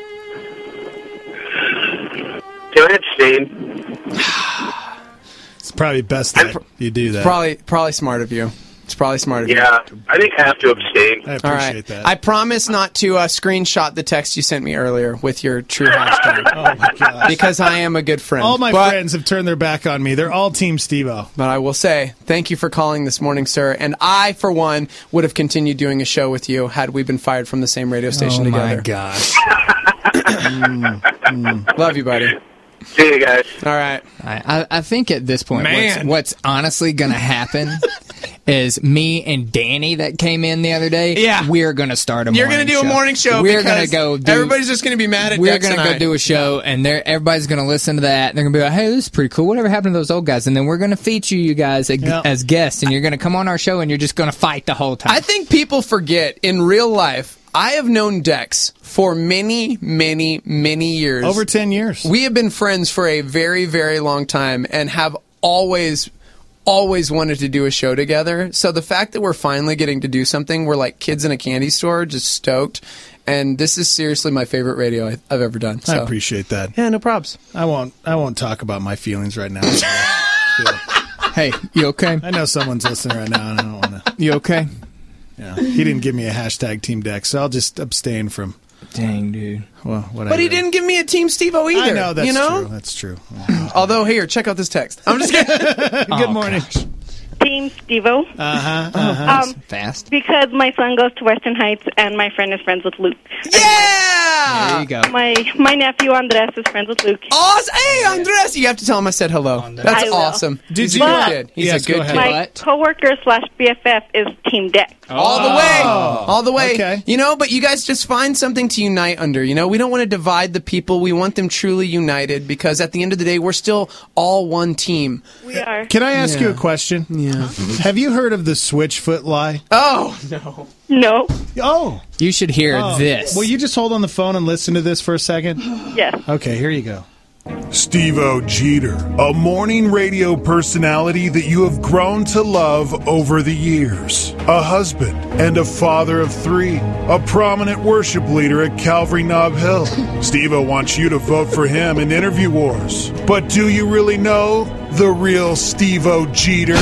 Can I abstain? It's probably best that you do that. Probably, probably smart of you. It's probably smart of you. Yeah, I think I have to abstain. I appreciate All right. that. I promise not to uh, screenshot the text you sent me earlier with your true hashtag. oh my gosh. Because I am a good friend. All my But- friends have turned their back on me. They're all Team Steve-O. But I will say, thank you for calling this morning, sir. And I, for one, would have continued doing a show with you had we been fired from the same radio station Oh, together. my gosh. mm, mm. Love you, buddy. See you guys. All right. I, I, I think at this point, what's, Man. what's honestly going to happen is me and Danny that came in the other day, Yeah. we're going to start a You're morning going to do show. a morning show. We're because going to go do... Everybody's just going to be mad at We're Dex going to and go I. do a show, and they're, everybody's going to listen to that. And they're going to be like, hey, this is pretty cool. Whatever happened to those old guys? And then we're going to feature you guys as, Yeah. as guests, and you're going to come on our show, and you're just going to fight the whole time. I think people forget in real life. I have known Dex for many, many, many years. Over ten years. We have been friends for a very, very long time and have always, always wanted to do a show together. So the fact that we're finally getting to do something, we're like kids in a candy store, just stoked. And this is seriously my favorite radio I- I've ever done. So. I appreciate that. Yeah, no probs. I won't. I won't talk about my feelings right now. Hey, you okay? I know someone's listening right now, and I don't want to. You okay? Yeah, he didn't give me a hashtag Team Dex, so I'll just abstain from Dang, dude. Well, what But he didn't give me a Team Steve-O either. I know, that's you know? true. That's true. Although, here, check out this text. I'm just kidding. Good Oh, morning. gosh. Team Steve-O. Uh-huh. uh-huh. Um, Fast. because my son goes to Western Heights and my friend is friends with Luke. Yeah! There you go. My my nephew Andres is friends with Luke. Awesome. Hey, Andres, you have to tell him I said hello. That's I will. awesome. Did He's a you- good But- kid. He's Yes, a go good ahead. kid. My What? coworker slash B F F is Team Dex. All the way. Oh. All the way. Okay. You know, but you guys just find something to unite under. You know, we don't want to divide the people. We want them truly united because at the end of the day, we're still all one team. We are. Can I ask you Yeah. a question? Yeah. Have you heard of the Switchfoot lie? Oh, no. No. Oh. You should hear Oh. this. Will you just hold on the phone and listen to this for a second? Yes. Okay, here you go. Steve-O Jeter, a morning radio personality that you have grown to love over the years. A husband and a father of three. A prominent worship leader at Calvary Nob Hill. Steve-O wants you to vote for him in Interview Wars. But do you really know the real Steve-O Jeter?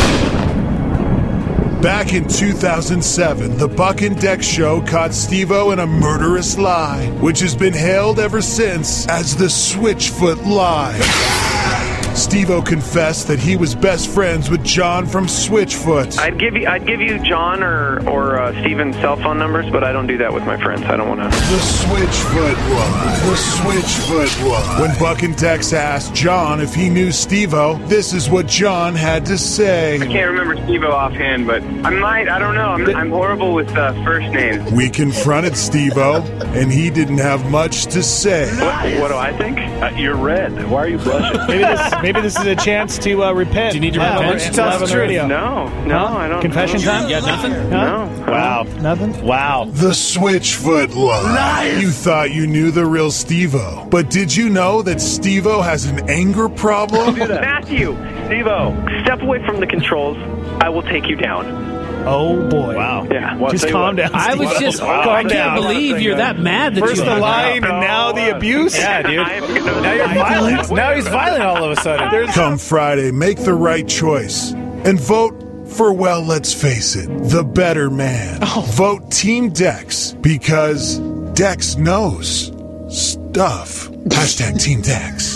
Back in two thousand seven, the Buck and Dex Show caught Steve-O in a murderous lie, which has been hailed ever since as the Switchfoot Lie. Steve-O confessed that he was best friends with John from Switchfoot. I'd give you, I'd give you John or or uh, Steven's cell phone numbers, but I don't do that with my friends. I don't want to. The Switchfoot Lie. The Switchfoot Lie. When Buck and Dex asked John if he knew Steve-O, this is what John had to say. I can't remember Steve-O offhand, but I might. I don't know. I'm, I'm horrible with uh, first names. We confronted Steve-O, and he didn't have much to say. What, what do I think? Uh, you're red. Why are you blushing? Maybe this, maybe this is a chance to uh, repent. Do you need to Wow, repent? why don't you tell us the truth? No, no, Huh? I don't. Confession I don't- time? Yeah, nothing? Huh? No. Wow. Nothing? Wow. The Switchfoot Lie. You thought you knew the real Steve-O, but did you know that Steve-O has an anger problem? Matthew, Steve-O, step away from the controls. I will take you down. Oh, boy. Wow. Yeah. Well, Just tell you calm what. down. I was Steve-O. just, Wow. I Calm can't down. believe you're that mad that First you the lying and now the abuse? Yeah, dude. I am gonna- Now you're violent. Now he's violent all of a sudden. There's Come Friday, make the right choice and vote for, well, let's face it, the better man. Vote Team Dex because Dex knows stuff. Hashtag Team Dex.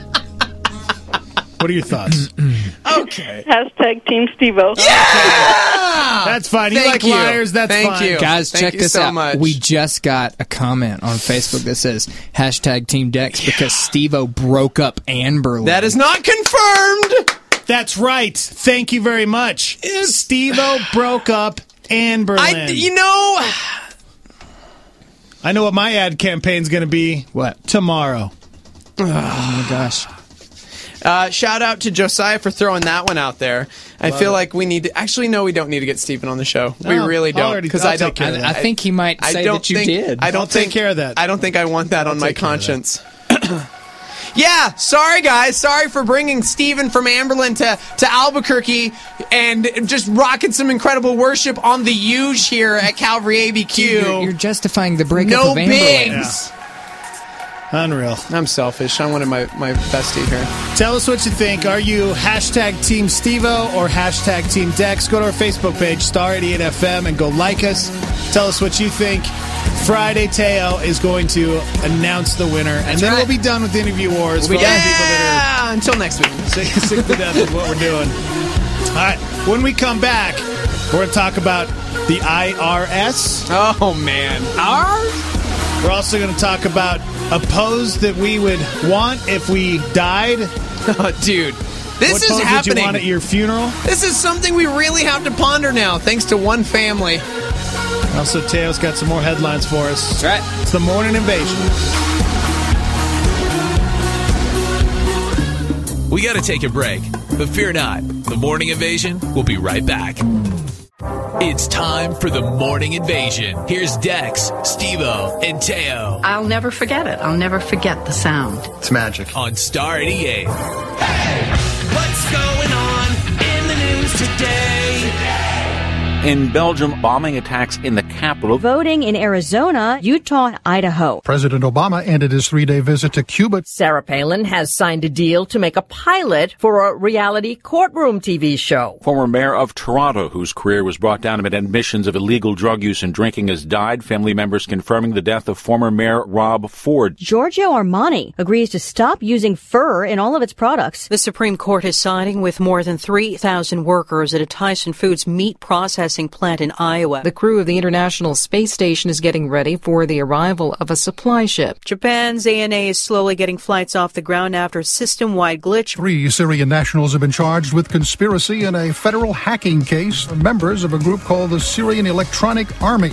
What are your thoughts? Okay. Hashtag Team Steve-O. Yeah! That's fine. You Thank like you. liars, that's Thank fine. you. Guys, Thank check you this so out. much. We just got a comment on Facebook that says hashtag Team Dex because Steve-O broke up Anne Berlin. That is not confirmed. That's right. Thank you very much. Steve-O broke up Anne Berlin. I, you know, I know what my ad campaign's going to be. What? Tomorrow. Oh my gosh. uh, shout out to Josiah for throwing that one out there. I Love feel it. like we need to. Actually, no, we don't need to get Stephen on the show. we No, really I'll don't already- because I'll I don't. take care of that. I think he might I say don't that you think, did. I don't I'll think, take care of that. I don't think I want that I'll on my take care of that. conscience. Yeah, sorry guys. Sorry for bringing Steven from Amberlin to, to Albuquerque and just rocking some incredible worship on the huge here at Calvary A B Q. You're, you're justifying the breakup no of Amberlin. bigs. Unreal. I'm selfish. I wanted my, my bestie here. Tell us what you think. Are you hashtag Team Steve-O or hashtag Team Dex? Go to our Facebook page, Star eighty-eight F M, and go like us. Tell us what you think. Friday, Teo is going to announce the winner, and then right. we'll be done with Interview Wars. We for all the yeah, people that until next week. are sick, sick to death with what we're doing. All right, when we come back, we're going to talk about the I R S. Oh, man. Ours? We're also going to talk about a pose that we would want if we died. Oh, dude. This what is pose happening. Would you want at your funeral? This is something we really have to ponder now, thanks to one family. Also, Teo's got some more headlines for us. That's right. It's the Morning Invasion. We got to take a break, but fear not. The Morning Invasion will be right back. It's time for the Morning Invasion. Here's Dex, Steve-O, and Teo I'll never forget it. I'll never forget the sound. It's magic on Star eighty-eight. What's going on in the news today? In Belgium, bombing attacks in the capital. Voting in Arizona, Utah, and Idaho. President Obama ended his three-day visit to Cuba. Sarah Palin has signed a deal to make a pilot for a reality courtroom T V show. Former mayor of Toronto, whose career was brought down amid admissions of illegal drug use and drinking, has died. Family members confirming the death of former Mayor Rob Ford. Giorgio Armani agrees to stop using fur in all of its products. The Supreme Court is siding with more than three thousand workers at a Tyson Foods meat processing plant in Iowa. The crew of the International Space Station is getting ready for the arrival of a supply ship. Japan's A N A is slowly getting flights off the ground after a system-wide glitch. Three Syrian nationals have been charged with conspiracy in a federal hacking case. Members of a group called the Syrian Electronic Army.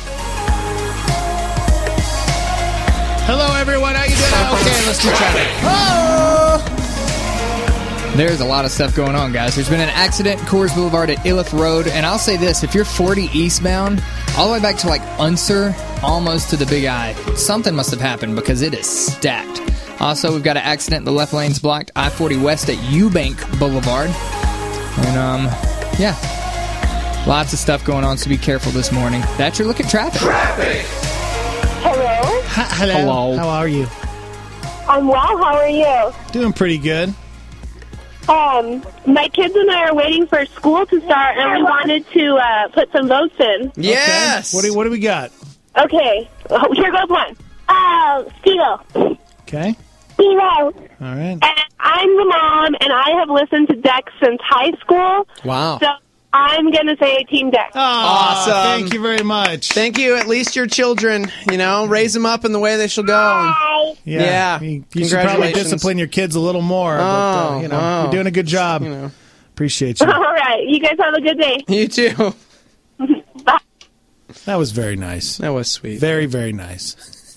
Hello, everyone. How you doing? Okay, let's do traffic. Oh! There's a lot of stuff going on, guys. There's been an accident, Coors Boulevard at Iliff Road, and I'll say this, if you're forty eastbound, all the way back to like Unser, almost to the Big I, something must have happened because it is stacked. Also, we've got an accident, the left lane's blocked, I forty west at Eubank Boulevard. And, um, yeah, lots of stuff going on, so be careful this morning. That's your look at traffic. Traffic! Hello? Hi, hello. Hello. How are you? I'm well. How are you? Doing pretty good. Um, my kids and I are waiting for school to start, and we wanted to uh, put some votes in. Yes. Okay. What do what do we got? Okay. Oh, here goes one. Uh, Steve-O. Okay. Steve-O. All right. And I'm the mom, and I have listened to Dex since high school. Wow. So I'm going to say Team Dex. Oh, Awesome. Thank you very much. Thank you. At least your children, you know, raise them up in the way they shall go. Bye. Yeah. Yeah. You, you should probably Congratulations. discipline your kids a little more. but, uh, Oh, you know, wow. you're doing a good job. You know. Appreciate you. All right. You guys have a good day. You too. Bye. That was very nice. That was sweet. Very, very nice.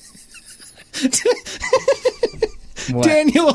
What? Daniel.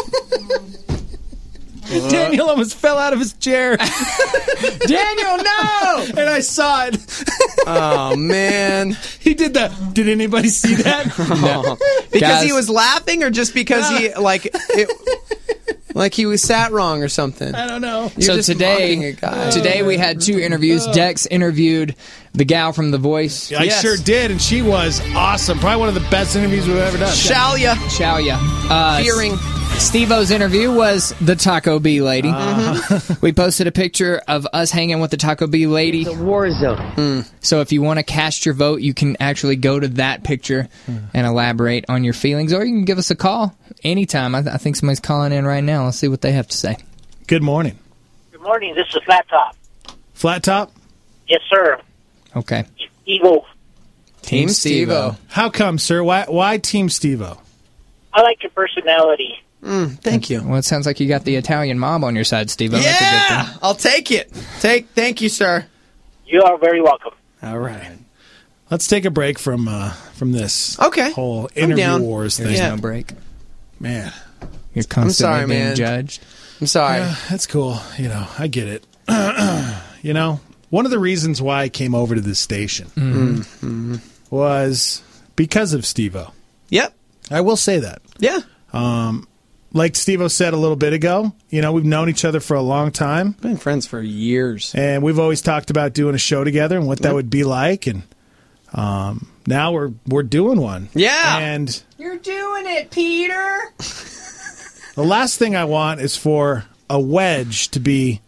Daniel almost fell out of his chair. Daniel, no! And I saw it. Oh, man. He did the, did anybody see that? No. Because Guys. he was laughing or just because he, like, it, like he was sat wrong or something? I don't know. You're so just mocking today, a guy. today we had two interviews. Dex interviewed the gal from The Voice. I Yes. sure did, and she was awesome. Probably one of the best interviews we've ever done. Shall ya? Shall ya? Uh, Fearing. Steve-O's interview was the Taco Bee lady. Uh-huh. We posted a picture of us hanging with the Taco Bee lady. The war zone. Mm. So if you want to cast your vote, you can actually go to that picture and elaborate on your feelings, or you can give us a call anytime. I, th- I think somebody's calling in right now. Let's see what they have to say. Good morning. Good morning. This is Flat Top. Flat Top? Yes, sir. Okay. Evil. Team Steve-O. How come, sir? Why, why Team Steve-O? I like your personality. Mm, thank you. Well, it sounds like you got the Italian mob on your side, Steve-O. That's a good Yeah, thing. I'll take it. Take, thank you, sir. You are very welcome. All right. Let's take a break from uh, from this Okay. whole I'm interview down. wars There's thing. Yeah. no break. Man, You're constantly sorry, being man. judged. I'm sorry. yeah, that's cool. You know, I get it. You know, one of the reasons why I came over to this station Mm-hmm. was because of Steve-O. Yep. I will say that. Yeah. Um, like Steve-O said a little bit ago, you know, we've known each other for a long time. Been friends for years. And we've always talked about doing a show together and what that Yep. would be like. And um, now we're we're doing one. Yeah. And You're doing it, Peter. the last thing I want is for a wedge to be...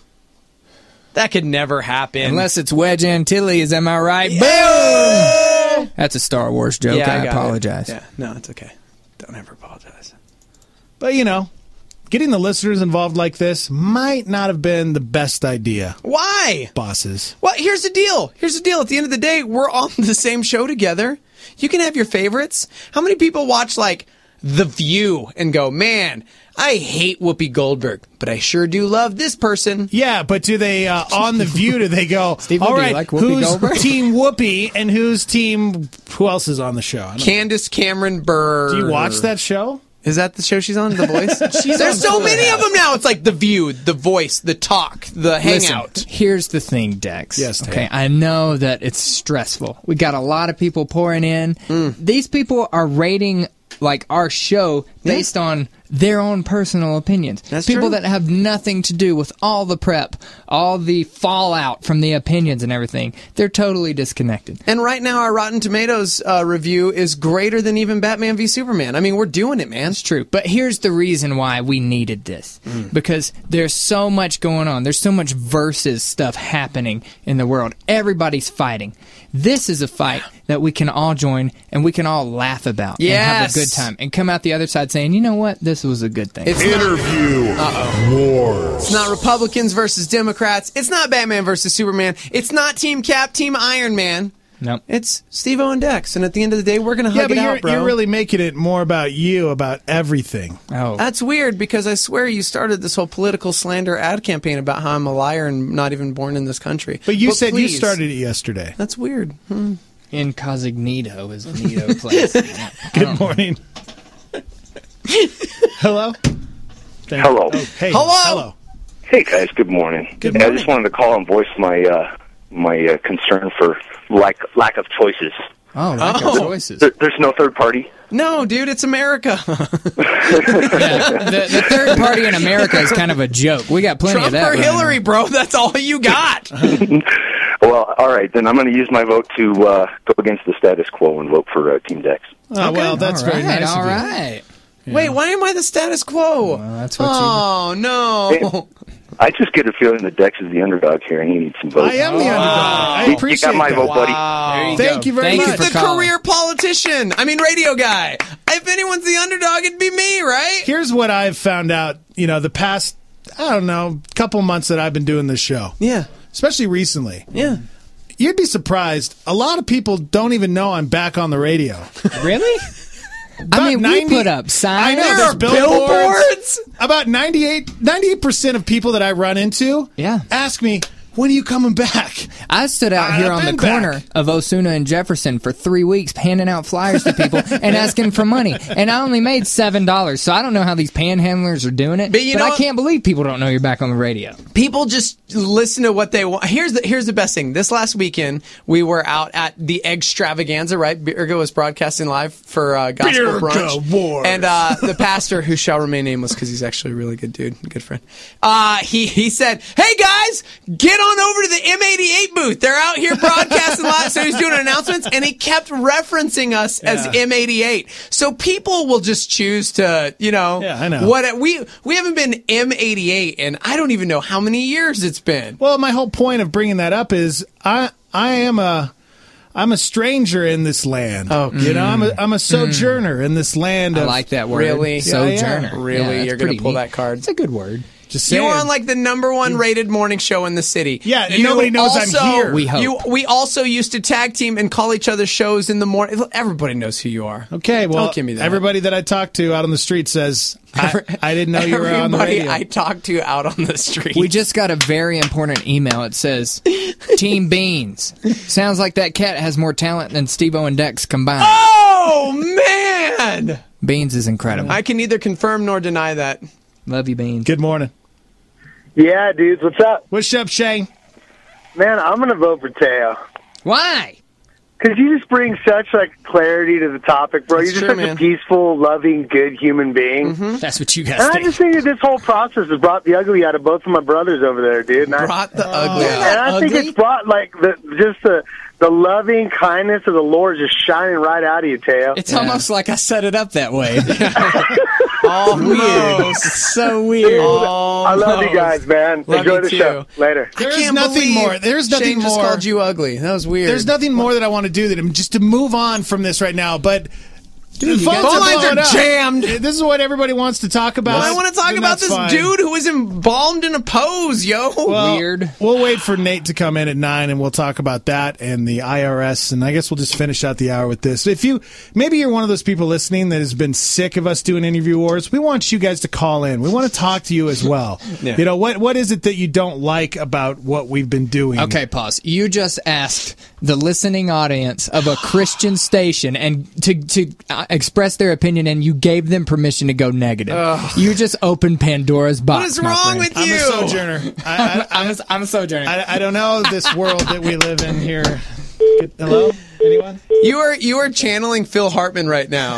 That could never happen. Unless it's Wedge Antilles, am I right? Yeah. Boom! That's a Star Wars joke. Yeah, I, got it. apologize. Yeah. No, it's okay. Don't ever apologize. But, you know, getting the listeners involved like this might not have been the best idea, Why? bosses. Well, here's the deal. Here's the deal. At the end of the day, we're on the same show together. You can have your favorites. How many people watch, like, The View and go, man, I hate Whoopi Goldberg, but I sure do love this person. Yeah, but do they, uh, on The View, do they go, Steve, all do you right, like Whoopi who's Goldberg?" team Whoopi and who's team, who else is on the show? I don't know. Candace Cameron Bure. Do you watch that show? Is that the show she's on, The Voice? She's There's on so Full many House. of them now. It's like The View, The Voice, The Talk, The Hangout. Listen, here's the thing, Dex. Yes, Ted. Okay, I know that it's stressful. We got a lot of people pouring in. Mm. These people are rating like our show based on their own personal opinions. That's People true. that have nothing to do with all the prep, all the fallout from the opinions and everything. They're totally disconnected. And right now, our Rotten Tomatoes uh, review is greater than even Batman v Superman. I mean, we're doing it, man. It's true. But here's the reason why we needed this. Mm. Because there's so much going on. There's so much versus stuff happening in the world. Everybody's fighting. This is a fight that we can all join and we can all laugh about and have Yes. a good time and come out the other side saying, you know what, this was a good thing. It's Interview Uh-oh. Wars. It's not Republicans versus Democrats. It's not Batman versus Superman. It's not Team Cap, Team Iron Man. Nope. It's Steve-O and Dex. And at the end of the day, we're going to Yeah, hug but it you're, out, bro. you're really making it more about you, about everything. Oh. That's weird because I swear you started this whole political slander ad campaign about how I'm a liar and not even born in this country. But you said please. you started it yesterday. That's weird. Hmm. Incognito is a neato place. Good morning. Hello? Thank Hello. you. Oh, hey. Hello? Hello. Hey guys, good morning. Good I morning. just wanted to call and voice my uh, my uh, concern for lack lack of choices. Oh, lack Oh. of choices. There, there's no third party. No, dude, it's America. Yeah, the, the third party in America is kind of a joke. We got plenty Trump of that. or right Hillary, now. bro. That's all you got. Well, all right, then I'm going to use my vote to uh, go against the status quo and vote for uh, Team Dex. Oh, well, that's all very right, nice all of you. right. Wait, why am I the status quo? Well, that's what oh, no. I just get a feeling that Dex is the underdog here, and he needs some votes. I am the underdog. I You- you appreciate got my that. vote, buddy. Wow. Thank you very Thank much. you He's for the calling. career politician. I mean, radio guy. If anyone's the underdog, it'd be me, right? Here's what I've found out, you know, the past, I don't know, couple months that I've been doing this show, Yeah. especially recently. Yeah. You'd be surprised. A lot of people don't even know I'm back on the radio. Really? I About mean, ninety we put up I signs. know, There there's are billboards. billboards? About ninety-eight, ninety-eight percent of people that I run into Yeah. ask me, when are you coming back? I stood out I've here on the been corner back. of Osuna and Jefferson for three weeks handing out flyers to people and asking for money. And I only made seven dollars, so I don't know how these panhandlers are doing it. But you know I what? can't believe people don't know you're back on the radio. People just listen to what they want. Here's the here's the best thing. This last weekend, we were out at the Extravaganza, right? Birga was broadcasting live for uh, Gospel Birga Brunch. Wars. And uh, the pastor, who shall remain nameless because he's actually a really good dude, good friend, uh, he, he said, hey guys, get on over to the M eighty-eight booth. They're out here broadcasting live. So he's doing announcements, and he kept referencing us as Yeah. M eighty-eight. So people will just choose to, you know, Yeah, I know. what we we haven't been M eighty-eight, and I don't even know how many years it's been. Well, my whole point of bringing that up is I I am a I'm a stranger in this land. Oh, you know, I'm a I'm a sojourner in this land. I of, like that word. Really? Yeah, Sojourner. yeah. Really? Yeah, that's You're going pretty to pull neat. that card? It's a good word. Just saying. You were on like the number one rated morning show in the city. Yeah, and You nobody knows I'm also- here. We hope. You, we also used to tag team and call each other shows in the morning. Everybody knows who you are. Okay, well, Don't give me that. everybody that I talk to out on the street says I, I didn't know you were on the Everybody radio. I talked to out on the street. We just got a very important email. It says, Team Beans. Sounds like that cat has more talent than Steve-O and Dex combined. Oh man! Beans is incredible. I can neither confirm nor deny that. Love you, Beans. Good morning. Yeah, dudes, what's up? What's up, Shane? Man, I'm going to vote for Teo. Why? Because you just bring such, like, clarity to the topic, bro. That's You're just true, such man. a peaceful, loving, good human being. That's what you guys And I think. just think that this whole process has brought the ugly out of both of my brothers over there, dude. And I, Brought the ugly and out. I think it's brought, like, the just the the loving kindness of the Lord just shining right out of you, Teo. It's almost like I set it up that way. Almost. So weird. I love you guys, man. Love Enjoy you the too. show. Later. There's I can't nothing believe more. There's nothing Shane just more. called you ugly. That was weird. There's nothing more that I want to do than just to move on from this right now. But Dude, the you got- phones phone lines blowing are up. jammed. This is what everybody wants to talk about. I want to talk then about that's this fine. dude who was embalmed in a pose, yo. Well, Weird. We'll wait for Nate to come in at nine, and we'll talk about that and the I R S. And I guess we'll just finish out the hour with this. If you maybe you're one of those people listening that has been sick of us doing interview wars, we want you guys to call in. We want to talk to you as well. Yeah. You know what? What is it that you don't like about what we've been doing? Okay, pause. You just asked the listening audience of a Christian station and to to uh, express their opinion, and you gave them permission to go negative. Ugh. You just opened Pandora's box. What is my wrong friend. with I'm you? a sojourner. I, I, I'm a, I'm a sojourner. I, I don't know this world that we live in here. Hello? Anyone? You are you are channeling Phil Hartman right now.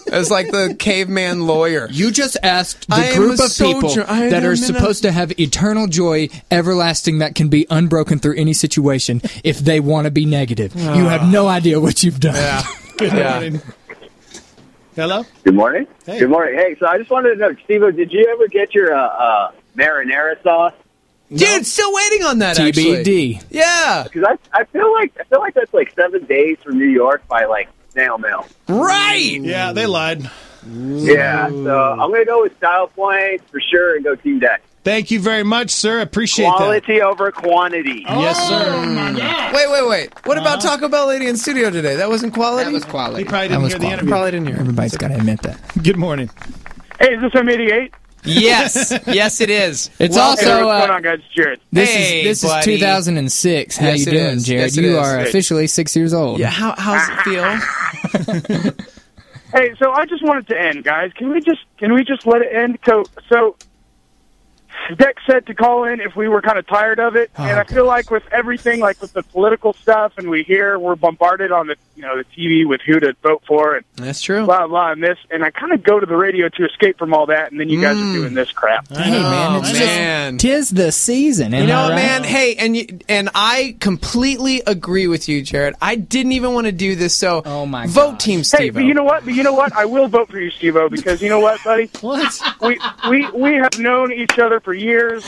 as like the caveman lawyer. You just asked the I am group a of people soldier. I that am are an- supposed to have eternal joy, everlasting, that can be unbroken through any situation, if they want to be negative. You have no idea what you've done. Yeah. Good Yeah. morning. Hello? Good morning. Hey. Good morning. Hey, so I just wanted to know, Steve-O, did you ever get your uh, uh, marinara sauce? Dude, still waiting on that, T B actually. D. Yeah. Because I, I feel like I feel like that's like seven days from New York by like snail mail. Right. Yeah, they lied. Yeah, so I'm going to go with Style Points for sure and go Team Deck. Thank you very much, sir. Appreciate Quality over quantity. that. Yes, sir. Wait, wait, wait. What about Taco Bell lady in studio today? That wasn't quality? That was quality. He probably That didn't was hear the quality. interview. Probably didn't hear. Everybody's got to admit that. Good morning. Hey, is this M eighty-eight? Yes. Yes, it is. It's Well, also Hey, what's uh, going on, guys? It's Jared. this Hey, is this buddy. is two thousand six. How Yes, you it doing, is. Jared? Yes, it you is. are officially six years old. Yeah, how, how's it feel? Hey, so I just want it to end, guys. Can we just can we just let it end? So, so Dex said to call in if we were kind of tired of it, Oh, and I feel like with everything, like with the political stuff, and we hear we're bombarded on the you know the T V with who to vote for and That's true. blah blah and this, and I kind of go to the radio to escape from all that, and then you guys Mm. are doing this crap. Hey man, Oh, it's man. just tis the season. Am You know I what, right? man? Hey, and you, and I completely agree with you, Jared. I didn't even want to do this, so Oh my vote gosh. Team Hey, Steve. but you know what? But you know what? I will vote for you, Steve-O, because you know what, buddy? What? We we we have known each other for years.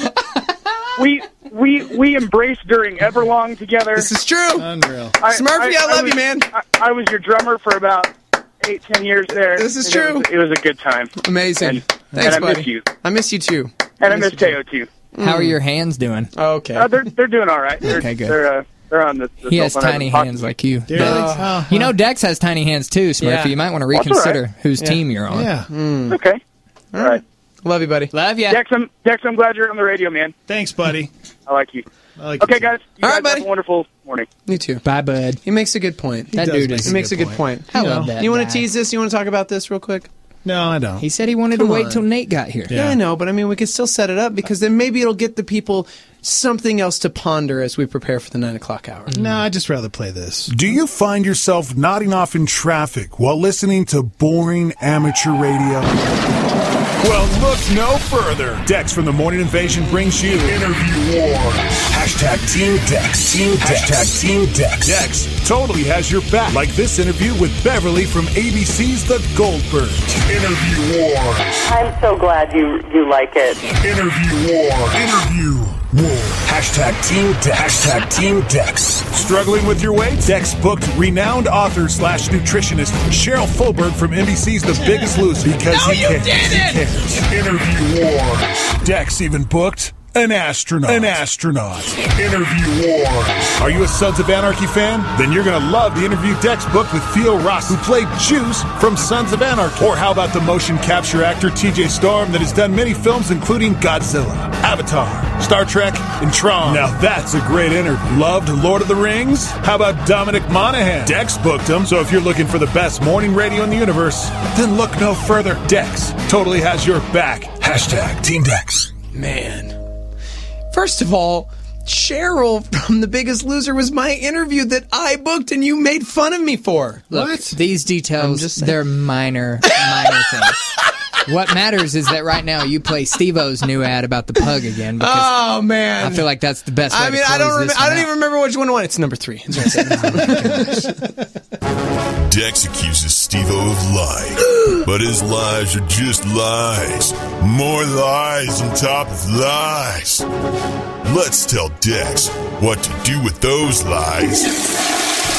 We we we embraced during Everlong together. This is true. Unreal. I, Smurfy, I love was, you, man. I, I was your drummer for about eight, ten years there. This is and true. It was, it was a good time. Amazing. And, Thanks, and I buddy. miss you. I miss you too. And I miss you Teo too. How are your hands doing? Okay. Uh, they're they're doing all right. They're, Okay, good. They're uh, they're on the. the He has cell phone. I tiny haven't talked hands to like you. Really? Dex. Oh, You know, Dex has tiny hands too, Smurfy. Yeah. You might want to That's all right. reconsider whose Yeah. team you're on. yeah. you. Okay. All right. Love you, buddy. Love ya. Dex, I'm Dex. I'm glad you're on the radio, man. Thanks, buddy. I like you. I like Okay, you too. guys. You All guys right, buddy. Have a wonderful morning. You too. Bye, bud. He makes a good point. That does dude make is. He makes a good point. I You love know. that. You want guy. to tease this? You want to talk about this real quick? No, I don't. He said he wanted Come to wait on. till Nate got here. Yeah. Yeah. I know, but I mean, we could still set it up because then maybe it'll get the people something else to ponder as we prepare for the nine o'clock hour. No, I'd just rather play this. Do you find yourself nodding off in traffic while listening to boring amateur radio? Well, look no further. Dex from the Morning Invasion brings you Interview Wars. Hashtag Team Dex. Team Dex. Hashtag Team Dex. Dex totally has your back. Like this interview with Beverly from A B C's The Goldbergs. Interview Wars. I'm so glad you, you like it. Interview Wars. Interview Wars. Hashtag Team Dex. Hashtag Team Dex. Struggling with your weight? Dex booked renowned author slash nutritionist Cheryl Fulberg from N B C's The Biggest Loser because No, he you cares. didn't! He cares. Interview Wars. Dex even booked an astronaut. An astronaut. Interview Wars. Are you a Sons of Anarchy fan? Then you're going to love the interview Dex booked with Theo Ross, who played Juice from Sons of Anarchy. Or how about the motion capture actor T J Storm that has done many films including Godzilla, Avatar, Star Trek, and Tron. Now that's a great interview. Loved Lord of the Rings? How about Dominic Monaghan? Dex booked him, so if you're looking for the best morning radio in the universe, then look no further. Dex totally has your back. Hashtag Team Dex. Man. First of all, Cheryl from The Biggest Loser was my interview that I booked and you made fun of me for. Look, What? these I'm details, just saying. they're minor, minor things. What matters is that right now you play Steve-O's new ad about the pug again. Because Oh, man. I feel like that's the best way I mean, to I close don't. this Rem- I one don't out. even remember which one it was. It's number three. That's right. Dex accuses Steve-O of lying, but his lies are just lies. More lies on top of lies. Let's tell Dex what to do with those lies.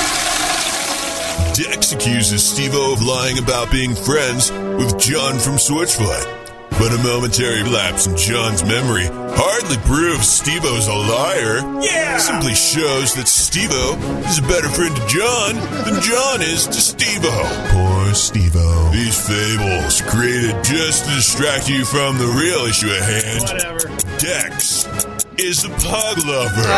Dex accuses Steve-O of lying about being friends with John from Switchfoot. But a momentary lapse in John's memory hardly proves Steve-O's a liar. Yeah! Simply shows that Steve-O is a better friend to John than John is to Steve-O. Poor Steve-O. These fables created just to distract you from the real issue at hand. Whatever. Dex is a pug lover.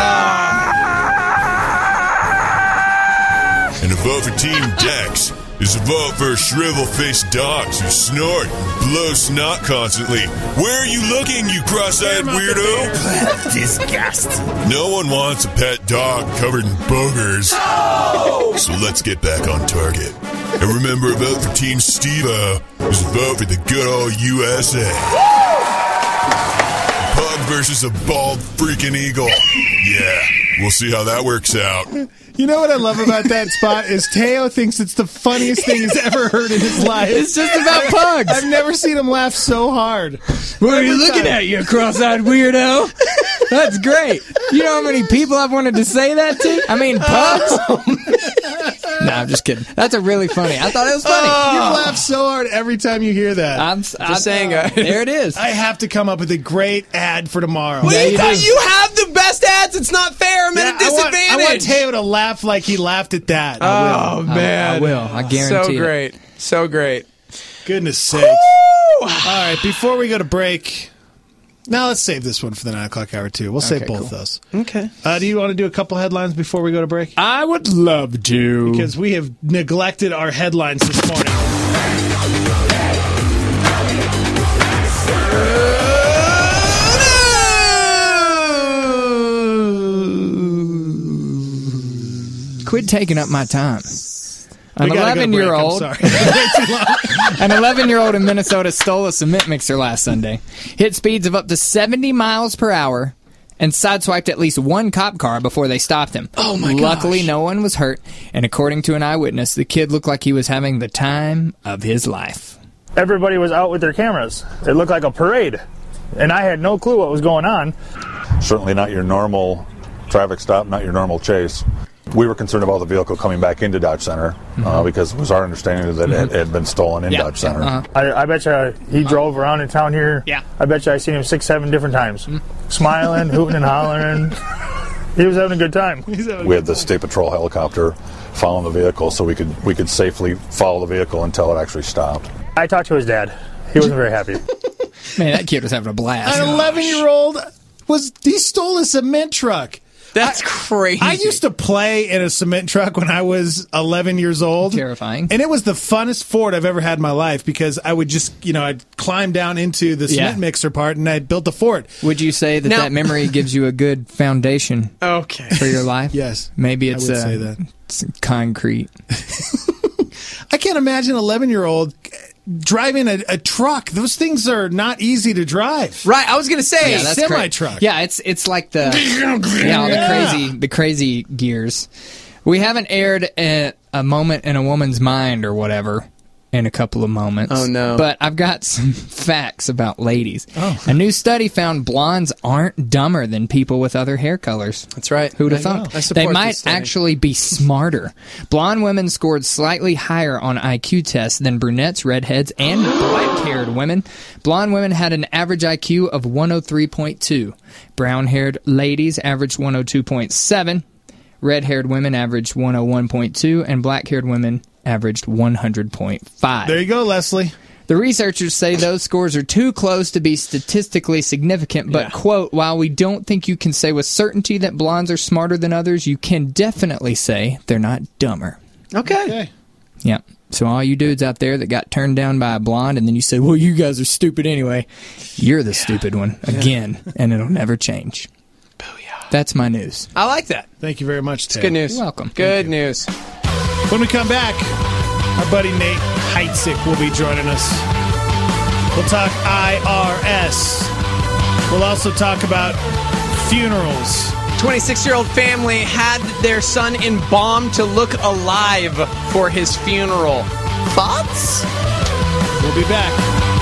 And a vote for Team Dex is a vote for shrivel-faced dogs who snort and blow snot constantly. Where are you looking, you cross-eyed weirdo? Disgust. No one wants a pet dog covered in boogers. No! So let's get back on target. And remember, a vote for Team Steve-O is a vote for the good old U S A. Pug versus a bald freaking eagle. Yeah, we'll see how that works out. You know what I love about that spot is Teo thinks it's the funniest thing he's ever heard in his life. It's just about pugs. I've never seen him laugh so hard. What are you Every looking time. at, you cross-eyed weirdo? That's great. You know how many people I've wanted to say that to? I mean, pugs? No, I'm just kidding. That's a really funny. I thought it was funny. You laugh so hard every time you hear that. I'm just I'm, saying. Uh, there it is. I have to come up with a great ad for tomorrow. Well, Yeah, you, you thought do. you have the best ads. It's not fair. I'm Yeah, at a I want, disadvantage. I want Teo to laugh like he laughed at that. Oh, man. I will. I guarantee So it. great. So great. Goodness sakes. All right, before we go to break, now let's save this one for the nine o'clock hour, too. We'll save Okay, both cool. those. Okay. Uh, do you want to do a couple headlines before we go to break? I would love to. Because we have neglected our headlines this morning. Quit taking up my time. An We gotta go to break. I'm eleven-year-old, sorry. Way too long. an eleven-year-old in Minnesota stole a cement mixer last Sunday, hit speeds of up to seventy miles per hour, and sideswiped at least one cop car before they stopped him. Oh, my Luckily, gosh. no one was hurt, and according to an eyewitness, the kid looked like he was having the time of his life. Everybody was out with their cameras. It looked like a parade, and I had no clue what was going on. Certainly not your normal traffic stop, not your normal chase. We were concerned about the vehicle coming back into Dodge Center mm-hmm. uh, because it was our understanding that it had been stolen in Yeah. Dodge Center. Uh-huh. I, I bet you he drove around in town here. Yeah. I bet you I seen him six, seven different times, smiling, hooting, and hollering. He was having a good time. We had the State Patrol helicopter following the vehicle so we could we could safely follow the vehicle until it actually stopped. I talked to his dad. He wasn't very happy. Man, that kid was having a blast. An eleven-year-old was he stole a cement truck. That's crazy. I used to play in a cement truck when I was eleven years old. Terrifying. And it was the funnest Ford I've ever had in my life because I would just, you know, I'd climb down into the cement Yeah. mixer part and I'd built the Ford. Would you say that Now- that memory gives you a good foundation Okay. for your life? Yes. Maybe it's, I would uh, say that. it's concrete. I can't imagine an eleven-year-old driving a, a truck. Those things are not easy to drive. Right. I was going to say. Yeah, that's semi great. truck. Yeah, it's it's like the yeah, all the Yeah. crazy the crazy gears. We haven't aired a, a moment in a woman's mind or whatever in a couple of moments. Oh, no. But I've got some facts about ladies. Oh. A new study found blondes aren't dumber than people with other hair colors. That's right. Who'd have I know. thought? I support They might this study. actually be smarter. Blonde women scored slightly higher on I Q tests than brunettes, redheads, and black-haired women. Blonde women had an average I Q of one oh three point two. Brown-haired ladies averaged one oh two point seven. Red-haired women averaged one oh one point two, and black-haired women averaged one hundred point five. There you go, Leslie. The researchers say those scores are too close to be statistically significant, but, Yeah. quote, while we don't think you can say with certainty that blondes are smarter than others, you can definitely say they're not dumber. Okay. Okay. Yeah. So all you dudes out there that got turned down by a blonde and then you say, well, you guys are stupid anyway, you're the stupid one again, and it'll never change. Booyah. That's my news. I like that. Thank you very much, Ted. Good news. You're welcome. Good news. When we come back, our buddy Nate Heitzig will be joining us. We'll talk I R S. We'll also talk about funerals. twenty-six-year-old family had their son embalmed to look alive for his funeral. Thoughts? We'll be back.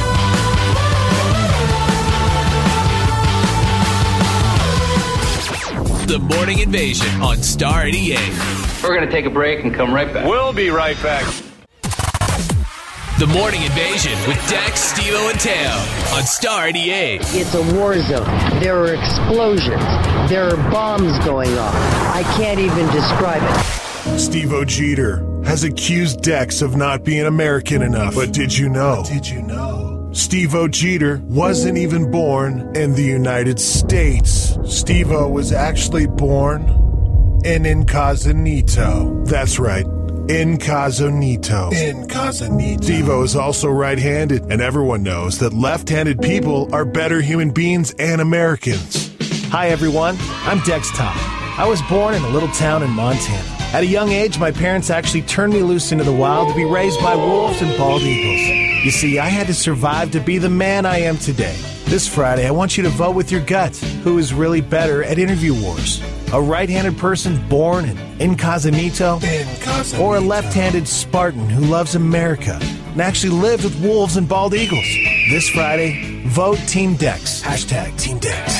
The Morning Invasion on Star eighty-eight. We're going to take a break and come right back. We'll be right back. The Morning Invasion with Dex, Steve-O, and Teo on Star eighty-eight. It's a war zone. There are explosions. There are bombs going off. I can't even describe it. Steve-O Jeter has accused Dex of not being American enough. But did you know? Did you know? Steve-O Jeter wasn't even born in the United States. Steve-O was actually born in Incognito. That's right. Incognito. Incognito. Steve-O is also right-handed, and everyone knows that left-handed people are better human beings and Americans. Hi, everyone. I'm Dex Todd. I was born in a little town in Montana. At a young age, my parents actually turned me loose into the wild to be raised by wolves and bald eagles. You see, I had to survive to be the man I am today. This Friday, I want you to vote with your gut. Who is really better at interview wars? A right-handed person born in Incognito? Incognito. Or a left-handed Spartan who loves America and actually lived with wolves and bald eagles? This Friday, vote Team Dex. Hashtag Team Dex.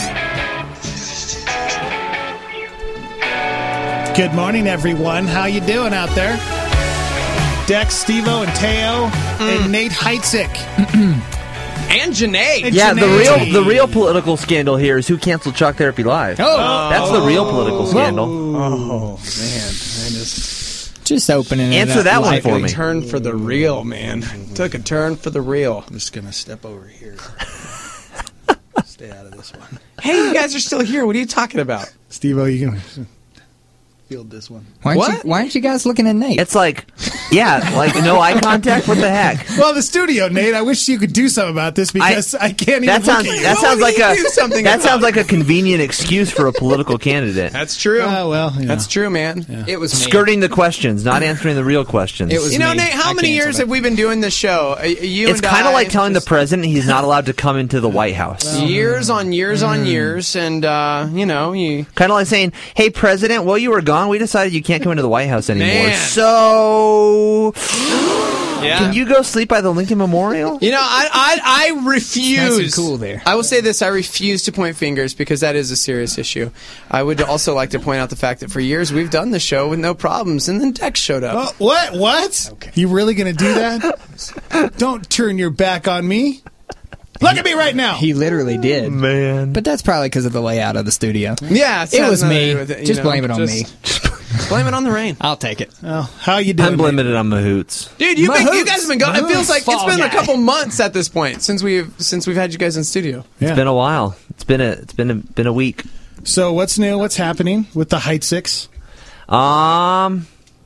Good morning, everyone. How you doing out there? Dex, Steve-O, and Teo, mm. and Nate Heitzig. And Janae. And yeah, Janae. the real the real political scandal here is who canceled Chalk Therapy Live. Oh. That's the real political scandal. Oh, man. I just, just opening it Answer up. that one for me. Took a turn for the real, man. Took a turn for the real. I'm just going to step over here. Stay out of this one. Hey, you guys are still here. What are you talking about? Steve-O, you can field this one. Why aren't, What? You, why aren't you guys looking at Nate? It's like, yeah, like no eye contact. What the heck? Well, the studio, Nate. I wish you could do something about this because I, I can't even. That sounds. look at you. That sounds like a. do something That about sounds like a convenient excuse for a political candidate. That's true. Oh, well, you know. That's true, man. It was me. Skirting the questions, not answering the real questions. It was You know, me. Nate, how I many canceled years it. have we been doing this show? Uh, You It's and kind I of like telling the just- president he's not allowed to come into the White House. years on years on years, and uh, you know, you Kind of like saying, "Hey, President, while you were gone, we decided you can't come into the White House anymore. Man. So, yeah. can you go sleep by the Lincoln Memorial?" You know, I I, I refuse. Nice and cool there. I will say this: I refuse to point fingers because that is a serious issue. I would also like to point out the fact that for years we've done the show with no problems, and then Dex showed up. Oh, what? What? Okay. You really going to do that? Don't turn your back on me. Look at me right now. He literally did. Man. But that's probably because of the layout of the studio. Yeah, It was nothing to me. do with it, you Just know, blame it on just- me. Blame it on the rain. I'll take it. Oh, how you doing? I'm blaming it on Mahoots. Dude, you've been, you Mahoots. guys have been going. It feels Mahoots like it's fall been a guy. couple months at this point since we've since we've had you guys in studio. Yeah. It's been a while. It's been a. It's been a. Been a week. So what's new? What's happening with the Height Six? Um,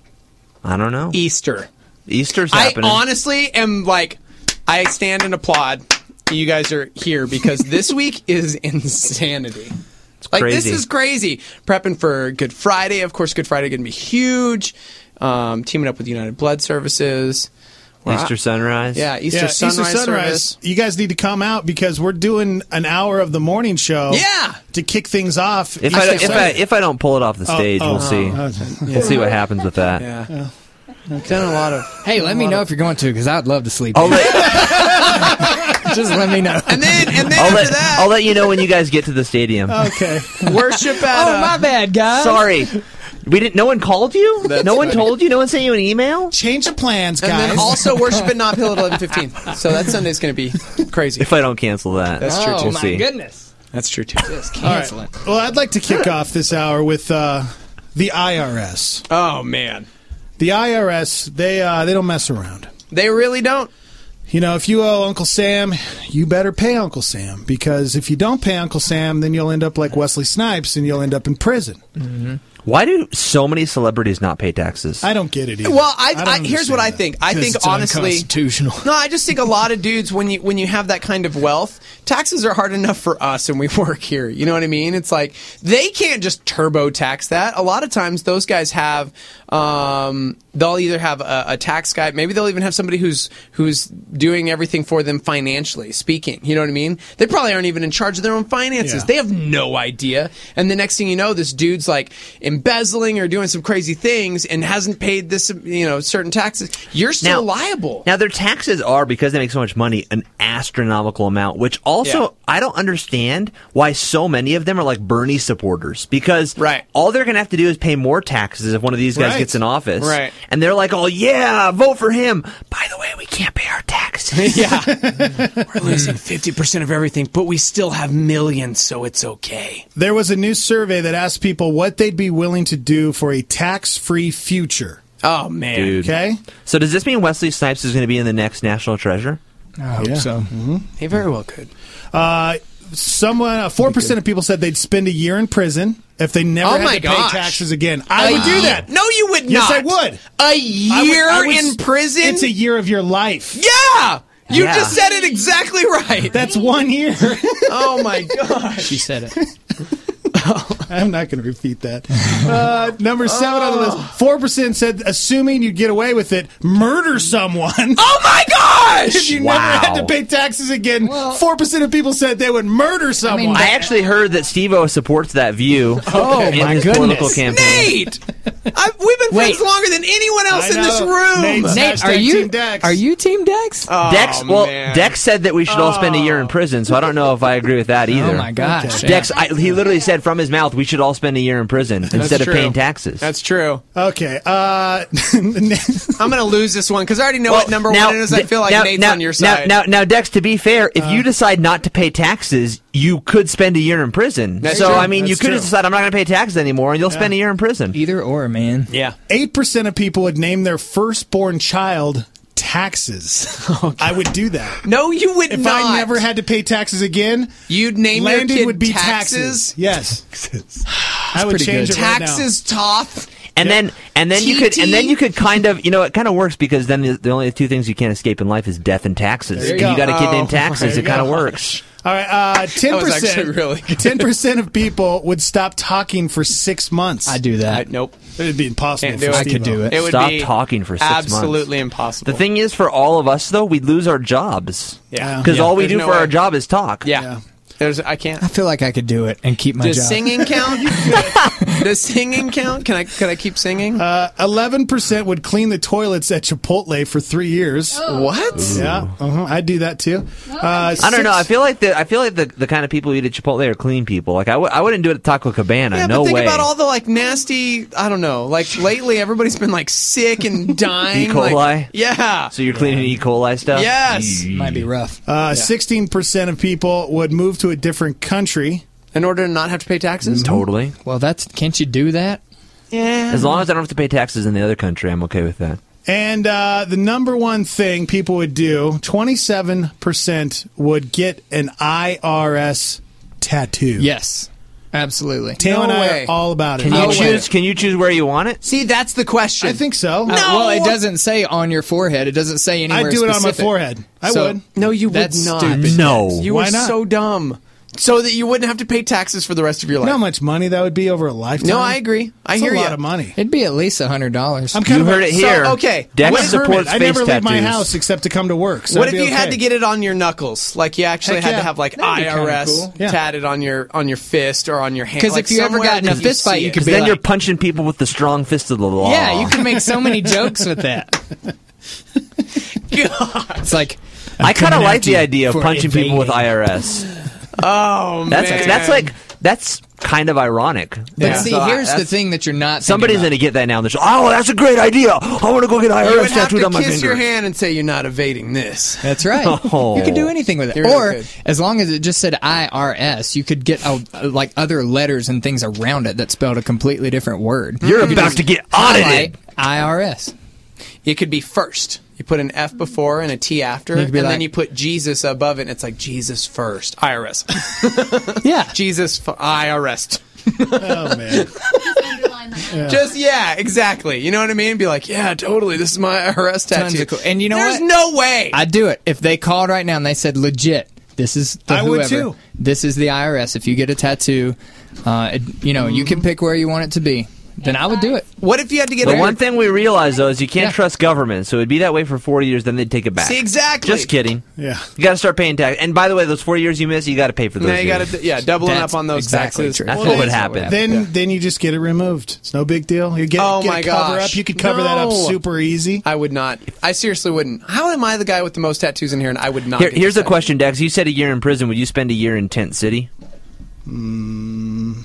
I don't know. Easter. Easter's I happening. honestly am like, I stand and applaud. You guys are here because this week is insanity. It's Like crazy. this is crazy. Prepping for Good Friday, of course. Good Friday going to be huge. Um, teaming up with United Blood Services. Easter sunrise. Yeah, Easter Yeah, sunrise. Easter sunrise. Service. You guys need to come out because we're doing an hour of the morning show. Yeah. To kick things off. If Easter I if I Sunday. if I don't pull it off the Oh, stage, oh, we'll see. oh, We'll see what happens with that. Yeah. Done a lot of. Hey, let me know if you're going to, because I'd love to sleep. I'll in. let, Just let me know. And then, and then I'll after let that, I'll let you know when you guys get to the stadium. Okay. worship at. Oh, uh, my bad, guys. Sorry, we didn't. No one called you. That's no one funny. told you. No one sent you an email. Change of plans, And guys. then also worship at Knob Hill at eleven fifteen. So that Sunday's going to be crazy. If I don't cancel that, That's true Oh, too. We'll my see. goodness. That's true too. Just All right. cancel it. Well, I'd like to kick off this hour with uh, the I R S. Oh man, The I R S, they uh, they don't mess around. they really don't. You know, if you owe Uncle Sam, you better pay Uncle Sam, because if you don't pay Uncle Sam, then you'll end up like Wesley Snipes and you'll end up in prison. Why do so many celebrities not pay taxes? I don't get it either. Well, I, don't I, here's what I understand think. I that. think it's honestly, unconstitutional. no, I just think a lot of dudes when you when you have that kind of wealth, taxes are hard enough for us, and we work here. You know what I mean? It's like they can't just turbo tax that. A lot of times, those guys have. Um, they'll either have a, a tax guy, maybe they'll even have somebody who's who's doing everything for them financially speaking. You know what I mean? They probably aren't even in charge of their own finances. Yeah. They have no idea. And the next thing you know, this dude's like embezzling or doing some crazy things and hasn't paid this, you know, certain taxes. You're still Now- liable. Now, their taxes are, because they make so much money, an astronomical amount, which also, Yeah. I don't understand why so many of them are like Bernie supporters. Because Right. all they're going to have to do is pay more taxes if one of these guys Right. gets in office. Right. And they're like, oh, yeah, vote for him. By the way, we can't pay our taxes. Yeah. We're losing fifty percent of everything, but we still have millions, so it's okay. There was a new survey that asked people what they'd be willing to do for a tax-free future. Oh, man. Dude. Okay? So does this mean Wesley Snipes is going to be in the next National Treasure? I hope Yeah. so. He very well could. Uh, someone, uh, four percent of people said they'd spend a year in prison if they never Oh had my to gosh. pay taxes again. I A would do year- that. No, you would Yes, not. I would. A I would- year I would- in prison? It's a year of your life. Yeah! You Yeah. just said it exactly right. That's one year. Oh, my gosh. She said it. I'm not going to repeat that. Uh, number seven on the list. Four percent said, assuming you'd get away with it, murder someone. Oh my gosh! If you Wow. never had to pay taxes again, four percent of people said they would murder someone. I actually heard that Steve-O supports that view Oh, in my his goodness. political campaign. Nate! I, we've been friends longer than anyone else I in this know. room. Nate's Nate, are hashtag you Team Dex. are you Team Dex? Oh, Dex, well, man. Dex said that we should all spend a year in prison, so I don't know if I agree with that either. Oh my gosh! Okay. Dex, I, he literally said from his mouth, we should all spend a year in prison instead of true. paying taxes. That's true. Okay. Uh, I'm going to lose this one because I already know Well, what number now, one is. I feel like now, Nate's now, on your now, side. Now, now, Dex, to be fair, if you decide not to pay taxes, you could spend a year in prison. That's so, true. I mean, you That's could true. just decide, I'm not going to pay taxes anymore, and you'll spend a year in prison. Either or, man. yeah. eight percent of people would name their firstborn child taxes. I would do that. No, you would If not. I never had to pay taxes again, You'd name Landon your kid would be taxes. taxes. Yes. I would pretty change good. it right now. Taxes, Toth. And Yep. then, and then you T could, T. and then you could kind of, you know, it kind of works because then the, the only two things you can't escape in life is death and taxes. There you If go. you got a kid Oh, named Taxes, there it you kind of go. works. All right, uh, ten That was actually percent. really good. Ten percent of people would stop talking for six months. I do I, that. nope. It'd be impossible. Can't for do it. I could Steve-O. do it. It would Stop be talking for six months. absolutely impossible. The thing is, for all of us though, we'd lose our jobs. yeah. Because Yeah. all we There's do no for way. our job is talk. Yeah. Yeah. There's. I can't. I feel like I could do it and keep my Does job. singing count? Does singing count? Can I? Can I keep singing? Uh, Eleven percent would clean the toilets at Chipotle for three years. what? Yeah, uh-huh. I'd do that too. Uh, I don't know. I six- feel like the I feel like the, the kind of people who eat at Chipotle are clean people. Like I w- I wouldn't do it at Taco Cabana. Yeah, no but think way. about all the like nasty. I don't know. Like lately, everybody's been like sick and dying. E. coli? Like, yeah. So you're cleaning E. coli stuff? Yes. Might be rough. Uh, Sixteen percent of people would move to a different country. In order to not have to pay taxes. Totally. Well, that's can't you do that? Yeah. As long as I don't have to pay taxes in the other country, I'm okay with that. And uh, the number one thing people would do, twenty-seven percent would get an I R S tattoo. Yes, absolutely. Taylor and No I way. are all about it. Can No you way. choose? Can you choose where you want it? See, that's the question. I think so. Uh, well, it doesn't say on your forehead. It doesn't say anywhere I'd do it on my specific. forehead. I So- would. No, you would That's not. stupid. No. You Why were not? so dumb. So that you wouldn't have to pay taxes for the rest of your You know how life. much money that would be over a lifetime? No, I agree. I That's hear a you. lot of money. It'd be at least a hundred dollars. I'm kind You of heard a, it here. So, okay. Dex What- supports I face never leave my tattoos. house except to come to work. So What I'd if be you had okay. to get it on your knuckles? Like you actually Heck had yeah. to have like That'd be I kinda R S cool. Yeah. tatted on your on your fist or on your hand. Because like if you ever somewhere got in a that fist fight, see you it. could be Then like, you're punching people with the strong fist of the law. yeah, you can make so many jokes with that. God. It's like I kind of coming like after the you idea of for punching people with invading. I R S. Oh That's man, that's like that's kind of ironic. But Yeah. see, So I- here's the that's- thing that you're not. Somebody's thinking going to get that now. And they're like, oh, that's a great idea. I want to go get I you R would S have tattooed to on my kiss finger. your hand and say you're not evading this. That's right. Oh. You could do anything with it. You really or could. as long as it just said I R S, you could get a, like other letters and things around it that spelled a completely different word. You're You could about just to get highlight audited. I R S. It could be first. You put an F before and a T after, You and could be then like- you put Jesus above it, and it's like Jesus first. I R S. Yeah. Jesus f- I R S. Oh, man. Yeah. Just, yeah, exactly. You know what I mean? Be like, yeah, totally. This is my I R S Tons tattoo. of cool. And you know There's what? no way. I'd do it. If they called right now and they said legit, this is the I would whoever. too. This is the I R S. If you get a tattoo, uh, it, you know, you can pick where you want it to be. Then I would do it. What if you had to get The a one thing we realize, though, is you can't Yeah. trust government. So it'd be that way for forty years, then they'd take it back. See, exactly. Just kidding. Yeah. You got to start paying tax. And by the way, those four years you miss, you got to pay for those Now you years. got to, yeah, doubling That's up on those exactly taxes. true. That's Well, what would then- happen. Then, then you just get it removed. It's no big deal. You get, Oh get my a cover gosh. up. You could cover that up No. super easy. I would not. I seriously wouldn't. How am I the guy with the most tattoos in here, and I would not? Here, get here's this a question, Dex. You said a year in prison. Would you spend a year in Tent City? Mm.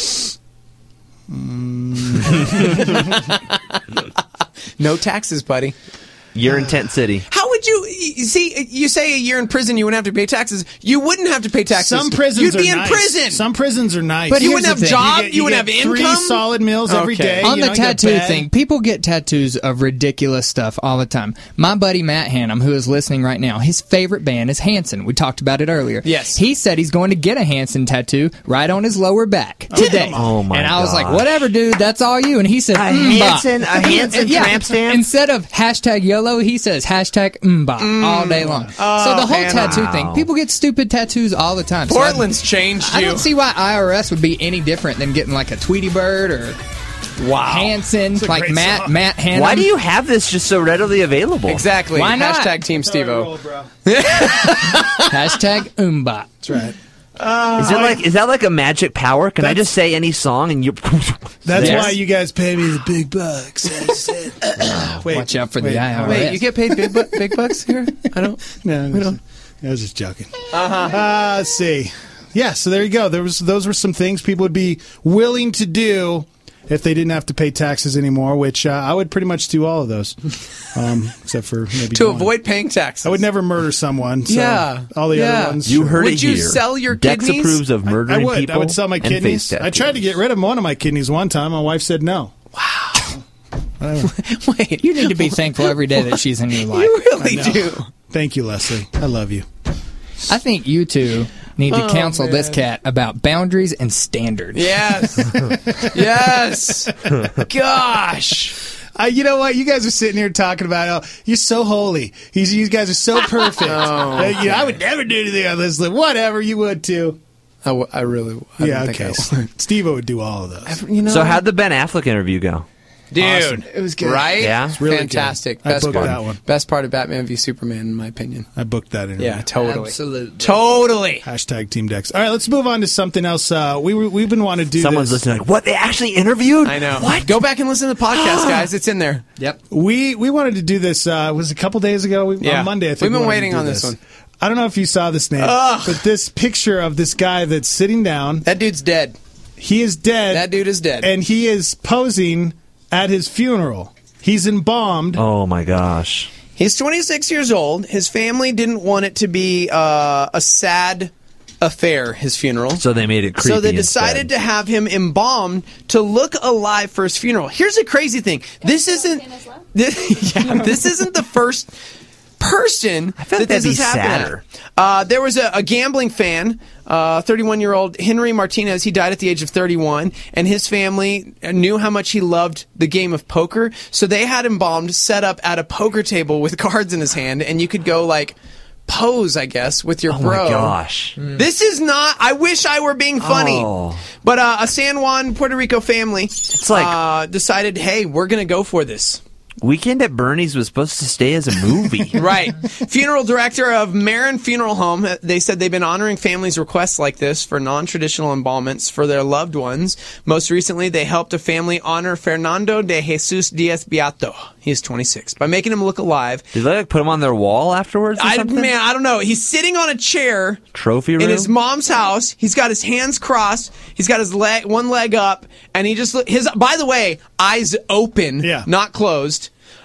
No taxes, buddy. Year in Tent City. How would you you see? You say a year in prison, you wouldn't have to pay taxes. You wouldn't have to pay taxes. Some prisons You'd be are in nice. prison. Some prisons are nice. But you here's wouldn't the have thing. job. get- You, wouldn't get have three income. solid meals every Okay. day. On you the know, you get tattoo bed. thing, people get tattoos of ridiculous stuff all the time. My buddy Matt Hannum, who is listening right now, his favorite band is Hanson. We talked about it earlier. Yes. He said he's going to get a Hanson tattoo right on his lower back today. Oh, my And I was like, gosh. whatever, dude, that's all you. And he said, A "Mm, bah." Hanson- a Hanson Yeah. tramp stamp? Instead of hashtag YOLO, he says hashtag mba. all day long. Oh, so the whole Hannah. tattoo Wow. thing, people get stupid tattoos all the time. So I- Portland's changed I you. don't see why I R S would be any different than getting like a Tweety Bird or wow. Hanson, That's a like great Matt song. Matt Hannon. Why do you have this just so readily available? Exactly. Why not? Hashtag Team Steve-O. Hashtag Umba. That's right. is it like is that like a magic power? Can I just say any song and you? That's Yes. why you guys pay me the big bucks. Wait, Watch out for wait, the I R S. Wait, you get paid big, bu- big bucks here? I don't. No, we don't. I was just joking. Uh-huh. Uh, let's see. Yeah, so there you go. There was those were some things people would be willing to do if they didn't have to pay taxes anymore. Which uh, I would pretty much do all of those, um, except for maybe To one. avoid paying taxes. I would never murder someone. So Yeah, all the yeah. other ones. You sure. heard Would it you here. sell your Dex kidneys? approves of I murdering would. people. I would sell my and kidneys. face I tried to get rid of one of my kidneys one time. My wife said no. Wait, You need to be thankful every day that she's in your life. you really I know. do. Thank you, Leslie. I love you. I think you two need to Oh, counsel this man. cat about boundaries and standards. Yes. yes. Gosh. Uh, you know what? You guys are sitting here talking about, oh, you're so holy. He's, you guys are so perfect. Oh, Uh, you know, I would never do anything on this list. Whatever, you would too. I, w- I really. I yeah, didn't okay. think I would. Steve would do all of those. You know, So how'd the Ben Affleck interview go? dude, Awesome. it was good, right? Yeah? It's really Fantastic. good. I Best booked part. that one. Best part of Batman v Superman, in my opinion. I booked that interview. Yeah, totally. Absolutely. Totally. Hashtag Team Dex. All right, let's move on to something else. Uh, we were, we've been wanting to do Someone's this. listening like, what? They actually interviewed? I know. What? Go back and listen to the podcast, guys. It's in there. Yep. We we wanted to do this. Uh, it was a couple days ago. We, Yeah. On Monday, I think We've been we wanted waiting to do on this one. I don't know if you saw this name, Ugh. but this picture of this guy that's sitting down. That dude's dead. He is dead. That dude is dead. And he is posing at his funeral. He's embalmed. Oh my gosh. He's twenty-six years old. His family didn't want it to be uh, a sad affair, his funeral. So they made it creepy. So they decided instead. to have him embalmed to look alive for his funeral. Here's the crazy thing. This isn't this, yeah, this isn't the first person feel like that this that'd is be happening. sadder. Uh, there was a, a gambling fan, uh, thirty-one-year-old Henry Martinez. He died at the age of thirty-one, and his family knew how much he loved the game of poker, so they had him embalmed, set up at a poker table with cards in his hand, and you could go like pose, I guess, with your Oh bro. my gosh. This is not. I wish I were being funny, Oh. but uh, a San Juan, Puerto Rico family It's like- uh, decided, hey, we're gonna go for this. Weekend at Bernie's was supposed to stay as a movie. Right. Funeral director of Marin Funeral Home, they said they've been honoring families' requests like this for non-traditional embalments for their loved ones. Most recently, they helped a family honor Fernando de Jesus Diaz Beato. He's twenty-six. By making him look alive. Did they like put him on their wall afterwards or I, something? man, I don't know. He's sitting on a chair Trophy room? in his mom's house. He's got his hands crossed. He's got his leg, one leg up, and he just look, his. By the way, eyes open, Yeah. not closed.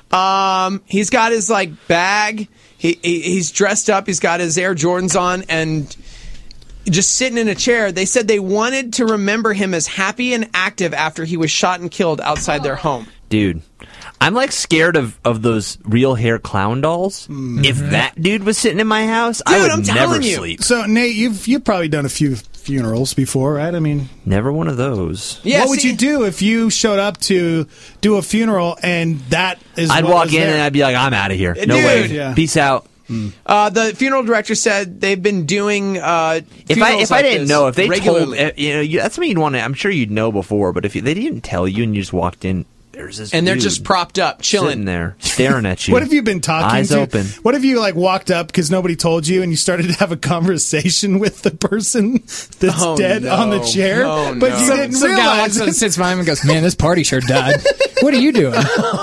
Um, he's got his like bag. He, he he's dressed up. He's got his Air Jordans on, and just sitting in a chair. They said they wanted to remember him as happy and active after he was shot and killed outside their home. Dude, I'm like scared of, of those real hair clown dolls. If that dude was sitting in my house, I Dude, would I'm never telling you. sleep. So Nate, you've you've probably done a few funerals before, right? I mean, Never one of those. Yeah, what would see- you do if you showed up to do a funeral and that is? I'd what walk was in there? and I'd be like, I'm out of here. No Dude. way. Yeah. Peace out. Uh, the funeral director said they've been doing. Uh, If I funerals if I like didn't this know, if they regularly. told, uh, you know, you, that's something you'd want to. I'm sure you'd know before, but if you, they didn't tell you and you just walked in, there's this and they're dude just propped up, sitting chilling. there, staring at you. What have you been talking Eyes to? open. What if you like walked up because nobody told you and you started to have a conversation with the person that's Oh, dead no. on the chair, Oh, but no. you Some- didn't Some guy realize walks up it? and sits by him and goes, "Man, this party sure died. What are you doing?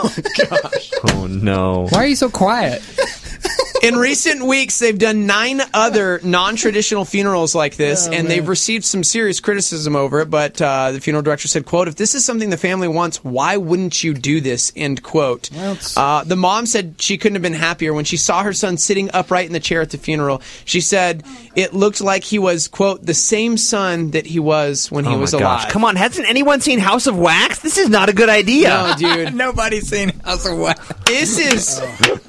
Oh no! Why are you so quiet?" In recent weeks, they've done nine other non-traditional funerals like this, Oh, and man. they've received some serious criticism over it. But uh, the funeral director said, quote, if this is something the family wants, why wouldn't you do this, end quote. Well, it's- Uh, the mom said she couldn't have been happier when she saw her son sitting upright in the chair at the funeral. She said it looked like he was, quote, the same son that he was when he Oh was my alive. gosh! Come on, hasn't anyone seen House of Wax? This is not a good idea. No, dude. Nobody's seen House of Wax. This is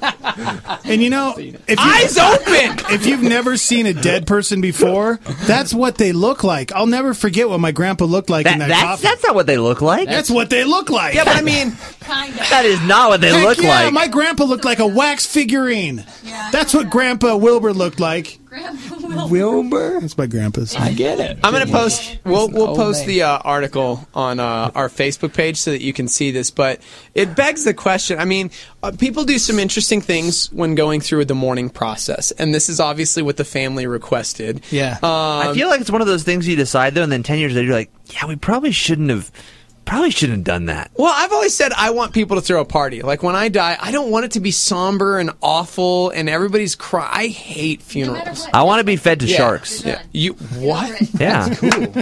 And you know, if you, eyes open. If you've never seen a dead person before, that's what they look like. I'll never forget what my grandpa looked like That, in that that's, coffin. that's not what they look like. That's what they look like. Yeah, but I mean, that is not what they Heck look yeah, like. my grandpa looked like a wax figurine. That's what Grandpa Wilbur looked like. Wilbur? That's my grandpa's. I get it. I'm going to post. We'll we'll old post name. the uh, article on uh, our Facebook page so that you can see this. But it begs the question. I mean, uh, people do some interesting things when going through the mourning process, and this is obviously what the family requested. Yeah. Um, I feel like it's one of those things you decide though, and then ten years later you're like, yeah, we probably shouldn't have, probably shouldn't have done that. Well, I've always said I want people to throw a party. Like when I die, I don't want it to be somber and awful and everybody's cry. I hate funerals. I want to be fed to Yeah. sharks. Yeah. You what? Yeah.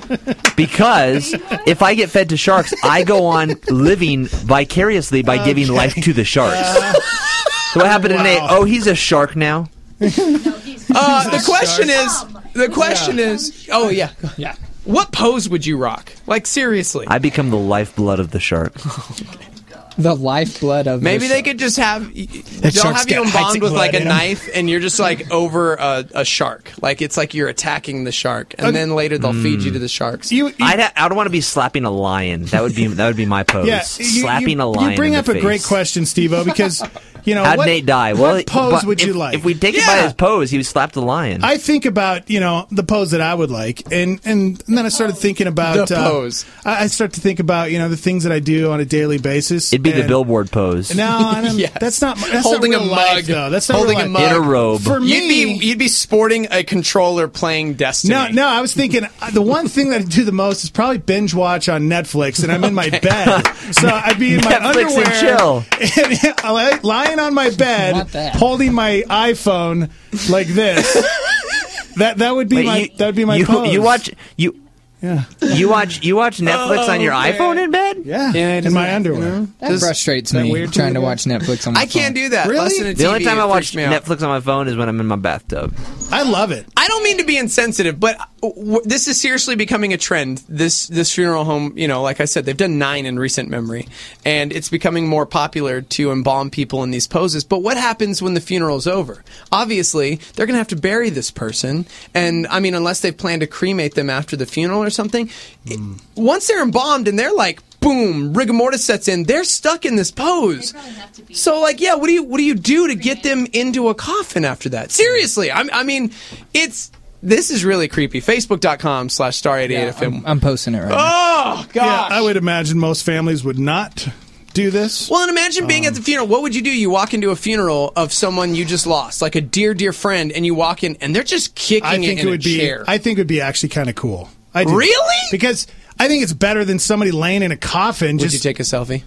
Because if I get fed to sharks, I go on living vicariously by giving Okay. life to the sharks. So what happened to Nate? Oh, he's a shark now. Uh, the question is, the question is, oh yeah, yeah. What pose would you rock? Like seriously? I become the lifeblood of the shark. The lifeblood of Maybe the they could just have they'll shark's have you got embalmed high-tech with like blood a in 'em. knife, and you're just like over a, a shark. Like it's like you're attacking the shark, and then later they'll feed you to the sharks. You, you, I'd ha- I don't want to be slapping a lion. That would be that would be my pose. yeah, you, slapping you, a lion. You bring in up the a great face. question, Steve-O, because you know How'd what, Nate die? What Well, pose but would if, you like? If we take it by Yeah. his pose, he slapped a lion. I think about you know the pose that I would like, and and, and then I started thinking about The uh, pose. I, I start to think about you know the things that I do on a daily basis. It'd be the and- billboard pose. No, I don't, Yes. that's not. That's Holding not a real mug, life, though. That's not holding real a life. mug. In a robe. For me, You'd be you'd be sporting a controller playing Destiny. No, no, I was thinking uh, the one thing that I do the most is probably binge watch on Netflix, and I'm in my bed. So I'd be in my Netflix and underwear, chill. and lying on my Want bed, that. holding my iPhone like this. that that would be Wait, my you, that would be my you, pose. you watch you yeah you watch you watch Netflix on your Oh, man. iPhone in bed? yeah, Yeah, it in my doesn't- underwear. That Does- frustrates that me weird trying to to you watch Netflix on my I can't phone. do that. Really? Listen to The only T V, time it I watch freaks me out. Netflix on my phone is when I'm in my bathtub. I love it. I don't mean to be insensitive, but w- this is seriously becoming a trend. This this funeral home, you know, like I said, they've done nine in recent memory, and it's becoming more popular to embalm people in these poses. But what happens when the funeral's over? Obviously, they're going to have to bury this person, and I mean, unless they plan to cremate them after the funeral or something, it- once they're embalmed and they're like, boom, rigor mortis sets in, they're stuck in this pose. So, like, yeah, what do you what do you do to get them into a coffin after that? Seriously, I, I mean, it's this is really creepy. Facebook.com slash star eighty-eight Yeah, F M. I'm, I'm posting it right now. Oh gosh. Yeah, I would imagine most families would not do this. Well, and imagine being Um, at the funeral. What would you do? You walk into a funeral of someone you just lost, like a dear, dear friend, and you walk in, and they're just kicking I think it in it would a be. chair. I think it would be actually kind of cool. I do. Really? Because I think it's better than somebody laying in a coffin. would just you take a selfie?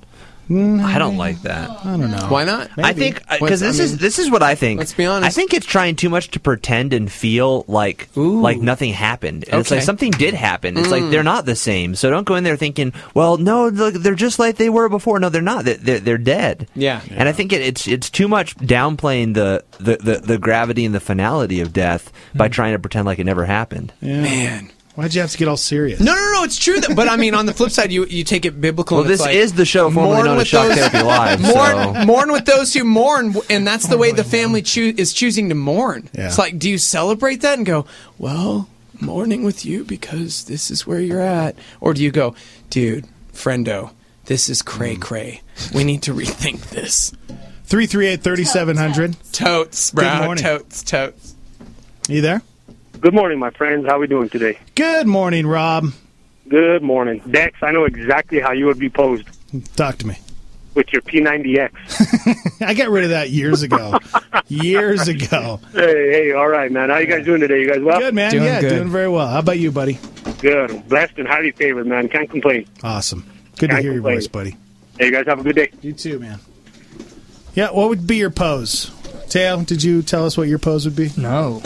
I don't like that. I don't know. Why not? I think What's- because this I is mean, this is what I think. let's be honest. I think it's trying too much to pretend and feel like Ooh. like nothing happened. And it's Okay. like something did happen. It's Mm. like they're not the same. So don't go in there thinking, well, no, look, they're just like they were before. No, they're not. They're they're, they're dead. Yeah. And I think it, it's it's too much downplaying the, the, the, the gravity and the finality of death by trying to pretend like it never happened. Yeah. Man. Why'd you have to get all serious? No, no, no. It's true. That, but I mean, on the flip side, you you take it biblical. Well, and it's this like, is the show formerly mourn known with as Shock those- Therapy Live. Mourn, so. mourn with those who mourn, and that's the way the family choo- is choosing to mourn. Yeah. It's like, do you celebrate that and go, well, mourning with you because this is where you're at? Or do you go, dude, friendo, this is cray cray. We need to rethink this. three three eight, three seven zero zero. Totes, bro. Good morning. Totes, totes. You there? Good morning, my friends. How we doing today? Good morning, Rob. Good morning. Dex, I know exactly how you would be posed Talk to me. with your P ninety X. I got rid of that years ago. years ago. Hey, hey, all right, man. How you guys doing today? You guys well? Good, man. Doing yeah, good. doing very well. How about you, buddy? Good. Blessed and highly favored, man. Can't complain. Awesome. Good to Can't hear your complain. voice, buddy. Hey, you guys have a good day. You too, man. Yeah, what would be your pose? Teo, did you tell us what your pose would be? No.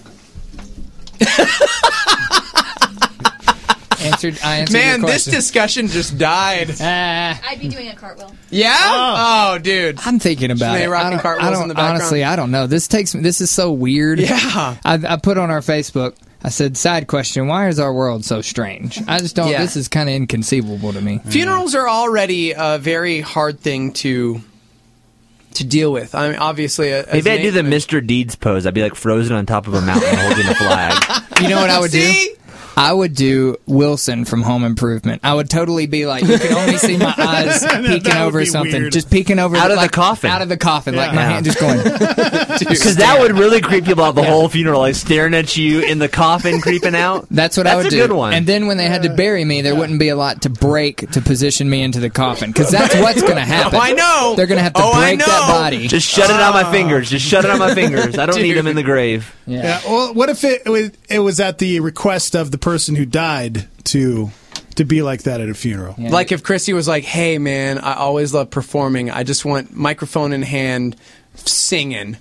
answered. I answered. Man, your this question. discussion just died. Ah. I'd be doing a cartwheel. Yeah? Oh, dude. I'm thinking about Sinead it. rocking I don't, cartwheels I don't in the background. honestly. I don't know. This takes. This is so weird. Yeah. I, I put on our Facebook. I said, "Side question: why is our world so strange?" I just don't. Yeah. This is kind of inconceivable to me. Funerals are already a very hard thing to to deal with. I mean, obviously, uh, as Maybe I'd do Nate the mentioned- Mister Deeds pose. I'd be like frozen on top of a mountain holding a flag. You know what I would do? See? I would do Wilson from Home Improvement. I would totally be like, you can only see my eyes peeking That would over be something. weird. Just peeking over Out of the like, coffin. Out of the coffin. Like my Yeah. hand just going. Because that would really creep people out the whole funeral, like staring at you in the coffin, creeping out. That's what That's I would a do. good one. And then when they had to bury me, there wouldn't be a lot to break to position me into the coffin. Because that's what's going to happen. Oh, I know. They're going to have to Oh, I break that know. body. Just shut it on my fingers. Just shut it on my fingers. I don't need Dude. them in the grave. Yeah. Yeah. Well, what if it, it was it was at the request of the person who died to to be like that at a funeral? Yeah. Like if Christy was like, "Hey, man, I always love performing. I just want microphone in hand, singing."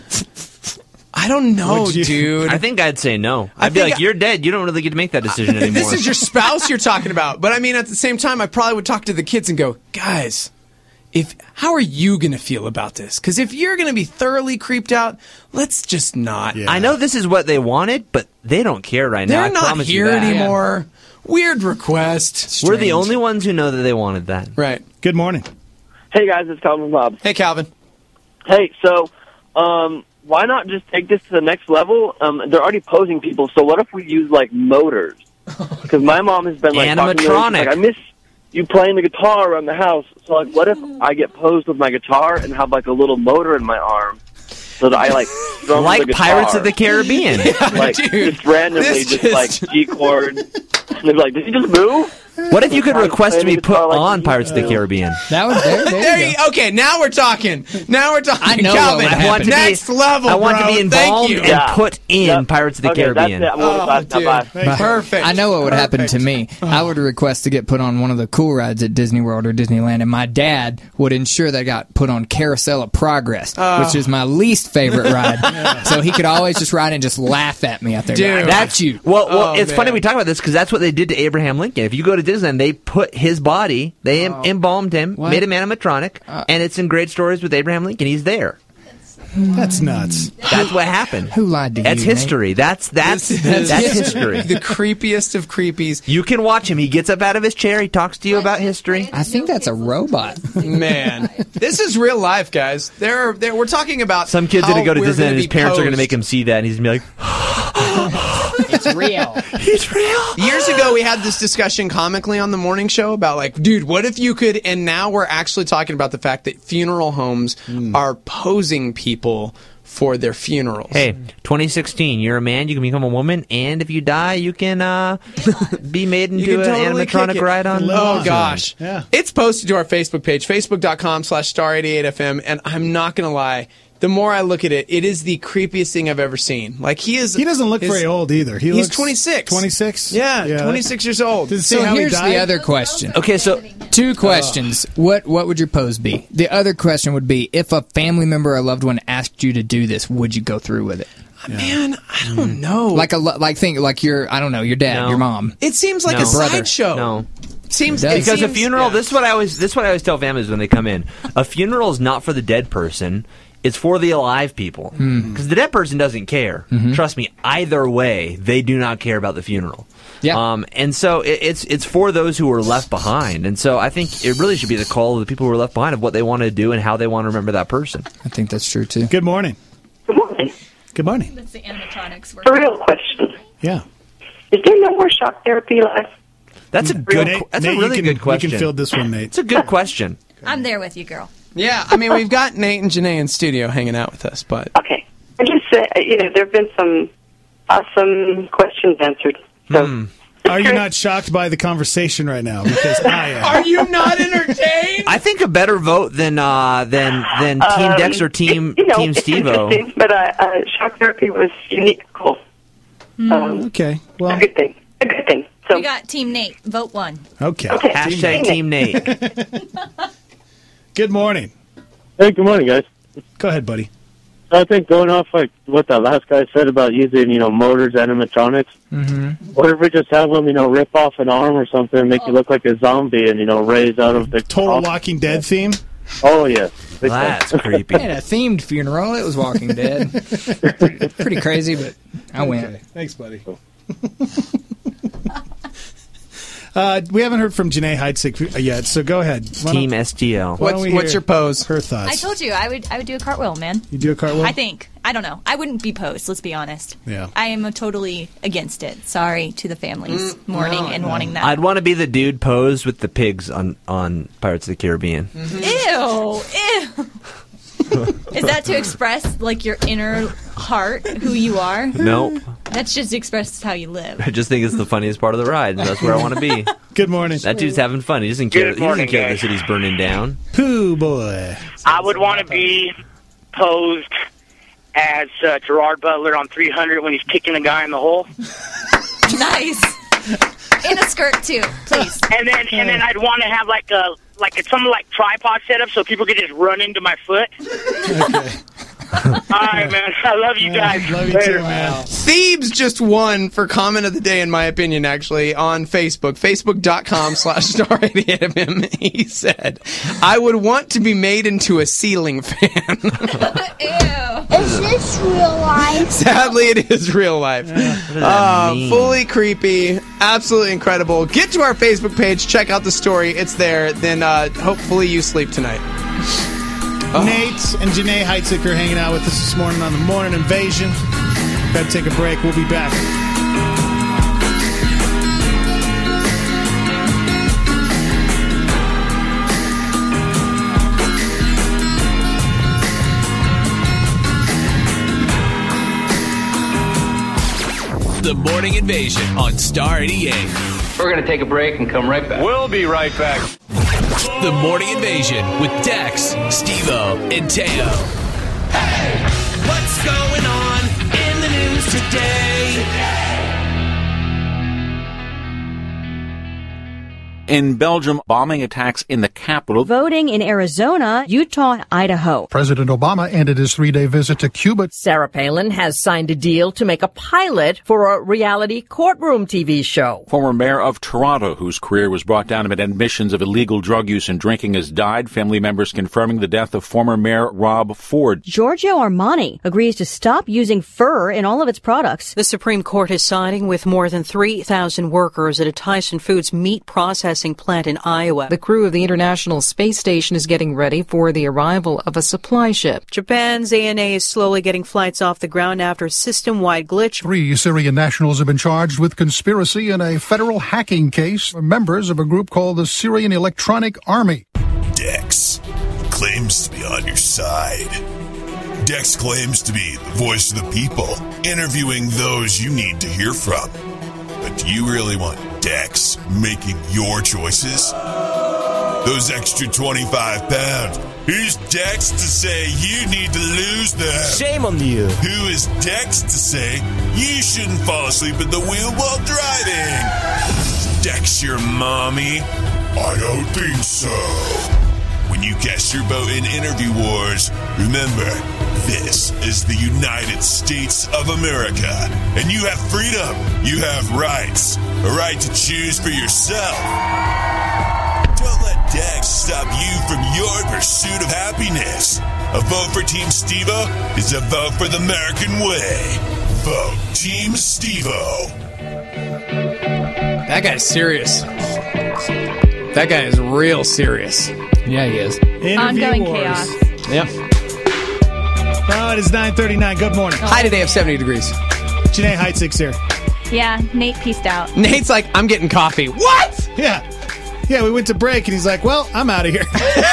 I don't know, Would you- dude. I think I'd say no. I I'd be think like, I- you're dead. You don't really get to make that decision anymore. This is your spouse you're talking about. But I mean, at the same time, I probably would talk to the kids and go, guys, if how are you going to feel about this? Because if you're going to be thoroughly creeped out, let's just not. Yeah. I know this is what they wanted, but they don't care right now. They're I not promise you here that. anymore. Weird request. We're the Strange. only ones who know that they wanted that. Right. Good morning. Hey guys, it's Calvin Bob. Hey, Calvin. Hey, so um, why not just take this to the next level? Um, they're already posing people, so what if we use like motors? Because my mom has been like talking to me, she's Animatronic. like, I miss you playing the guitar around the house. So like, what if I get posed with my guitar and have like a little motor in my arm, so that I like strum the Like guitar, Pirates of the Caribbean. like Dude, just randomly, this just, just- like G chord. And they're like, did he just move? What if you could Like, request to playing be the put guitar like on he Pirates of the used to. Caribbean? That was there. There, There you you, go. okay, now we're talking. Now we're talking. I know what Calvin, would happen. I want to next be, level, I want bro. to be Thank involved you. and Yeah. put in Yep. Pirates of the Okay, Caribbean. that's it. I'm going Oh, to dude. pass. Bye. Perfect. I know what would happen to Perfect. me. I would request to get put on one of the cool rides at Disney World or Disneyland, and my dad would ensure that I got put on Carousel of Progress, Oh. which is my least favorite ride. So he could always just ride and just laugh at me out there. Dude. I got you. Well, well, Oh, it's funny man. we talk about this because that's what they did to Abraham Lincoln. If you go to Disneyland, they put his body, they em- embalmed him, What? made him animatronic, Uh, and it's in Great Stories with Abraham Lincoln. He's there. That's nuts. That's what happened. Who lied to you? That's Nate? history. That's that's This that's, is- that's history. The creepiest of creepies. You can watch him. He gets up out of his chair. He talks to you about history. I think that's a robot. Man, this is real life, guys. There, are, there we're talking about Some kid's how gonna go to we're Disneyland gonna and his be parents are gonna posed. make him see that, and he's gonna be like, It's real. "He's real." Years ago, we had this discussion comically on the morning show about, like, dude, what if you could? And now we're actually talking about the fact that funeral homes are posing people for their funerals. Hey, twenty sixteen. You're a man. You can become a woman, and if you die, you can uh, be made You into can an totally animatronic kick it. ride on. Oh gosh, Yeah. it's posted to our Facebook page, facebook.com slash star 88 FM, and I'm not gonna lie. The more I look at it, it is the creepiest thing I've ever seen. Like he is. He doesn't look his- very old either. He He's looks twenty-six. twenty-six? Yeah, Yeah. twenty-six years old. Does it say So how he here's died? the other question. Okay, so Two questions. What what would your pose be? The other question would be, if a family member or loved one asked you to do this, would you go through with it? Man, I don't know. Like a lo- like think like your I don't know your dad, No. your mom. It seems like No. a Brother. sideshow. no. Seems It does. Because a seems- funeral, yeah. this is what I always this is what I always tell families when they come in. A funeral is not for the dead person. It's for the alive people. Because the dead person doesn't care. Trust me, either way, they do not care about the funeral. Yeah. Um, and so it, it's it's for those who are left behind. And so I think it really should be the call of the people who are left behind of what they want to do and how they want to remember that person. I think that's true too. Good morning. Good morning. Good morning. That's the animatronics work. A real question. Yeah. Is there no more shock therapy live? That's a good. Nate, qu- that's Nate, a really you can, good question. You can field this one, Nate. It's a good question. I'm there with you, girl. Yeah, I mean, we've got Nate and Janae in studio hanging out with us, but Okay. I just say, you know, there have been some awesome questions answered. So, Hmm. Are you not shocked by the conversation right now? Because I am. are you not entertained? I think a better vote than uh, than than Team um, Dex or Team you know, Team it's Steve-O. interesting, but uh, uh, shock therapy was unique, cool. Um, Okay. a Well, good thing. A good thing. So, We got Team Nate. Vote one. okay. Okay. Hashtag Team Nate. Good morning. Hey, good morning, guys. Go ahead, buddy. I think going off like what that last guy said about using, you know, motors, animatronics. Mm-hmm. What if we just have them, you know, rip off an arm or something, and make you look like a zombie, and you know, raise out of the Total coffin? Walking Dead theme. Oh yes, Big time. That's creepy. I had a themed funeral. It was Walking Dead. pretty, pretty crazy, but I went. Okay. Thanks, buddy. Uh, we haven't heard from Janae Heidsieck yet, so go ahead. Why Team don't- S T L. why don't What's we what's hear your pose? Her thoughts. I told you I would I would do a cartwheel, man. You do a cartwheel? I think. I don't know. I wouldn't be posed, let's be honest. Yeah. I am totally against it. Sorry to the families Mm, mourning no, and no. wanting that. I'd want to be the dude posed with the pigs on, on Pirates of the Caribbean. Ew. Ew. Is that to express like your inner heart, who you are? Nope. That's just express how you live. I just think it's the funniest part of the ride. That's where I want to be. Good morning. That dude's having fun. He doesn't care. Good He morning, doesn't care guys. if the city's burning down. Pooh boy. I would want to be posed as uh, Gerard Butler on three hundred when he's kicking the guy in the hole. Nice. In a skirt too, please. And then and then I'd want to have like a like a, some like tripod setup so people could just run into my foot. Okay. All right, man. I love you guys. Love you Later. too, man. Thebes just won for comment of the day, in my opinion, actually, on Facebook. Facebook.com slash Star eighty-eight F M. He said, I would want to be made into a ceiling fan. Is this real life? Sadly, it is real life. Uh, fully creepy. Absolutely incredible. Get to our Facebook page. Check out the story. It's there. Then uh, hopefully you sleep tonight. Nate and Janae Heidsieck are hanging out with us this morning on the Morning Invasion. Got to take a break. We'll be back. The Morning Invasion on Star eighty-eight. We're going to take a break and come right back. We'll be right back. The Morning Invasion with Dex, Steve-O, and Teo. Hey, what's going on in the news today? In Belgium, bombing attacks in the capital. Voting in Arizona, Utah, Idaho. President Obama ended his three-day visit to Cuba. Sarah Palin has signed a deal to make a pilot for a reality courtroom T V show. Former mayor of Toronto, whose career was brought down amid admissions of illegal drug use and drinking, has died. Family members confirming the death of former mayor Rob Ford. Giorgio Armani agrees to stop using fur in all of its products. The Supreme Court is siding with more than three thousand workers at a Tyson Foods meat processing plant in Iowa. The crew of the International Space Station is getting ready for the arrival of a supply ship. Japan's A N A is slowly getting flights off the ground after a system-wide glitch. Three Syrian nationals have been charged with conspiracy in a federal hacking case. Members of a group called the Syrian Electronic Army. Dex claims to be on your side. Dex claims to be the voice of the people, interviewing those you need to hear from. But do you really want Dex making your choices? Those extra twenty-five pounds. Who's Dex to say you need to lose them? Shame on you. Who is Dex to say you shouldn't fall asleep at the wheel while driving? Dex your mommy? I don't think so. When you cast your vote in Interview Wars, remember, this is the United States of America, and you have freedom, you have rights, a right to choose for yourself. Don't let Dex stop you from your pursuit of happiness. A vote for Team Steve-O is a vote for the American way. Vote Team Steve-O. That guy's serious. That guy is real serious. Yeah, he is. Interview Ongoing Wars. chaos. Yep. Oh, it is nine thirty-nine. Good morning. High today of seventy degrees. Janae Heidsieck's here. Yeah, Nate pieced out. Nate's like, I'm getting coffee. What? Yeah. Yeah, we went to break, and he's like, well, I'm out of here.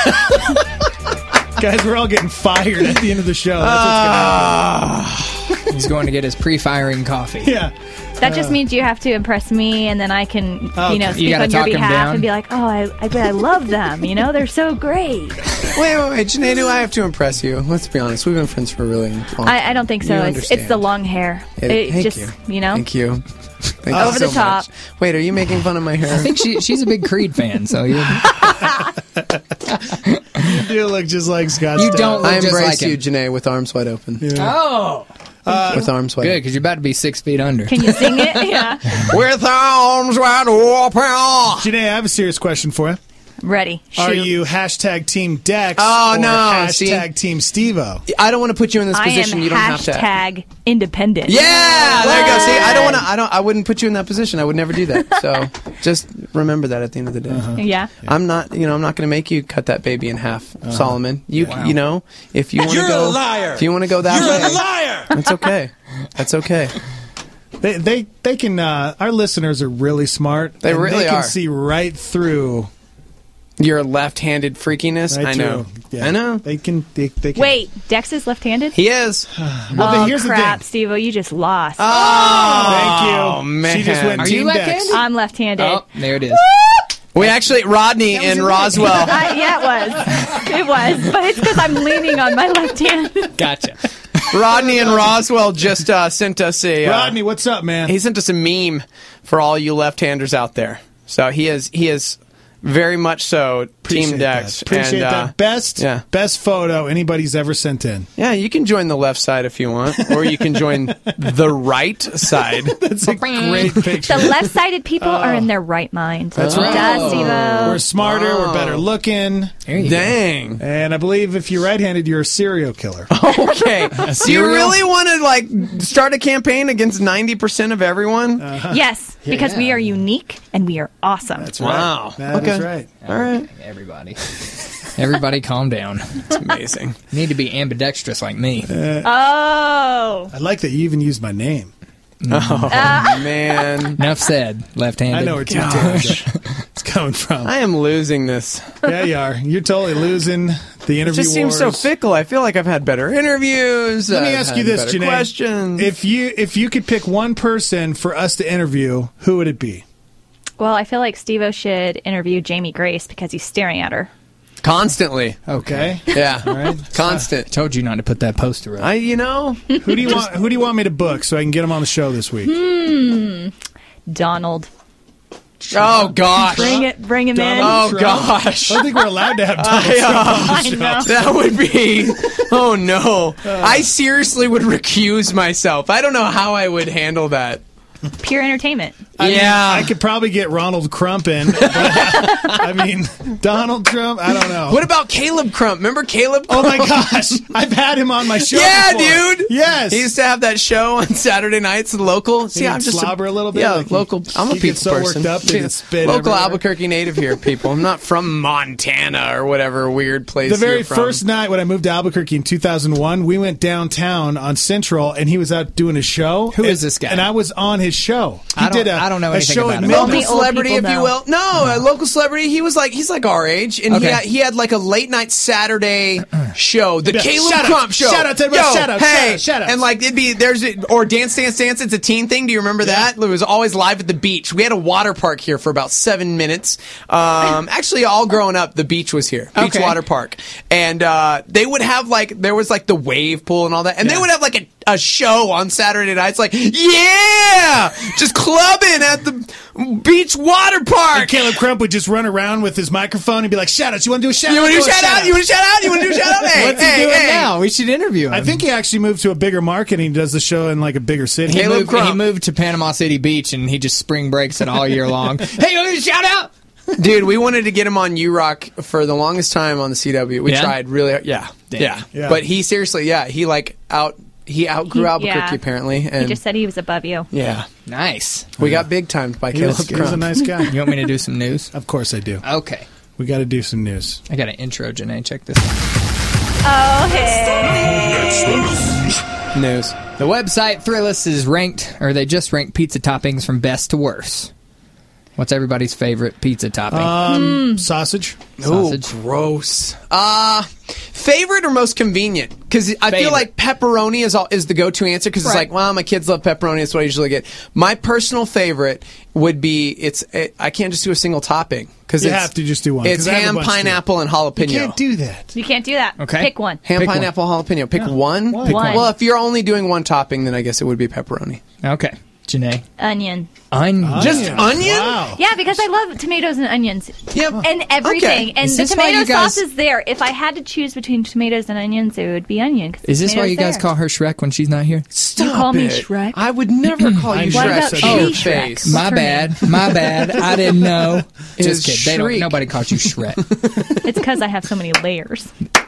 Guys, we're all getting fired at the end of the show. That's what's going to happen. He's going to get his pre-firing coffee. Yeah. That just means you have to impress me, and then I can, Okay. you know, You speak gotta on your talk him behalf down. and be like, oh, I, I, I love them. You know, they're so great. Wait, wait, wait. Janae, do I have to impress you? Let's be honest. We've been friends for a really long I, I don't think so. You It's, understand. it's the long hair. It- It thank just, you. you know, Thank you. Thank Over you the so top. much. Wait, are you making fun of my hair? I think she she's a big Creed fan, so you You look just like Scott You Stapp. don't look I just embrace like you, him. Janae, with arms wide open. Oh. Uh, with arms wide Good, open. because you're about to be six feet under. Can you sing it? Yeah. With arms wide open. Janae, I have a serious question for you. Ready. Are Shoot. you hashtag Team Dex Oh, or no, hashtag see? Team Steve-O? I don't want to put you in this I position. am You don't have to. hashtag independent. Yeah, there you go. See, I don't want to. I don't. I wouldn't put you in that position. I would never do that. So just remember that at the end of the day. Uh-huh. Yeah. I'm not. You know, I'm not going to make you cut that baby in half, Uh-huh. Solomon. You, Wow. you know, if you want to You're go, a liar. if you want to go that You're way, a liar. That's okay. That's okay. They they they can. Uh, our listeners are really smart. They and really they can are. see right through your left-handed freakiness. Right I know. through. Yeah. I know. They can. They, they can. Wait, Dex is left-handed? He is. Well, oh, then here's crap, the thing. Steve-O, you just lost. Thank you. Oh, man. She just went Are Team you Dex. left-handed? I'm left-handed. Oh, there it is. We actually, Rodney in Roswell. Uh, yeah, it was. It was. But it's because I'm leaning on my left hand. Gotcha. Rodney in Roswell just uh, sent us a. Uh, Rodney, what's up, man? He sent us a meme for all you left-handers out there. So he is he is very much so Appreciate Team Dex. That. Appreciate and, uh, that. Best yeah. best photo anybody's ever sent in. Yeah, you can join the left side if you want, or you can join the right side. That's a great picture. The left-sided people are in their right mind. That's Duh, right. Steve-O. We're smarter. Wow. We're better looking. There you Dang. And I believe if you're right-handed, you're a serial killer. Okay. Do you Cereal? really want to like start a campaign against ninety percent of everyone? Uh-huh. Yes, because Yeah. we are unique and we are awesome. That's Wow. right. That Okay. is right. All right. Everybody. Everybody calm down. It's amazing. You need to be ambidextrous like me. Oh. I like that you even used my name. Oh, man. Enough said. Left-handed. I know where Team Dex is coming from. I am losing this. Yeah, you are. You're totally losing the It interview just seems so wars. fickle. I feel like I've had better interviews. Let me I've ask had you this, better Janae. questions. If you if you could pick one person for us to interview, who would it be? Well, I feel like Steve-O should interview Jamie Grace because he's staring at her. Constantly. Okay. Yeah. All right. Constant. I told you not to put that poster up. I, you know, Who do you want? Who do you want me to book so I can get him on the show this week? Hmm. Donald. oh gosh. Bring it. Bring him in. Oh Trump? gosh. I don't think we're allowed to have Donald I, Trump on the I show. know. That would be. Oh no. I seriously would recuse myself. I don't know how I would handle that. Pure entertainment. I mean, Yeah. I could probably get Ronald Crump in. But, I mean, Donald Trump. I don't know. What about Caleb Crump? Remember Caleb Oh Crump? my gosh, I've had him on my show. Yeah, before. dude. Yes. He used to have that show on Saturday nights, the local. See, He'd I'm just slobber a little bit, Yeah, like he- local. I'm a he people gets so person. worked up that Yeah, he'd spit local everywhere. Albuquerque native here, people. I'm not from Montana or whatever weird place. The very you're from. first night when I moved to Albuquerque in two thousand one, we went downtown on Central, and he was out doing a show. Who and, is this guy? And I was on his show. He I don't- did a, I don't know a anything show about at him. midnight. Only local old celebrity, if people you know. will. No, a local celebrity. He was like he's like our age, and he Okay. had, he had like a late night Saturday show, the Yeah, Caleb shout out, Crump show. shout out to everybody, Yo, shout out, hey, shout out, shout out. and like it'd be there's a, or Dance Dance Dance. It's a teen thing. Do you remember that? It was always live at the beach. We had a water park here for about seven minutes. Um, actually, all growing up, the beach was here, beach Okay. water park, and uh, they would have like there was like the wave pool and all that, and they Yeah. would have like a, a show on Saturday nights, like yeah, just clubbing at the beach water park. And Caleb Crump would just run around with his microphone and be like, "Shout out! You want to do a shout You out? want to do Go a shout out? You want to shout out? You want to do a shout out? Hey, What's hey, he doing hey. now? We should interview him. I think he actually moved to a bigger market and he does the show in like a bigger city. he Caleb moved, Crump. he moved to Panama City Beach and he just spring breaks it all year long. Hey, you want me to shout out? Dude, we wanted to get him on U Rock for the longest time on the C W. We Yeah? tried really, yeah, Damn. yeah, Yeah. But he seriously, yeah, he like out, he outgrew He- Albuquerque yeah. apparently, He and just said he was above you. yeah, Nice. we got big timed by He Caleb was, he was a Crump. nice guy. You want me to do some news? Of course I do. Okay. We got to do some news. I got an intro, Janae. Check this out. Oh, hey. News. The website Thrillist is ranked, or they just ranked pizza toppings from best to worst. What's everybody's favorite pizza topping? Um, Sausage. Ooh, Sausage. gross. Uh, favorite or most convenient? Because I feel Favorite. like pepperoni is all, is the go-to answer. Because it's Right. like, well, my kids love pepperoni. That's what I usually get. My personal favorite would be it's. It, I can't just do a single topping because You it's, have to just do one, It's 'cause I have a ham, bunch too. pineapple, and jalapeno. You can't do that. You can't do that. Okay. Pick one. Ham, Pick one. pineapple, jalapeno. Pick Yeah. one. One. Pick One. Well, if you're only doing one topping, then I guess it would be pepperoni. Okay. Janae? Onion. Onion. Just onion? Wow. Yeah, because I love tomatoes and onions. Yep. And everything. Okay. And Is the this why tomato you guys- sauce is there. If I had to choose between tomatoes and onions, it would be onion. 'cause the Is this why tomato's you guys there. call her Shrek when she's not here? Stop You call me it. Shrek? I would never call you What Shrek. about to your she face. Shrek? My her bad. My bad. I didn't know. It Just is kidding. They don't, Shriek. nobody calls you Shrek. It's because I have so many layers.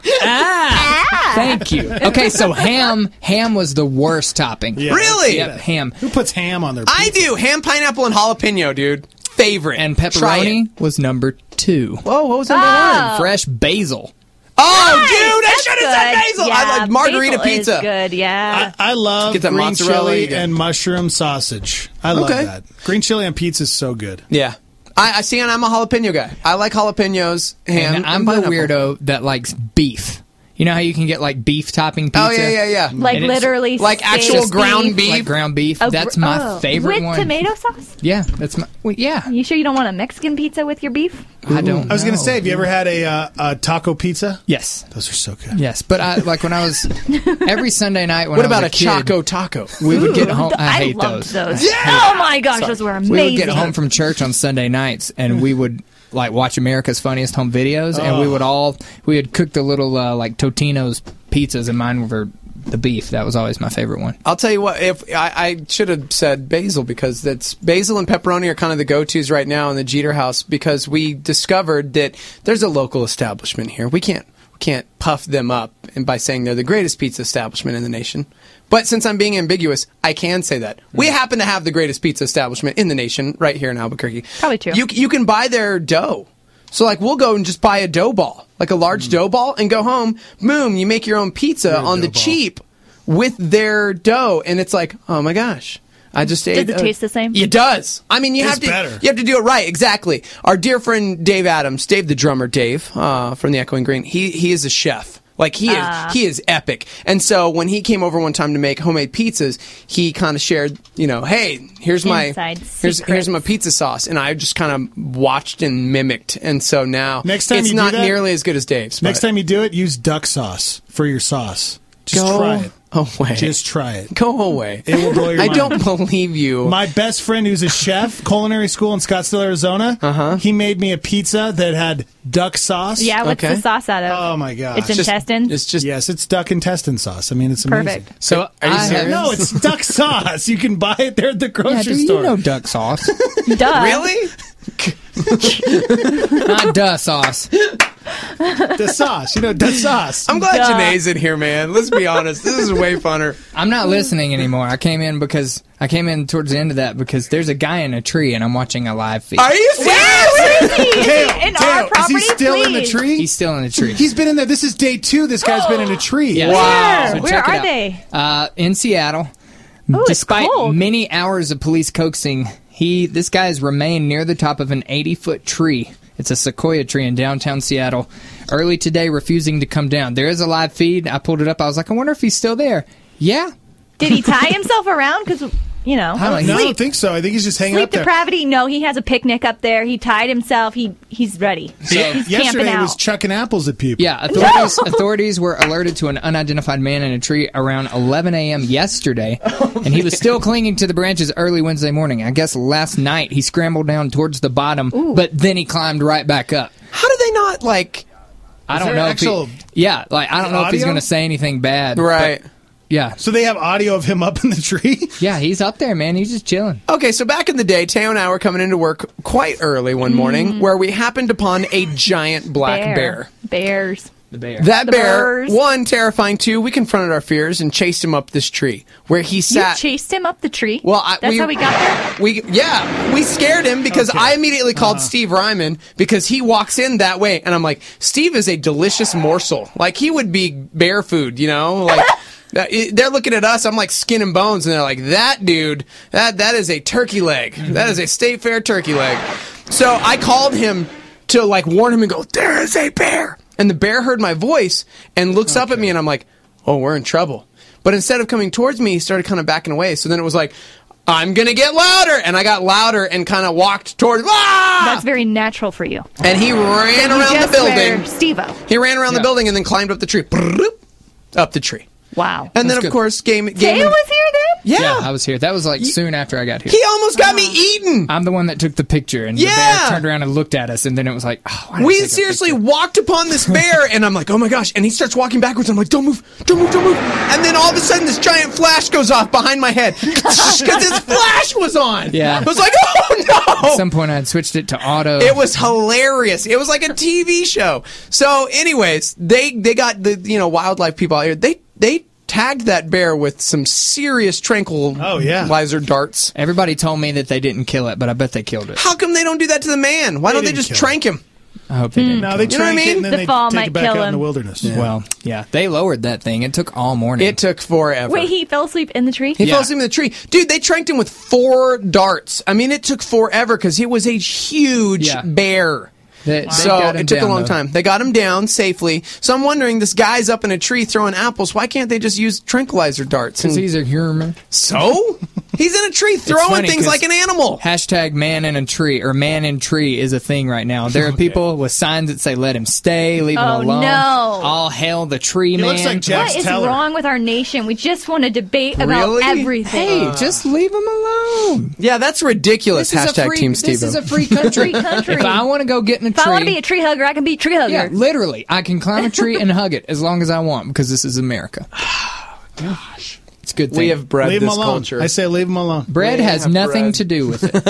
ah, thank you. Okay, so ham. Ham was the worst topping. Yeah, Really? Yep, ham. Who puts ham on their I pizza? do. Ham, pineapple, and jalapeno, dude. Favorite. And Try pepperoni it. was number two. Whoa, what was number Oh. one? Fresh basil. Oh, Nice, dude, I that's should have said good. basil. Yeah, I like margarita basil is pizza. good, yeah. I, I love Get that green mozzarella, chili you get- and mushroom sausage. I love Okay. that. Green chili on pizza is so good. Yeah. I, I see, and I'm a jalapeno guy. I like jalapenos, ham, And I'm and the pineapple. weirdo that likes beef. You know how you can get like beef topping pizza? Oh, yeah, yeah, yeah. Like And it's literally like steak actual ground beef. Like ground beef. Oh, That's gr- my oh. favorite With one. tomato sauce? Yeah, that's my. Well, yeah, You sure you don't want a Mexican pizza with your beef? I don't. I was going to know. say, have you ever had a, uh, a taco pizza? Yes, Those are so good. yes. But I like when I was every Sunday night when What I was about a, a kid, Choco Taco? We would get Ooh, home. I, I hate loved those. those. Yeah! Oh my gosh, those were amazing. We would get home from church on Sunday nights, and we would like watch America's Funniest Home Videos, and we Oh. would all we would cook the little uh, like Totino's pizzas, and mine were the beef. That was always my favorite one. I'll tell you what. If I, I should have said basil because that's basil and pepperoni are kind of the go-tos right now in the Jeter house because we discovered that there's a local establishment here. We can't we can't puff them up and by saying they're the greatest pizza establishment in the nation. But since I'm being ambiguous, I can say that we happen to have the greatest pizza establishment in the nation right here in Albuquerque. Probably true. You you can buy their dough. So, like, we'll go and just buy a dough ball, like a large dough ball, and go home. Boom, you make your own pizza You're a on the dough ball. cheap with their dough, and it's like, oh my gosh, I just ate. Does it uh, taste the same? It does. I mean, you Tastes have to. better. You have to do it right. Exactly. Our dear friend Dave Adams, Dave the drummer, Dave uh, from the Echoing Green. He he is a chef. Like he is, Ah. he is epic. And so when he came over one time to make homemade pizzas, he kind of shared, you know, hey, here's my Inside here's secrets. here's my pizza sauce, and I just kind of watched and mimicked. And so now Next time it's you do not that- nearly as good as Dave's. Next but time you do it, use duck sauce for your sauce. Just go try it. away. Just try it. Go away. It will blow your I mind. don't believe you. My best friend, who's a chef, culinary school in Scottsdale, Arizona, uh-huh. he made me a pizza that had duck sauce. Yeah, what's Okay. the sauce out of? Oh my god! It's intestines? It's just yes, it's duck intestine sauce. I mean, it's amazing. Perfect. So Are you I serious? have- No, it's duck sauce. You can buy it there at the Yeah, grocery do store. you know duck sauce? Duh. really. Not duh sauce. The sauce, you know, the sauce. I'm glad Duh. Janae's in here, man. Let's be honest. This is way funner. I'm not listening anymore. I came in because I came in towards the end of that because there's a guy in a tree and I'm watching a live feed. Are you serious? Where is he? Is Dale, he in Dale, our is property? he still in the Please. tree? He's still in the tree. He's been in there. This is day two. This guy's been in a tree. Yes. Wow. So Where check it are out. they? Uh, in Seattle. Ooh, it's Despite cold. many hours of police coaxing, he this guy has remained near the top of an eighty-foot tree. It's a sequoia tree in downtown Seattle. Early today, refusing to come down. There is a live feed. I pulled it up. I was like, I wonder if he's still there. Yeah. Did he tie himself around? Because, you know, I don't No, I sleep, don't think so. I think he's just hanging sleep up there. depravity. No, he has a picnic up there. He tied himself. He He's ready. So He's camping yesterday he out. was chucking apples at people. Yeah, authorities authorities were alerted to an unidentified man in a tree around eleven a.m. yesterday, and he was still clinging to the branches early Wednesday morning. I guess last night he scrambled down towards the bottom, but then he climbed right back up. How do they not like? I Is don't there know actual if he, yeah, like I don't know if he's audio? going to say anything bad. Right. but yeah. So they have audio of him up in the tree? Yeah, he's up there, man. He's just chilling. Okay, so back in the day, Teo and I were coming into work quite early one morning, where we happened upon a giant black bear. Bears. The bear. That The bear, bears. one, terrifying. Two, we confronted our fears and chased him up this tree where he You sat. chased him up the tree? Well, I, That's how we got there? We yeah, we scared him because Okay. I immediately called Uh-huh. Steve Ryman because he walks in that way, and I'm like, Steve is a delicious morsel. Like he would be bear food, you know. Like uh, it- they're looking at us. I'm like skin and bones, and they're like, that dude, that that is a turkey leg. That is a State Fair turkey leg. So I called him to like warn him and go, there is a bear. And the bear heard my voice and looks up at me, and I'm like, oh, we're in trouble. But instead of coming towards me, he started kind of backing away. So then it was like, I'm going to get louder. And I got louder and kind of walked towards, ah! That's very natural for you. And he ran You around the just building. were Steve-O. He ran around the Yeah. building and then climbed up the tree. Brrrr, up the tree. Wow. And then, That's of good. course, game, Taylor game was here then? Yeah. I was here. That was like soon after I got here. He almost got me eaten. I'm the one that took the picture, and Yeah. the bear turned around and looked at us, and then it was like, oh, why did I We take a seriously walked upon this bear, and I'm like, oh my gosh. And he starts walking backwards. I'm like, don't move, don't move, don't move. And then all of a sudden, this giant flash goes off behind my head because his flash was on. Yeah. I was like, oh no. At some point, I had switched it to auto. It was hilarious. It was like a T V show. So, anyways, they they got the you know wildlife people out here. They they tagged that bear with some serious tranquilizer darts. Everybody told me that they didn't kill it, but I bet they killed it. How come they don't do that to the man? Why They don't they didn't just kill trank him? I hope they didn't. No, kill they it. You know what I trank it mean? and then The they fall take might it back kill out in him. the wilderness. Well, yeah, they lowered that thing. It took all morning. It took forever. Wait, he fell asleep in the tree? He fell asleep in the tree. Dude, they tranked him with four darts. I mean, it took forever because he was a huge Yeah. bear. They- they so got him it took down, a long though. time. They got him down safely. So I'm wondering, this guy's up in a tree throwing apples. Why can't they just use tranquilizer darts? Because And he's a human. so he's in a tree It's throwing funny things 'cause like an animal. Hashtag man in a tree or man in tree is a thing right now. There are people with signs that say let him stay, leave Oh, him alone. no. All hail the tree man. What is wrong with our nation? We just want to debate about Really? everything. Hey, just leave him alone. Yeah, that's ridiculous. This is a Hashtag free- Team This Steve. is a free country. Free country. If I want to go get in a If tree, I want to be a tree hugger, I can be a tree hugger. yeah, literally, I can climb a tree and hug it as long as I want because this is America. Gosh, it's a good thing. We have bred Leave him this alone. culture. I say leave him alone. Bread We has have nothing bread. to do with it.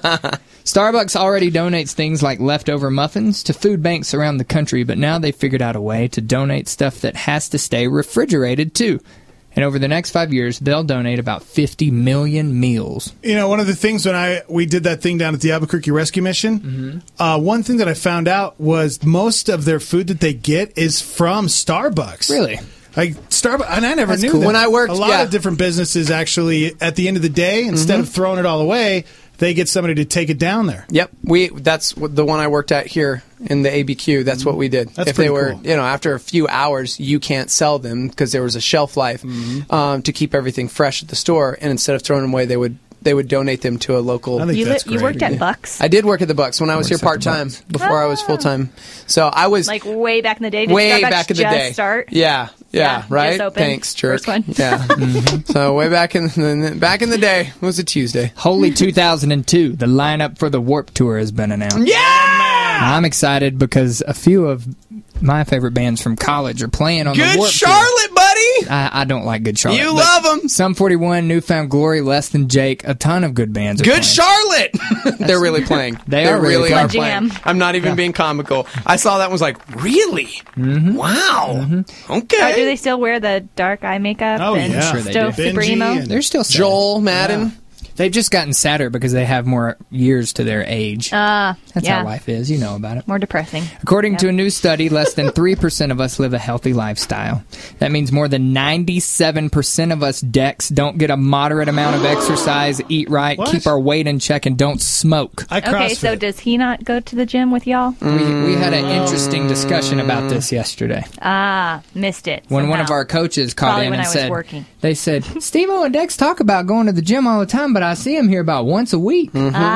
Starbucks already donates things like leftover muffins to food banks around the country, but now they figured out a way to donate stuff that has to stay refrigerated too. And over the next five years, they'll donate about fifty million meals. You know, one of the things when I we did that thing down at the Albuquerque Rescue Mission, Mm-hmm. uh, one thing that I found out was most of their food that they get is from Starbucks. Really? Like Starbucks, and I never That's knew cool. that. When I worked- a lot yeah. of different businesses actually, at the end of the day, instead Mhm. of throwing it all away, they get somebody to take it down there. Yep, we that's what- the one I worked at here in the A B Q. That's what we did. That's if they pretty were, cool. you know, after a few hours, you can't sell them because there was a shelf life um, to keep everything fresh at the store. And instead of throwing them away, they would they would donate them to a local. I think You, that's li- you great. worked at Bucks? I did work at the Bucks when I was here Works at part the time Bucks. before I was Ah. full time. So I was Like way back in the day? Did way Starbucks back in the just day. start? Yeah, yeah, Yeah, right. just opened. Thanks, jerk. First one. Yeah. So way back in the, back in the day, it was a Tuesday. Holy two thousand two, the lineup for the Warped Tour has been announced. Yeah, I'm excited because a few of my favorite bands from college are playing on the good Warped Tour. Charlotte, buddy. I, I don't like Good Charlotte. You but love 'em. Sum forty-one, Newfound Glory, Less Than Jake, a ton of good bands are Good playing. Charlotte. They're really playing. They They are really really playing. are playing. Jam. I'm not even being comical. I saw that and was like, really? Mm-hmm. Wow. Uh, Okay. do they still wear the dark eye makeup? Oh, and yeah. Sure they still do. super Benji emo? and- They're still sad. Joel Madden. They've just gotten sadder because they have more years to their age. Uh, That's yeah. how life is. You know about it. More depressing. According Yep. to a new study, less than three percent of us live a healthy lifestyle. That means more than ninety-seven percent of us Dex don't get a moderate amount of exercise, eat right, What? keep our weight in check, and don't smoke. I Okay, so CrossFit. does he not go to the gym with y'all? We, we had an interesting discussion about this yesterday. Ah, missed it. When one of somehow. our coaches called Probably in when and I was said, working. they said, Steve-O and Dex talk about going to the gym all the time, but I see him here about once a week.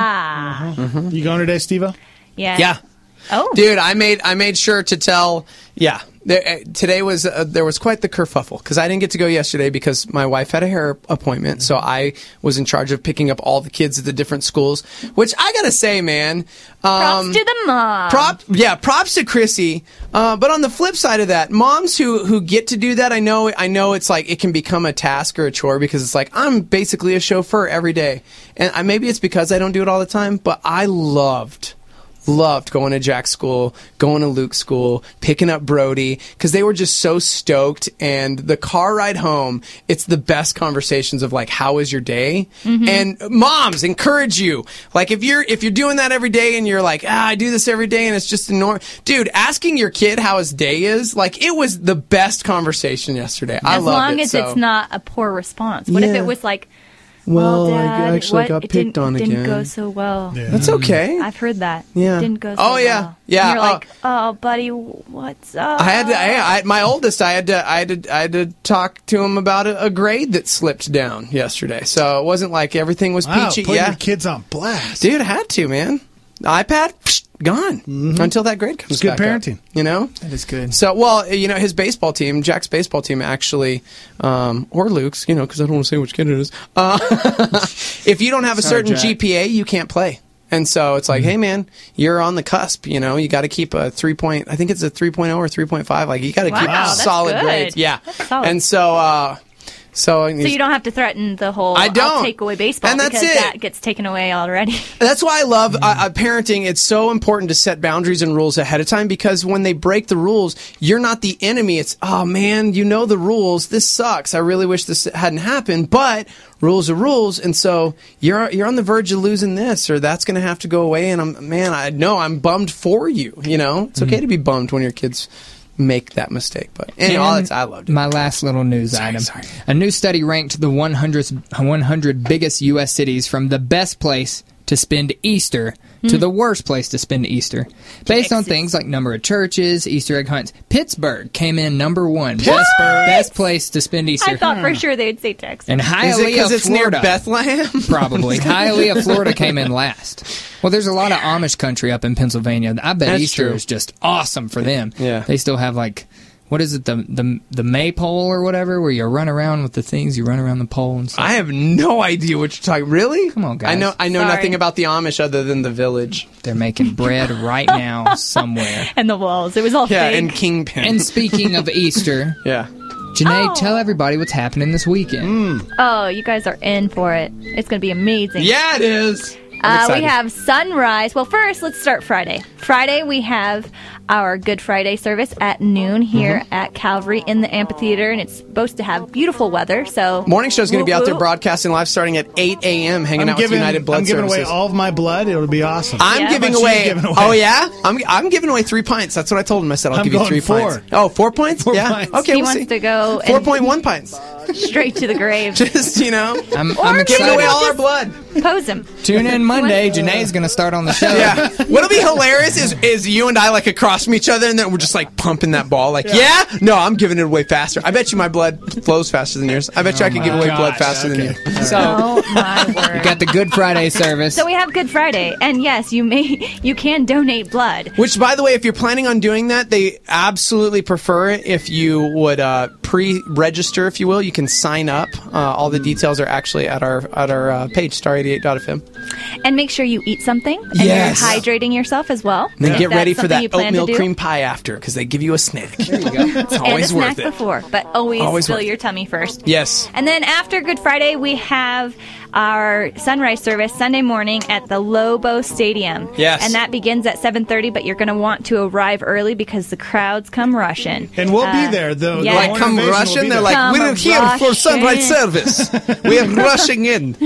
Ah, You going today, Steve-O? yeah. Yeah. Oh, Dude, I made I made sure to tell. Yeah, there, uh, today was uh, there was quite the kerfuffle because I didn't get to go yesterday because my wife had a hair appointment, so I was in charge of picking up all the kids at the different schools. Which I gotta say, man, um, props to the mom. Prop, yeah, props to Chrissy. Uh, but on the flip side of that, moms who who get to do that, I know, I know it's like it can become a task or a chore because it's like I'm basically a chauffeur every day, and I, maybe it's because I don't do it all the time, but I loved. Loved going to Jack's school, going to Luke's school, picking up Brody, because they were just so stoked. And the car ride home, it's the best conversations of like, how was your day? Mm-hmm. And moms encourage you. Like if you're if you're doing that every day and you're like, ah, I do this every day and it's just a norm. Dude, asking your kid how his day is, like it was the best conversation yesterday. I as loved long it, as so. it's not a poor response. What if Yeah. it was like, Well, well, I Dad, actually what, got it picked didn't, on didn't again. go so well. That's okay. I've heard that. Yeah. It didn't go so Oh, yeah. well. Yeah. And you're Oh. like, oh, buddy, what's up? I had to. I, I, my oldest, I had to. I had to. I had to talk to him about a, a grade that slipped down yesterday. So it wasn't like everything was Wow, peachy. putting Yeah, your kids on blast. dude, I had to, man. The iPad, psh, gone Mm-hmm. until that grade comes It's good back up, parenting. you know? That is good. So, well, you know, his baseball team, Jack's baseball team actually, um, or Luke's, you know, because I don't want to say which kid it is. Uh, if you don't have a Sorry, certain Jack. G P A, you can't play. And so it's like, Mm-hmm. hey, man, you're on the cusp, you know? You got to keep a three point, I think it's a three point oh or three point five. Like, you got to Wow, keep that's solid good. grades. Yeah. That's solid. And so, uh, so, So you don't have to threaten the whole I don't. I'll take away baseball And that's because it. that gets taken away already. That's why I love uh, uh, parenting. It's so important to set boundaries and rules ahead of time because when they break the rules, you're not the enemy. It's, oh man, you know the rules. This sucks. I really wish this hadn't happened, but rules are rules. And so you're you're on the verge of losing this or that's going to have to go away. And I'm, man, I know I'm bummed for you. You know, it's okay to be bummed when your kids make that mistake. But anyway, all that's, I loved it. My last little news Sorry, item. sorry. A new study ranked the one hundred, one hundred biggest U S cities from the best place to spend Easter to the worst place to spend Easter. Based on things like number of churches, Easter egg hunts, Pittsburgh came in number one. Best, best place to spend Easter. I thought for sure they'd say Texas. And Is it Hialeah, because it's near Florida. Bethlehem? Probably. Hialeah, Florida came in last. Well, there's a lot of Amish country up in Pennsylvania. I bet That's Easter true. is just awesome for them. Yeah. They still have like, what is it, the the the maypole or whatever, where you run around with the things, you run around the pole and stuff. I have no idea what you're talking. Really? Come on, guys. I know. I know Sorry. nothing about the Amish other than the village. They're making bread right now somewhere. And the walls. It was all Yeah, fake. and Kingpin. And speaking of Easter, yeah. Janae, Oh. tell everybody what's happening this weekend. Oh, you guys are in for it. It's going to be amazing. Yeah, it is. I'm Uh, excited. we have sunrise. Well, first, let's start Friday. Friday, we have our Good Friday service at noon here Mm-hmm. at Calvary in the amphitheater, and it's supposed to have beautiful weather. So Morning show's going to be out there whoop, whoop. broadcasting live starting at eight a.m. hanging I'm out giving, with United Blood I'm giving Services. away all of my blood. It'll be awesome. I'm Yeah. giving How much are you away, giving away? Oh yeah, I'm I'm giving away three pints. That's what I told him. I said I'll I'm give you going three four. pints. Oh, four pints? Four yeah. pints. Okay, He we'll wants see. to go Four and point one pints. straight to the grave. Just you know, I'm, Or I'm maybe giving excited. away we'll all our just blood. Pose him. Tune in Monday. Janae's going to start on the show. Yeah. What'll be hilarious is is you and I like across from each other, and then we're just like pumping that ball. Like, yeah, no, I'm giving it away faster. I bet you my blood flows faster than yours. I bet you I can give away blood gosh, faster okay. than you. So, Oh my word. you got the Good Friday service. So we have Good Friday, and yes, you may you can donate blood. Which, by the way, if you're planning on doing that, they absolutely prefer it if you would uh, pre-register, if you will. You can sign up. Uh, all the details are actually at our at our uh, page, star eighty-eight dot f m. And make sure you eat something, and Yes. you're hydrating yourself as well. Then If get that's ready for something you that plan to oatmeal do. cream pie after, because they give you a snack. There you go. It's And always a snack worth it. before, but always, Always fill worth it. your tummy first. Yes. And then after Good Friday, we have our sunrise service Sunday morning at the Lobo Stadium. Yes. And that begins at seven thirty, but you're going to want to arrive early because the crowds come rushing. And we'll Uh, be there, though. yeah. The Like, Morning come Invasion will rushing? be They're there. like, Come we're here for sunrise rushing. service. We're rushing in.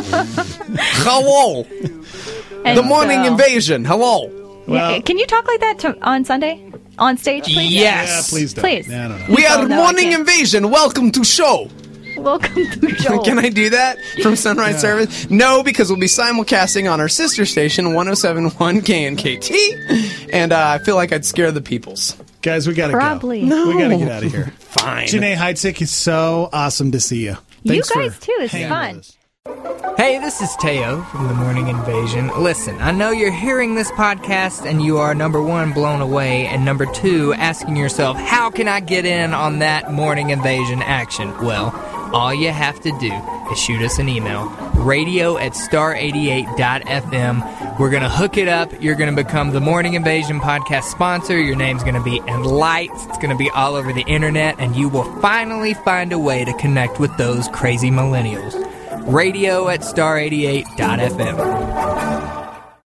Hello. And The morning so- invasion. Hello. Yeah, Well- can you talk like that to, on Sunday? On stage, please? Yes. Yeah, please don't. Please. Yeah, I don't know. We are Oh, no, I morning can't. invasion. Welcome to show. Welcome to Joel. Can I do that from Sunrise Service? No, because we'll be simulcasting on our sister station, one oh seven point one K N K T, and uh, I feel like I'd scare the peoples. Guys, we gotta Probably. go. No. We gotta get out of here. Fine. Janae Heidsick, it's so awesome to see you. You Thanks guys, for too. It's hanging fun. with us. Hey, this is Teo from The Morning Invasion. Listen, I know you're hearing this podcast and you are, number one, blown away, and number two, asking yourself, how can I get in on that Morning Invasion action? Well, all you have to do is shoot us an email, radio at star eighty-eight dot f m. We're going to hook it up. You're going to become the Morning Invasion podcast sponsor. Your name's going to be in lights. It's going to be all over the internet, and you will finally find a way to connect with those crazy millennials. Radio at star eighty-eight dot f m.